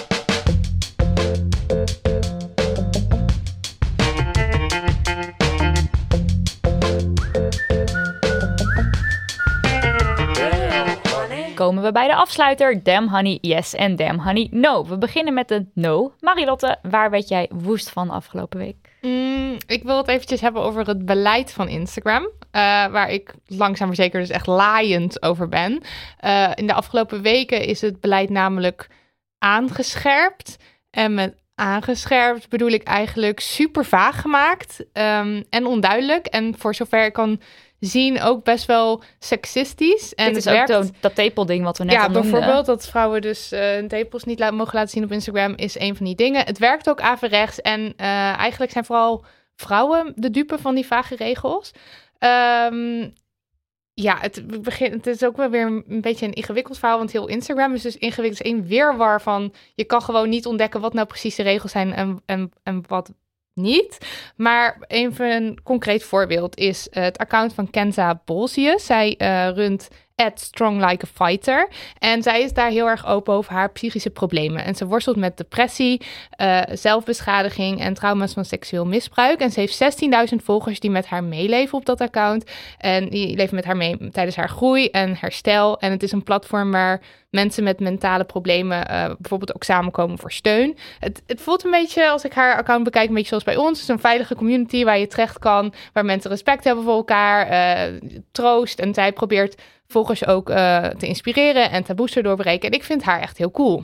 Komen we bij de afsluiter. Damn honey yes en damn honey no. We beginnen met de no. Marilotte, waar werd jij woest van afgelopen week? Ik wil het eventjes hebben over het beleid van Instagram. Waar ik langzaam maar zeker dus echt laaiend over ben. In de afgelopen weken is het beleid namelijk aangescherpt. En met aangescherpt bedoel ik eigenlijk super vaag gemaakt. En onduidelijk. En voor zover ik kan zien ook best wel seksistisch. En Dit is het ook werkt... dat tepelding wat we net al noemden. Bijvoorbeeld dat vrouwen dus hun tepels niet mogen laten zien op Instagram is een van die dingen. Het werkt ook averechts en eigenlijk zijn vooral vrouwen de dupe van die vage regels. Het is ook wel weer een beetje een ingewikkeld verhaal, want heel Instagram is dus ingewikkeld. Het is één wirwar van, je kan gewoon niet ontdekken wat nou precies de regels zijn en wat niet. Maar even een concreet voorbeeld is het account van Kenza Bolsius. Zij runt @stronglikeafighter. En zij is daar heel erg open over haar psychische problemen. En ze worstelt met depressie, zelfbeschadiging en trauma's van seksueel misbruik. En ze heeft 16.000 volgers die met haar meeleven op dat account. En die leven met haar mee tijdens haar groei en herstel. En het is een platform waar mensen met mentale problemen bijvoorbeeld ook samenkomen voor steun. Het voelt een beetje, als ik haar account bekijk, een beetje zoals bij ons. Het is een veilige community waar je terecht kan, waar mensen respect hebben voor elkaar, troost. En zij probeert volgers ook te inspireren en taboes te doorbreken. En ik vind haar echt heel cool.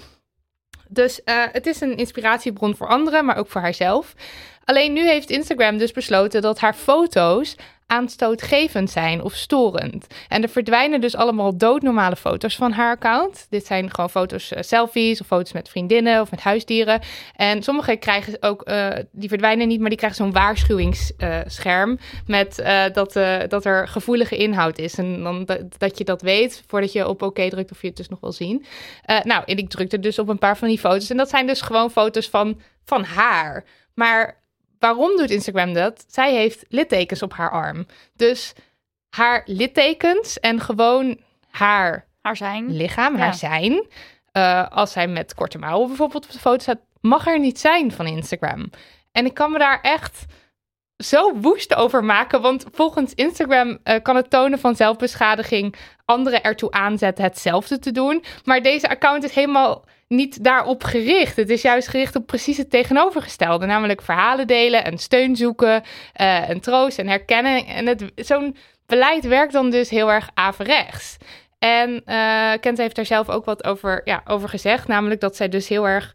Dus het is een inspiratiebron voor anderen, maar ook voor haarzelf. Alleen nu heeft Instagram dus besloten dat haar foto's aanstootgevend zijn of storend. En er verdwijnen dus allemaal doodnormale foto's van haar account. Dit zijn gewoon foto's, selfies of foto's met vriendinnen of met huisdieren. En sommige krijgen ook, die verdwijnen niet, maar die krijgen zo'n waarschuwingsscherm met dat er gevoelige inhoud is. En dan dat je dat weet voordat je op oké drukt of je het dus nog wil zien. En ik drukte dus op een paar van die foto's. En dat zijn dus gewoon foto's van haar. Maar waarom doet Instagram dat? Zij heeft littekens op haar arm. Dus haar littekens en gewoon haar zijn lichaam, haar zijn. Als zij met korte mouwen bijvoorbeeld op de foto staat, mag er niet zijn van Instagram. En ik kan me daar echt zo woest over maken. Want volgens Instagram kan het tonen van zelfbeschadiging anderen ertoe aanzetten hetzelfde te doen. Maar deze account is helemaal niet daarop gericht. Het is juist gericht op precies het tegenovergestelde. Namelijk verhalen delen en steun zoeken en troost en herkennen. En zo'n beleid werkt dan dus heel erg averechts. En Kenza heeft daar zelf ook wat over gezegd. Namelijk dat zij dus heel erg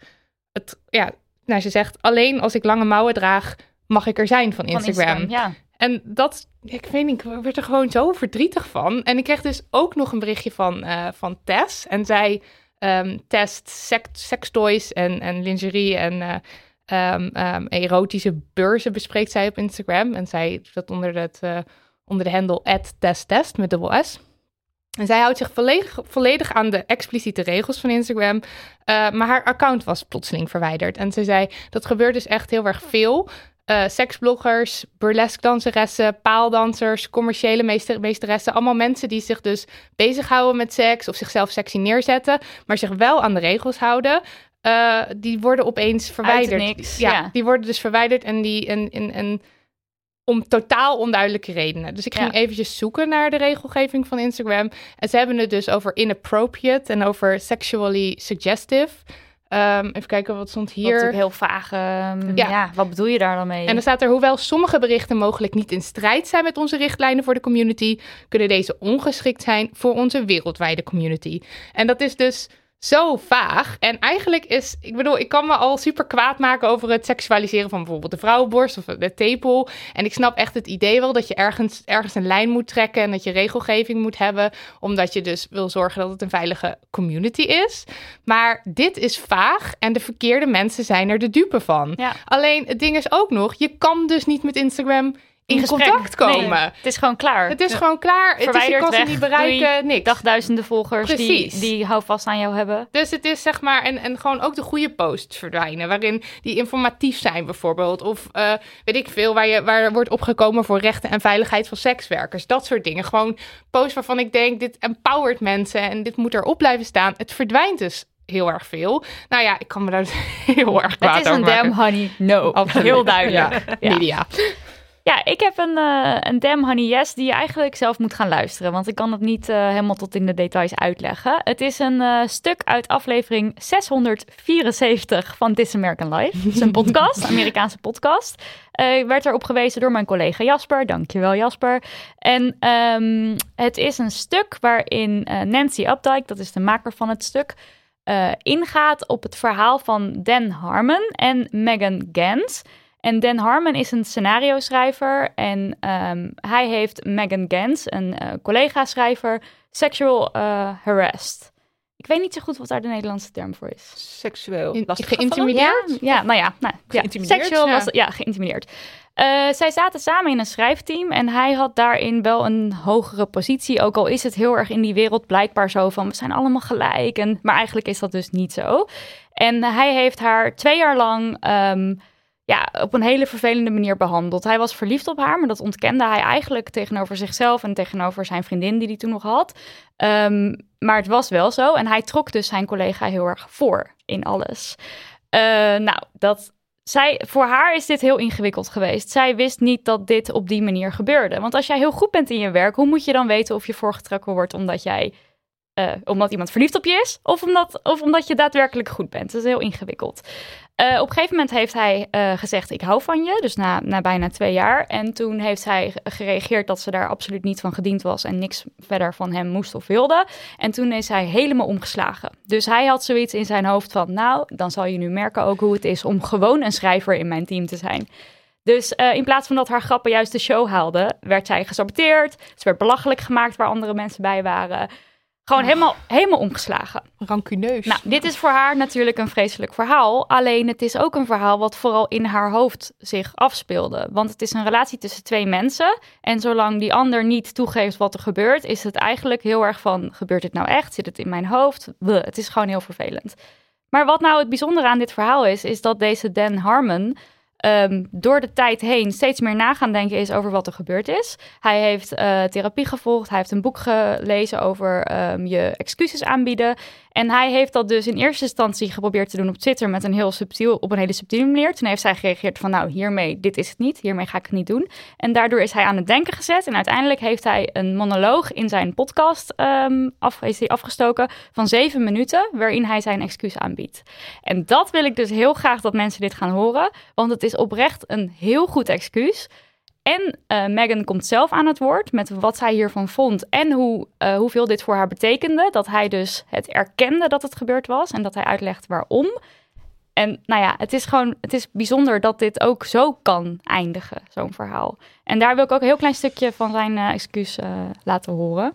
ze zegt, alleen als ik lange mouwen draag, mag ik er zijn van Instagram. Ja. En dat, ik weet niet, ik werd er gewoon zo verdrietig van. En ik kreeg dus ook nog een berichtje van Tess. En zij test sextoys en lingerie en erotische beurzen bespreekt zij op Instagram. En zij doet dat onder de handle @testtest met dubbel S. En zij houdt zich volledig aan de expliciete regels van Instagram. Maar haar account was plotseling verwijderd. En ze zei, dat gebeurt dus echt heel erg veel. Seksbloggers, burlesque danseressen, paaldansers, commerciële meesteressen. Allemaal mensen die zich dus bezighouden met seks of zichzelf sexy neerzetten. Maar zich wel aan de regels houden. Die worden opeens verwijderd. Uit niks, ja, die worden dus verwijderd en om totaal onduidelijke redenen. Dus ik ging eventjes zoeken naar de regelgeving van Instagram. En ze hebben het dus over inappropriate en over sexually suggestive. Even kijken, wat stond hier? Dat is natuurlijk heel vaag. Wat bedoel je daar dan mee? En dan staat er, hoewel sommige berichten mogelijk niet in strijd zijn met onze richtlijnen voor de community, kunnen deze ongeschikt zijn voor onze wereldwijde community. En dat is dus zo vaag. En eigenlijk ik kan me al super kwaad maken over het seksualiseren van bijvoorbeeld de vrouwenborst of de tepel. En ik snap echt het idee wel dat je ergens een lijn moet trekken en dat je regelgeving moet hebben, omdat je dus wil zorgen dat het een veilige community is. Maar dit is vaag en de verkeerde mensen zijn er de dupe van. Ja. Alleen het ding is ook nog, je kan dus niet met Instagram in contact komen. Nee, het is gewoon klaar. Het is gewoon klaar. Verwijderd, je kan ze niet bereiken, niks. Dagduizenden volgers Precies. die houvast aan jou hebben. Dus het is zeg maar, en gewoon ook de goede posts verdwijnen, waarin die informatief zijn bijvoorbeeld. Of weet ik veel, waar wordt opgekomen voor rechten en veiligheid van sekswerkers. Dat soort dingen. Gewoon posts waarvan ik denk, dit empowert mensen en dit moet erop blijven staan. Het verdwijnt dus heel erg veel. Nou ja, ik kan me daar dus heel erg kwaad over maken. Het is een damn honey no. Absoluut. Heel duidelijk. Ja. Media. Ja, ik heb een damn honey yes die je eigenlijk zelf moet gaan luisteren. Want ik kan het niet helemaal tot in de details uitleggen. Het is een stuk uit aflevering 674 van This American Life. Het is een podcast, een Amerikaanse podcast. Ik werd erop gewezen door mijn collega Jasper. Dankjewel Jasper. En het is een stuk waarin Nancy Updike, dat is de maker van het stuk, ingaat op het verhaal van Dan Harmon en Megan Gantz. En Dan Harmon is een scenario-schrijver en hij heeft Megan Gantz, een collega-schrijver, sexual harassed. Ik weet niet zo goed wat daar de Nederlandse term voor is. Seksueel geïntimideerd? Ja, Geïntimideerd, seksueel ja. was geïntimideerd. Zij zaten samen in een schrijfteam en hij had daarin wel een hogere positie. Ook al is het heel erg in die wereld blijkbaar zo van we zijn allemaal gelijk. Maar eigenlijk is dat dus niet zo. En hij heeft haar 2 jaar lang op een hele vervelende manier behandeld. Hij was verliefd op haar, maar dat ontkende hij eigenlijk tegenover zichzelf en tegenover zijn vriendin die hij toen nog had. Maar het was wel zo en hij trok dus zijn collega heel erg voor in alles. Voor haar is dit heel ingewikkeld geweest. Zij wist niet dat dit op die manier gebeurde. Want als jij heel goed bent in je werk, hoe moet je dan weten of je voorgetrokken wordt omdat iemand verliefd op je is of omdat je daadwerkelijk goed bent? Dat is heel ingewikkeld. Op een gegeven moment heeft hij gezegd, ik hou van je, dus na bijna 2 jaar. En toen heeft hij gereageerd dat ze daar absoluut niet van gediend was en niks verder van hem moest of wilde. En toen is hij helemaal omgeslagen. Dus hij had zoiets in zijn hoofd van, nou, dan zal je nu merken ook hoe het is om gewoon een schrijver in mijn team te zijn. Dus in plaats van dat haar grappen juist de show haalden, werd zij gesaboteerd. Ze werd belachelijk gemaakt waar andere mensen bij waren. Gewoon helemaal omgeslagen. Rancuneus. Nou, dit is voor haar natuurlijk een vreselijk verhaal. Alleen het is ook een verhaal wat vooral in haar hoofd zich afspeelde. Want het is een relatie tussen 2 mensen. En zolang die ander niet toegeeft wat er gebeurt, is het eigenlijk heel erg van, gebeurt dit nou echt? Zit het in mijn hoofd? Bleh, het is gewoon heel vervelend. Maar wat nou het bijzondere aan dit verhaal is dat deze Dan Harmon door de tijd heen steeds meer na gaan denken is over wat er gebeurd is. Hij heeft therapie gevolgd. Hij heeft een boek gelezen over je excuses aanbieden. En hij heeft dat dus in eerste instantie geprobeerd te doen op Twitter op een hele subtiele manier. Toen heeft zij gereageerd van dit is het niet. Hiermee ga ik het niet doen. En daardoor is hij aan het denken gezet. En uiteindelijk heeft hij een monoloog in zijn podcast afgestoken van 7 minuten, waarin hij zijn excuus aanbiedt. En dat wil ik dus heel graag dat mensen dit gaan horen. Want het is oprecht een heel goed excuus. En Megan komt zelf aan het woord met wat zij hiervan vond en hoeveel dit voor haar betekende. Dat hij dus het erkende dat het gebeurd was en dat hij uitlegt waarom. En het is bijzonder dat dit ook zo kan eindigen, zo'n verhaal. En daar wil ik ook een heel klein stukje van zijn excuus laten horen.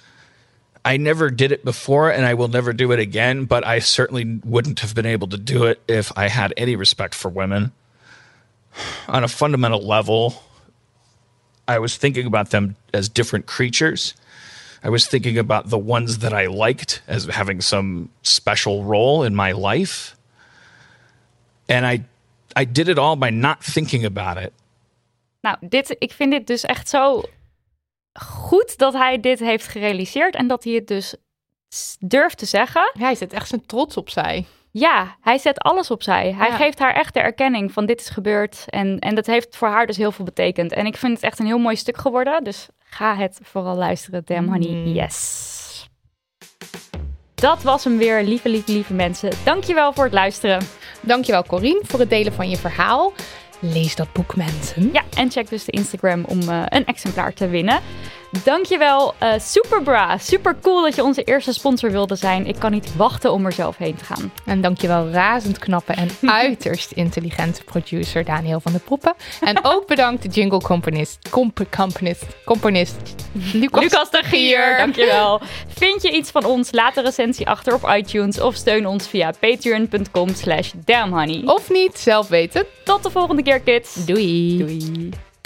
I never did it before and I will never do it again, but I certainly wouldn't have been able to do it if I had any respect for women. On a fundamental level, I was thinking about them as different creatures. I was thinking about the ones that I liked as having some special role in my life. And I did it all by not thinking about it. Nou, ik vind dit dus echt zo goed dat hij dit heeft gerealiseerd en dat hij het dus durft te zeggen. Hij zet echt zijn trots opzij. Ja, hij zet alles opzij. Hij geeft haar echt de erkenning van dit is gebeurd. En dat heeft voor haar dus heel veel betekend. En ik vind het echt een heel mooi stuk geworden. Dus ga het vooral luisteren. Damn honey, yes. Dat was hem weer, lieve mensen. Dankjewel voor het luisteren. Dankjewel Corine voor het delen van je verhaal. Lees dat boek, mensen. Ja, en check dus de Instagram om een exemplaar te winnen. Dankjewel Superbra. Super cool dat je onze eerste sponsor wilde zijn. Ik kan niet wachten om er zelf heen te gaan. En dankjewel razend knappe en uiterst intelligente producer Daniel van der Poppen. En ook bedankt de jingle componist Lucas de Gier. Dankjewel. Vind je iets van ons? Laat een recensie achter op iTunes of steun ons via patreon.com/damnhoney. Of niet, zelf weten. Tot de volgende keer, kids. Doei.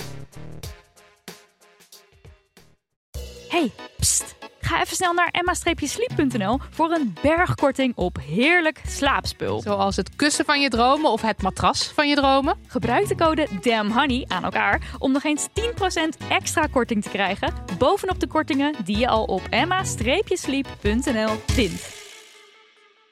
Hey, pst. Ga even snel naar emma-sleep.nl voor een bergkorting op heerlijk slaapspul. Zoals het kussen van je dromen of het matras van je dromen. Gebruik de code DAMNHONEY aan elkaar om nog eens 10% extra korting te krijgen bovenop de kortingen die je al op emma-sleep.nl vindt.